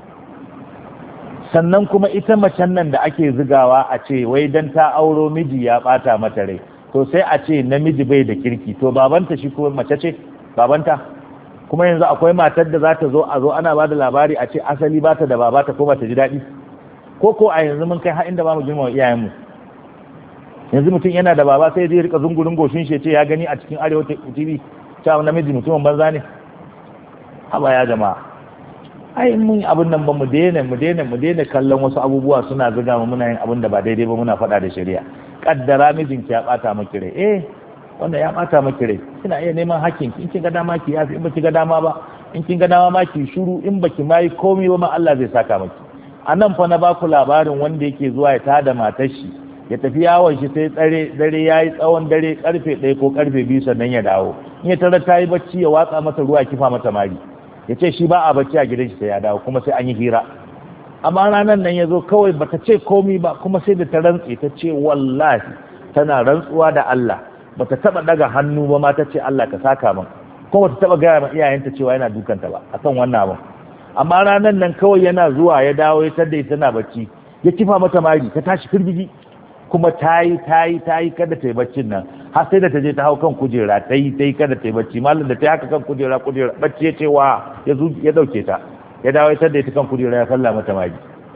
Speaker 1: Sannan kuma ita macen nan da ake zigawa a ce wai dan ta auro miji ya ɓata mata rai, to sai a ce namiji bai da kirki, to babanta shi ko mace ce babanta. Kuma yanzu akwai matar da za ta zo ana ba da labari a ce asali ba ta da baba ta ko ba ta ji daɗi, ko a yanzu mun kai har inda ba mu girmama iyayenmu. Yanzu mutum yana da baba sai zai rika zungurin goshin shi ce ya gani a cikin Arewa TV cewa namiji mutumin banza ne. Haba ya jama'a, ai mun abin nan ba mu daina kallon wasu abubuwa suna zuga mu muna yin abin da ba daidai ba, muna faɗa da shari'a. Kaddara mijinki ya ɓata maki rai, wanda ya ɓata maki rai, kina iya neman hakkin ki, in kin ga dama ki yafi, in baki ga dama ba, in kin ga dama ma ki shuru, in baki mai komai ba ma Allah zai saka maki. A nan fa na ba ku labarin wanda yake zuwa ya tada matar shi ya tafi yawon shi sai dare yayi tsawon dare karfe 1 ko karfe 2 sannan ya dawo, in ya tarar ta yi bacci ya watsa mata ruwa kifa mata mari, ya ce shi ba a bacci a gidan shi sai ya dawo, kuma sai an yi hira. Amma ranar nan ya zo kawai bata ce komai ba, kuma sai da ta rantse ta ce wallahi tana rantsuwa da Allah bata taba daga hannu ba ma ta ce Allah ka saka min, kuma bata taba gaya ma iyayenta cewa yana dukanta ba akan wannan abin. Amma ranar nan kawai yana zuwa ya dawo ya tada ita tana bacci, ya kifa mata mari, ta tashi firgigi, kuma ta yi kada ta yi baccin nan, har sai da ta je ta hau kan kujera ta yi kada ta yi bacci. Malam da ta yi haka kan kujera bacci ya ce wa ya dauke ta, ya dawo ya tada ita kan kujera ya kalla mata mari,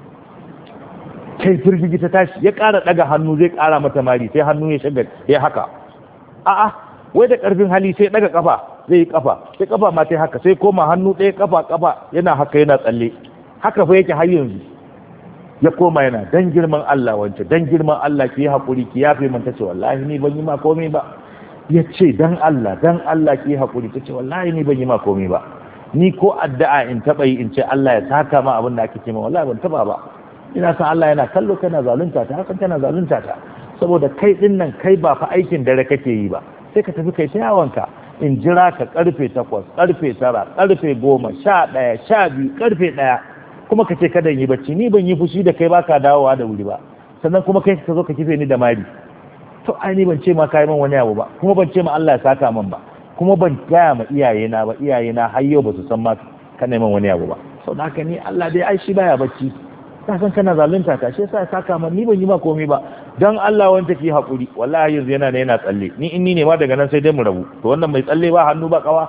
Speaker 1: kai firgigi ta tashi, ya ƙara daga hannu zai ƙara mata mari, sai hannu ya shaga ya haka, a'a wai da ƙarfin hali sai daga kafa zai yi kafa, sai kafa ma sai haka, sai koma hannu ɗaya kafa yana haka yana tsalle, haka fa yake har yanzu. Ya koma yana dan girman Allah wance, dan girman Allah ki yi haƙuri ki yafe min, tace wallahi ni ban yi ma komai ba. Ya ce dan Allah ki yi haƙuri, tace wallahi ni ban yi ma komai ba, ni ko addu'a in taɓa yi in ce Allah ya saka ma abin da ake ce ma wallahi ban taɓa ba. Ina san Allah yana kallo kana zalunta ta, hakan kana zalunta ta, saboda kai din nan kai ba fa aikin dare kake yi ba, sai ka tafi kai ta yawonka, in jira ka karfe 8 karfe 9 karfe 10 11 12 karfe 1 kuma ka ce kada yi bacci. Ni ban yi fushi da kai baka dawowa da wuri ba, sannan kuma kai ka zo ka kife ni da mari. To ai ni ban ce ma kai min wani abu ba, kuma ban ce ma Allah ya saka min ba, kuma ban gaya ma iyayena ba, iyayena har yau ba su san ma kana min wani abu ba. Saboda haka ni Allah dai ai shi baya bacci, ka san kana zalunta ta, shi yasa ya saka min, ni ban yi ma komai ba. Dan Allah wanda ke hakuri, wallahi yanzu yana tsalle, ni in ni ne ma daga nan sai dai mu rabu. To wannan mai tsalle ba hannu ba kawa,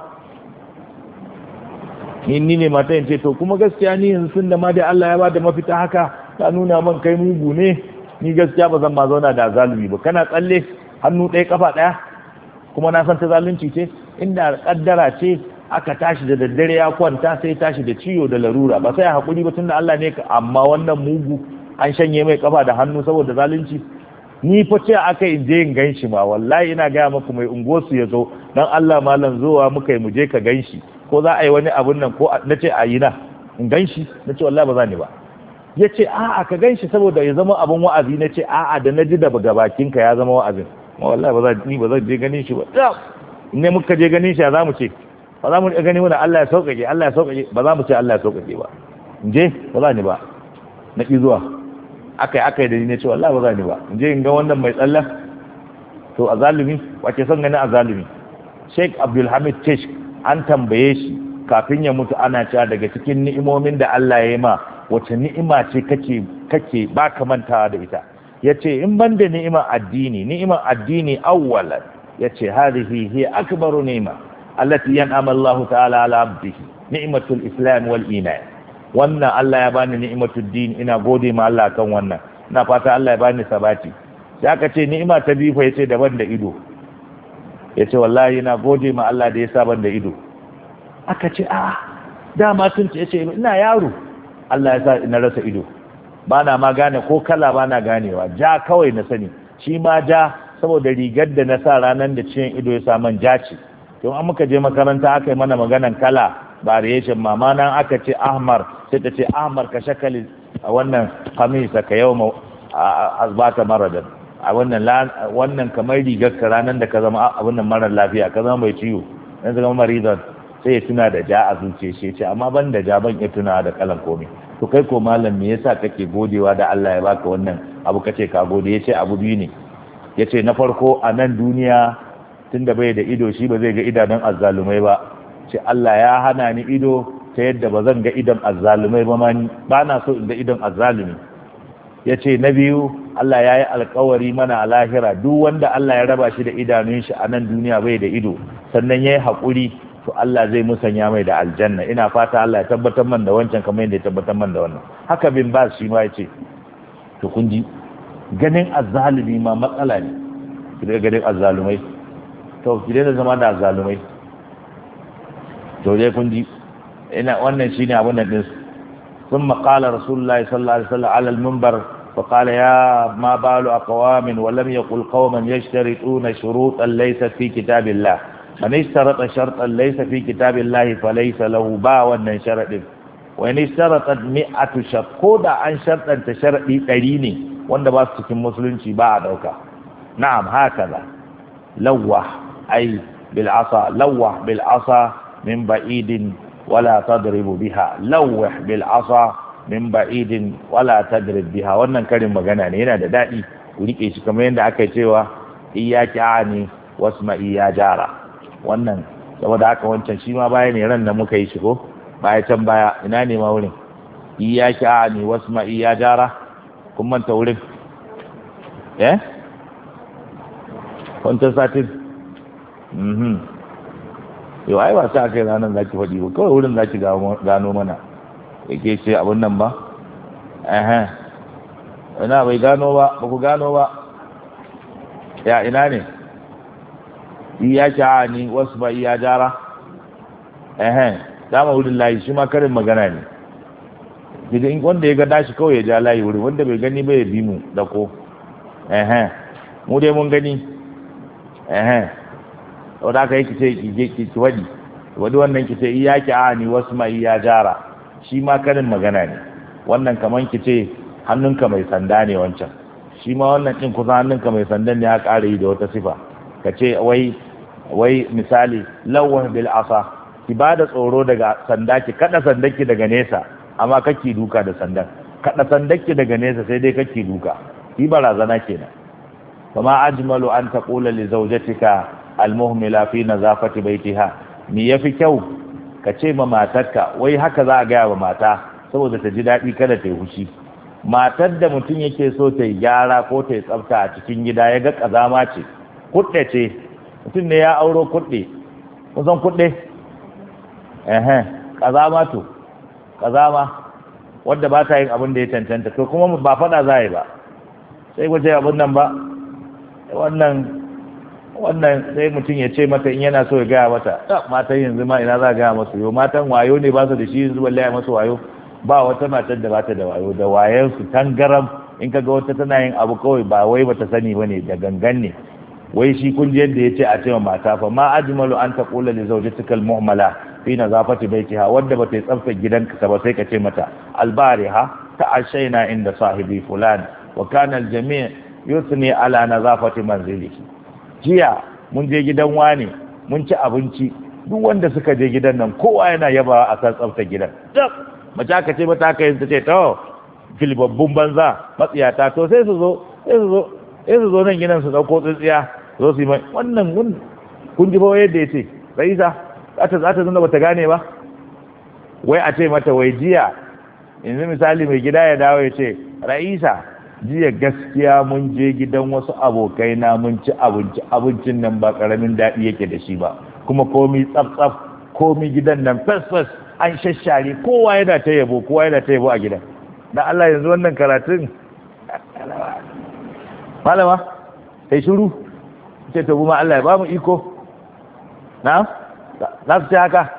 Speaker 1: ni ne mata yin ce to kuma gaskiya ni yanzu sun da ma dai Allah ya ba da mafita haka, ta nuna man kai mugu ne, ni gaskiya ba zan ma zauna da zalumi ba. Kana tsalle hannu ɗaya kafa ɗaya, kuma na san ta zalunci ce. Inda kaddara ce aka tashi da daddare ya kwanta sai tashi da ciwo da larura, ba sai hakuri ba tunda Allah ne ka. Amma wannan mugu an shanye mai kafa da hannu saboda zalunci. Ni fa ce aka in je in ganshi ma, wallahi ina gaya maku mai unguwarsu ya zo, dan Allah malam zowa muka yi mu je ka ganshi, ko za a yi wani abun nan, ko na ce a yi na in ganshi, na ce wallahi ba za ni ba. Ya ce a'a ka ganshi saboda ya zama abun wa'azi, na ce a'a da na ji da bakinka ya zama wa'azin, ma wallahi ba zan je ganin shi ba. Ne muka je ganin shi za mu ce ba za mu gani wani Allah ya sauƙaƙe, ba za mu ce Allah ya sauƙaƙe ba. In je ba za ni ba, na ƙi zuwa, akai da ni ne ce wallahi ba za ni ba. In je in ga wannan mai tsalla, to a zalumi wace son gani a zalumi. Sheikh Abdulhamid Tesh an tambaye shi kafin ya mutu, ana cewa daga cikin ni'imomin da Allah ya yi ma wace ni'ima ce kake baka mantawa da ita. Yace in ban da ni'imar addini awwalan, yace hadhihi hiya akbaru ni'ma allati yan'ama Allah ta'ala ala 'abdihi, ni'matul islam wal iman. Wannan Allah ya bani ni'matud din, ina gode ma Allah kan wannan, ina fata Allah ya bani sabati. Sai aka ce ni'ima ta biyu fa, yace daban da ido, yace wallahi ina gode ma Allah da ya sa ban da ido. Aka ce a dama tun ce, yace ina yaro Allah ya sa ina rasa ido, bana ma gane ko kala, bana ganewa, ja kawai na sani. Shi ma ja saboda rigar da na sa ranar da cikin ido ya sa man ja ce. Don an muka je makaranta aka yi mana maganan kala variation, mama nan aka ce ahmar, sai ta ce ahmar ka shakali a wannan kamisa ka yau azbata maradan a wannan kamar rigar ka ranar da ka zama abin nan marar lafiya ka zama mai ciwo dan zama maridan sai ya tuna da ja a zuciya shi ce amma ban da ja ban ya tuna da kalan komai to kai ko malam me yasa kake godewa da Allah ya baka wannan abu kace ka gode yace abu biyu ne yace na farko a nan duniya tunda bai da ido shi ba zai ga idanun azzalumai ba ce Allah ya hana ni ido ta yadda ba zan ga idan azzalumai ba ma ba na so in ga idan azzalumi yace na biyu Allah ya yi alkawari mana a lahira duk wanda Allah ya raba shi da idanun shi a nan duniya bai da ido sannan yayi hakuri to Allah zai musanya mai da aljanna ina fata Allah ya tabbatar man da wancan kamar yadda ya tabbatar man da wannan haka bin bas shi ma yace to kun ji ganin azzalumi ma matsala ne kidan ganin azzalumai to kidan da zama da azzalumai to dai kun ji ina wannan shine abun nan din ثم قال رسول الله صلى الله عليه وسلم على المنبر فقال يا ما بال أقوام ولم يقل قوما يشترطون شروطا ليست في كتاب الله من اشترط شرطا ليس في كتاب الله فليس له باع وان شرط وان اشترطت 100 شرط كودا ان شرطا تشرطي 100 ne wanda ba su cikin musulunci ba a dauka na'am hakaza lawah ay bil asa lawah bil asa min ba'idin wala tadribu biha lawah bil asa min ba'idin wala tadrib biha wannan karin magana ne yana da dadi ku rike shi kamar yadda aka cewa iyyaki ani wasma'i ya jara wannan saboda haka wancan shi ma baya ne ran da muka yi shi ko baya can baya ina ne ma wurin iyyaki ani wasma'i ya jara kun manta wurin wancan satin yau ai ba sa kai ranar zaki faɗi ba kawai wurin zaki gano mana yake ce abun nan ba ina bai gano ba ba ku gano ba ya ina ne iya ni wasu ba iya jara dama wurin layi shi ma karin magana ne gidan wanda ya ga dashi kawai ya ja layi wurin wanda bai gani bai bi mu da ko mu dai mun gani wadda aka yi ki wadi wannan ki ce iyaki ani wasu ma iya jara shi ma karin magana ne wannan kaman ki ce hannunka mai sanda ne wancan shi ma wannan din kusa hannunka mai sandan ne ya ƙara yi da wata sifa ka ce wai misali lawan bil asa ki ba da tsoro daga sanda ki kada sandanki daga nesa amma kake duka da sandan kada sandanki daga nesa sai dai kake duka yi barazana kenan kuma ajmalu an taqula li zawjatika almuhmila fi nazafati baitiha ni yafi kyau ka ce ma matarka wai haka za a gaya wa mata saboda ta ji daɗi kada ta yi hushi matar da mutum yake so ta yi gyara ko ta yi tsafta a cikin gida ya ga kazama ce kuɗe ce mutum ne ya auro kuɗe kusan kuɗe kazama to kazama wadda ba ta yin abin da ya cancanta to kuma ba faɗa za a yi ba sai gwaje abin nan ba wannan sai mutum ya ce mata in yana so ya gaya mata matan yanzu ma ina za a gaya masu yau matan wayo ne ba su da shi yanzu balle ya masu wayo ba wata matar da ba ta da wayo da wayan su tangaram in kaga wata tana yin abu kawai ba wai bata sani bane da gangan ne wai shi kun ji yadda yace a ce wa mata fa ma ajmalu an taqula li zawjatika al mu'mala fi nazafati baytiha wadda bata tsafta gidanka ba sai ka ce mata al bariha ta'ashayna inda sahibi fulan wa kana al jami' yusni ala nazafati manzilihi jiya mun je gidan wani mun ci abinci duk wanda suka je gidan nan kowa yana yabawa a kan tsaftar gidan mace aka ce mata aka yi ta ce to filibabbun banza matsiyata to sai su zo nan gidan su dauko tsintsiya zo su yi mai wannan kun ji ba yadda ya ce raisa za ta zuna bata gane ba wai a ce mata wai jiya yanzu misali mai gida ya dawo ya ce ra'isa jiya gaskiya mun je gidan wasu abokai na mun ci abincin nan ba karamin daɗi yake da shi ba kuma komi tsaf komi gidan nan fes an shashare kowa yana ta yabo a gidan dan Allah yanzu wannan karatun malama sai shiru ce to kuma Allah ya ba mu iko na za su ce haka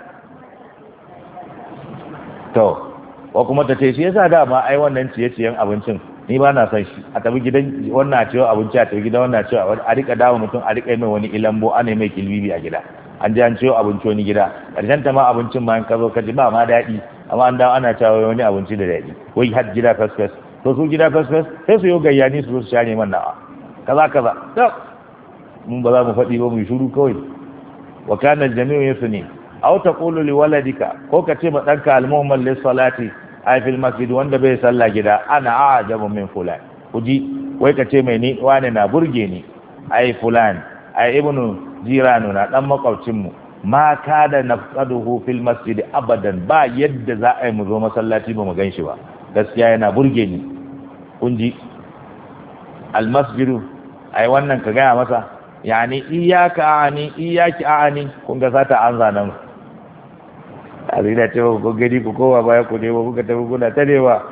Speaker 1: to ko kuma ta ce shi yasa dama ai wannan ciye-ciyen abincin ni ba na son shi a tabi gidan wannan cewa abinci a tabi gidan wannan cewa a rika dawo mutum a rika mai wani ilambo ana mai kilbibi a gida an ji an ciwo abinci wani gida karshen ta ma abincin ma in ka zo ka ji ba ma daɗi amma an dawo ana cewa wani abinci da daɗi wai har gida fasfas to su gida fasfas sai su yi gayyani su zo su share man nawa kaza kaza to mun ba za mu faɗi ba mu shiru kawai wa kana al-jami'u yasni aw taqulu li waladika ko ka ce ma danka al-mu'min lis salati ay fil masjid wanda bai salla gida ana ajabu min fulan kuji wai ka ce mai ni wani na burge ni ay fulan ay ibnu jiranu na dan makwabcin mu ma kada nafqaduhu fil masjid abadan ba yadda za a yi mu zo masallaci ba mu ganshi ba gaskiya yana burge ni kunji al masjidu ai wannan ka gaya masa yani iyaki ani kun ga sata an zanen azina ce ko gani ku kowa baya ku ne ba kuka tafi kuna ta ne ba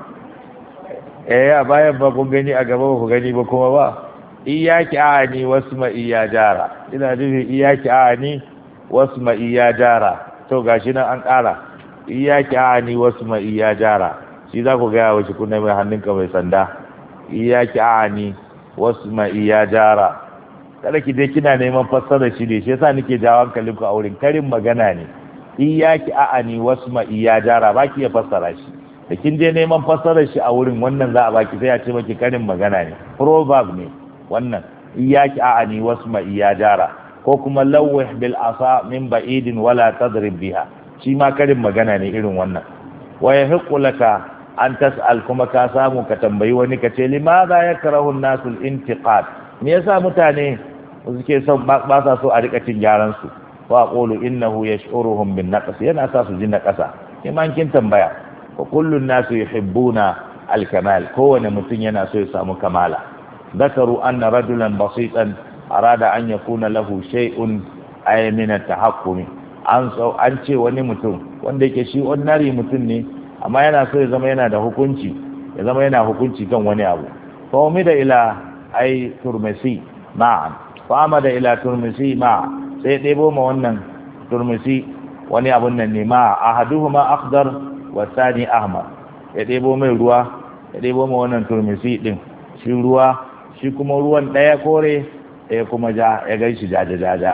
Speaker 1: a bayan ba kun gani a gaba ku gani ba kuma ba iyaki ani wasma iya jara ina nufin iyaki ani wasma iya jara to gashi nan an ƙara iyaki ani wasma iya jara shi za ku gaya wace kuna mai hannunka mai sanda iyaki ani wasma iya jara kada ki dai kina neman fassarar shi ne shi yasa nake jawo hankalinku a wurin karin magana ne iyaki a'ani wasma iya jara baki ya fassara shi da kin je neman fassarar shi a wurin wannan za a baki sai a ce maki karin magana ne proverb ne wannan iyaki a'ani wasma iya jara ko kuma lawih bil asa min ba'idin wala tadrib biha shi ma karin magana ne irin wannan wa yahiqu laka an tas'al kuma ka samu ka tambayi wani ka ce limadha yakrahu an-nasu al-intiqad me yasa mutane suke son ba sa so a rika cin gyaran su wa qulu innahu yash'uruhum bin naqs yana sa su ji naqasa kiman kin tambaya wa kullu an-nasu yuhibbuna al-kamal kowane mutum yana so ya samu kamala dakaru anna rajulan basitan arada an yakuna lahu shay'un ay min at-tahakkumi an ce wani mutum wanda yake shi ordinary mutum ne amma yana so ya zama yana da hukunci ya zama yana hukunci kan wani abu fa umida ila ay turmisi ma'an fa amada ila turmisi ma sai ɗebo ma wannan turmisi wani abun nan ne ma ahaduhuma akhdar wa thani ahmar ya ɗebo mai ruwa ya ɗebo ma wannan turmisi din shi ruwa shi kuma ruwan ɗaya kore ɗaya kuma ja ya ganshi jaja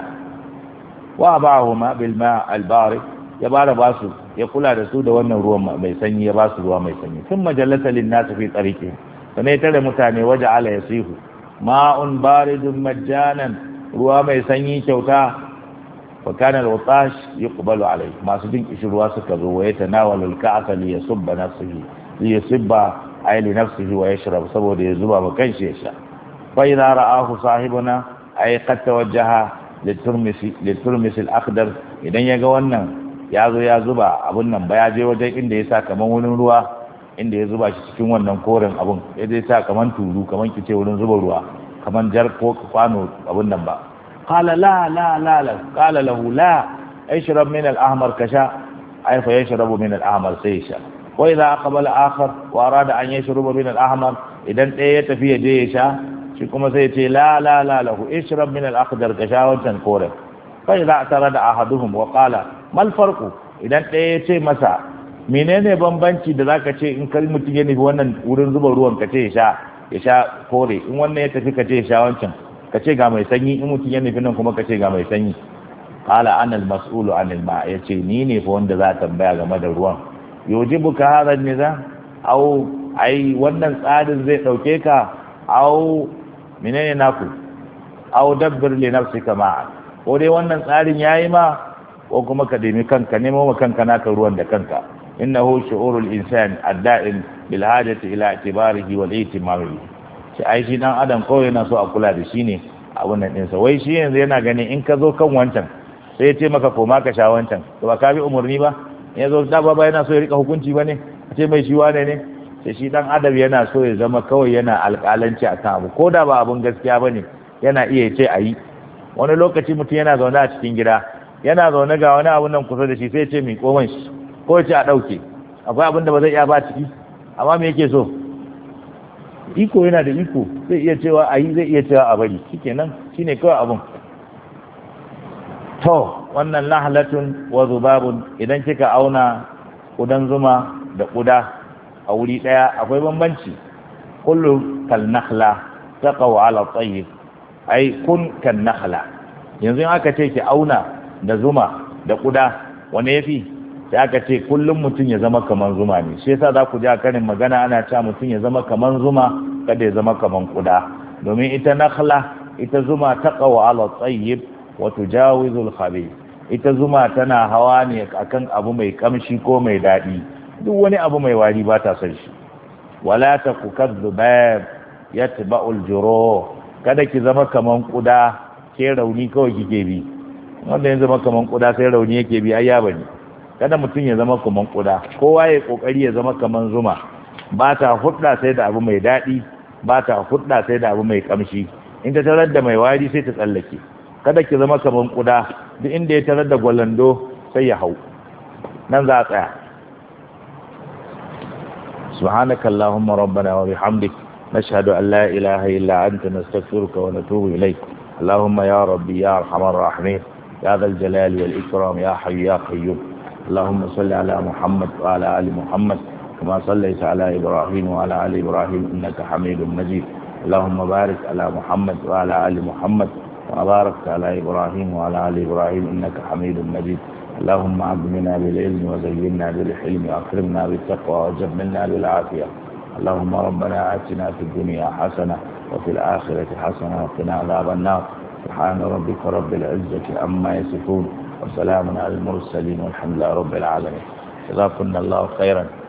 Speaker 1: wa ba'ahuma bil ma' al barid ya bara basu ya kula da su da wannan ruwan mai sanyi ya basu ruwa mai sanyi sun majallata lin nas fi tariqi sanai tare mutane waje ala yasihu ma'un baridun majjanan ruwa mai sanyi kyauta wa kana al-utash yuqbalu alayhi masu jin kishi ruwa suka zo wa yatanawalu al-ka'sa li yasubba nafsihi li yasubba ay li nafsihi wa yashrab saboda ya zuba ba kanshi ya sha fa idza ra'ahu sahibuna ay qad tawajjaha liturmisi al-akhdar idan yaga wannan ya zo ya zuba abun nan ba ya je wajen inda ya sa kaman wurin ruwa inda ya zuba shi cikin wannan koren abun ya dai sa kaman tulu kaman kice wurin zuba ruwa kaman jar ko kwano abun nan ba qala la qala lahu la ashrab min al-ahmar kasha ay fa yashrabu min al-ahmar sai sha wa idha aqbala akhar wa arada an yashruba min al-ahmar idan ɗaya ya tafi ya je ya sha shi kuma sai ya ce la lahu ashrab min al-akhdar kasha wancan koren fa idha atarada ahaduhum wa qala mal farqu idan ɗaya ya ce masa menene bambanci da zaka ce in kai mutum ya nufi wannan wurin zuba ruwan ka ce ya sha kore in wannan ya tafi ka ce ya sha wancan ka ce ga mai sanyi in mutum ya nufi nan kuma ka ce ga mai sanyi qala ana al-mas'ulu anil ma yace ni ne fa wanda za ta tambaya game da ruwan yujibuka hadha an-nizam au ai wannan tsarin zai dauke ka au menene naku au dabbir li nafsika ma'a ko dai wannan tsarin yayi ma ko kuma ka demi kanka nemo ma kanka naka ruwan da kanka innahu shu'urul insan ad-da'im bil hajati ila i'tibarihi wal ihtimam shi ai shi dan adam kawai yana so a kula da shi ne a wannan din sa wai shi yanzu yana gani in ka zo kan wancan sai ya ce maka koma ka sha wancan to ba ka bi umurni ba ya zo da baba yana so ya rika hukunci bane a ce mai shi wane ne sai shi dan adam yana so ya zama kawai yana alƙalanci akan abu ko da ba abun gaskiya bane yana iya ce ayi wani lokaci mutum yana zaune a cikin gida yana zaune ga wani abun nan kusa da shi sai ce mai koman shi ko ce a ɗauke akwai abin da ba zai iya ba ciki amma me yake so iko yana da iko zai iya cewa a yi zai iya cewa a bari shikenan shine kawai abun to wannan lahlatun wa zubabun idan kika auna kudan zuma da kuda a wuri daya akwai bambanci kullu kal nakhla taqaw ala tayyib ai kun kan nakhla yanzu in aka ce ki auna da zuma da kuda wane yafi sai aka ce kullum mutum ya zama kaman zuma ne. Shi yasa za ku ji a karin magana ana cewa mutum ya zama kaman zuma kada ya zama kaman kuda, domin ita nakhla ita zuma taqaw ala tayyib wa tujawizul khabith. Ita zuma tana hawa ne akan abu mai kamshi ko mai dadi, duk wani abu mai wari ba ta son shi. Wala taku kadhubab yatba'ul juruh, kada ki zama kaman kuda ke rauni kawai kike bi. Wanda ya zama kaman kuda sai rauni yake bi ai ya bane. Kada mutum ya zama kaman kuda, kowa ya kokari ya zama kaman zuma, ba ta hudda sai da abu mai dadi, ba ta hudda sai da abu mai kamshi. In ta tarar da mai wari sai ta tsallake. Kada ki zama kaman kuda, duk inda ya tarar da gwalando sai ya hau. Nan za a tsaya. سبحانك اللهم ربنا وبحمدك نشهد أن لا إله إلا أنت نستغفرك ونتوب إليك. اللهم يا ربي يا أرحم الراحمين يا ذا الجلال والإكرام يا حي يا قيوم. اللهم صل على محمد وعلى آل محمد كما صليت على إبراهيم وعلى آل إبراهيم إنك حميد مجيد. اللهم بارك على محمد وعلى آل محمد وبارك على إبراهيم وعلى آل إبراهيم إنك حميد مجيد. اللهم أعظمنا بالعلم وزينا بالحلم وأكرمنا بالتقوى وجملنا بالعافية. اللهم ربنا آتنا في الدنيا حسنة وفي الآخرة حسنة وقنا عذاب النار. سبحان ربك رب العزة عما يصفون وسلام على المرسلين والحمد لله رب العالمين. جزاكم الله خيرا.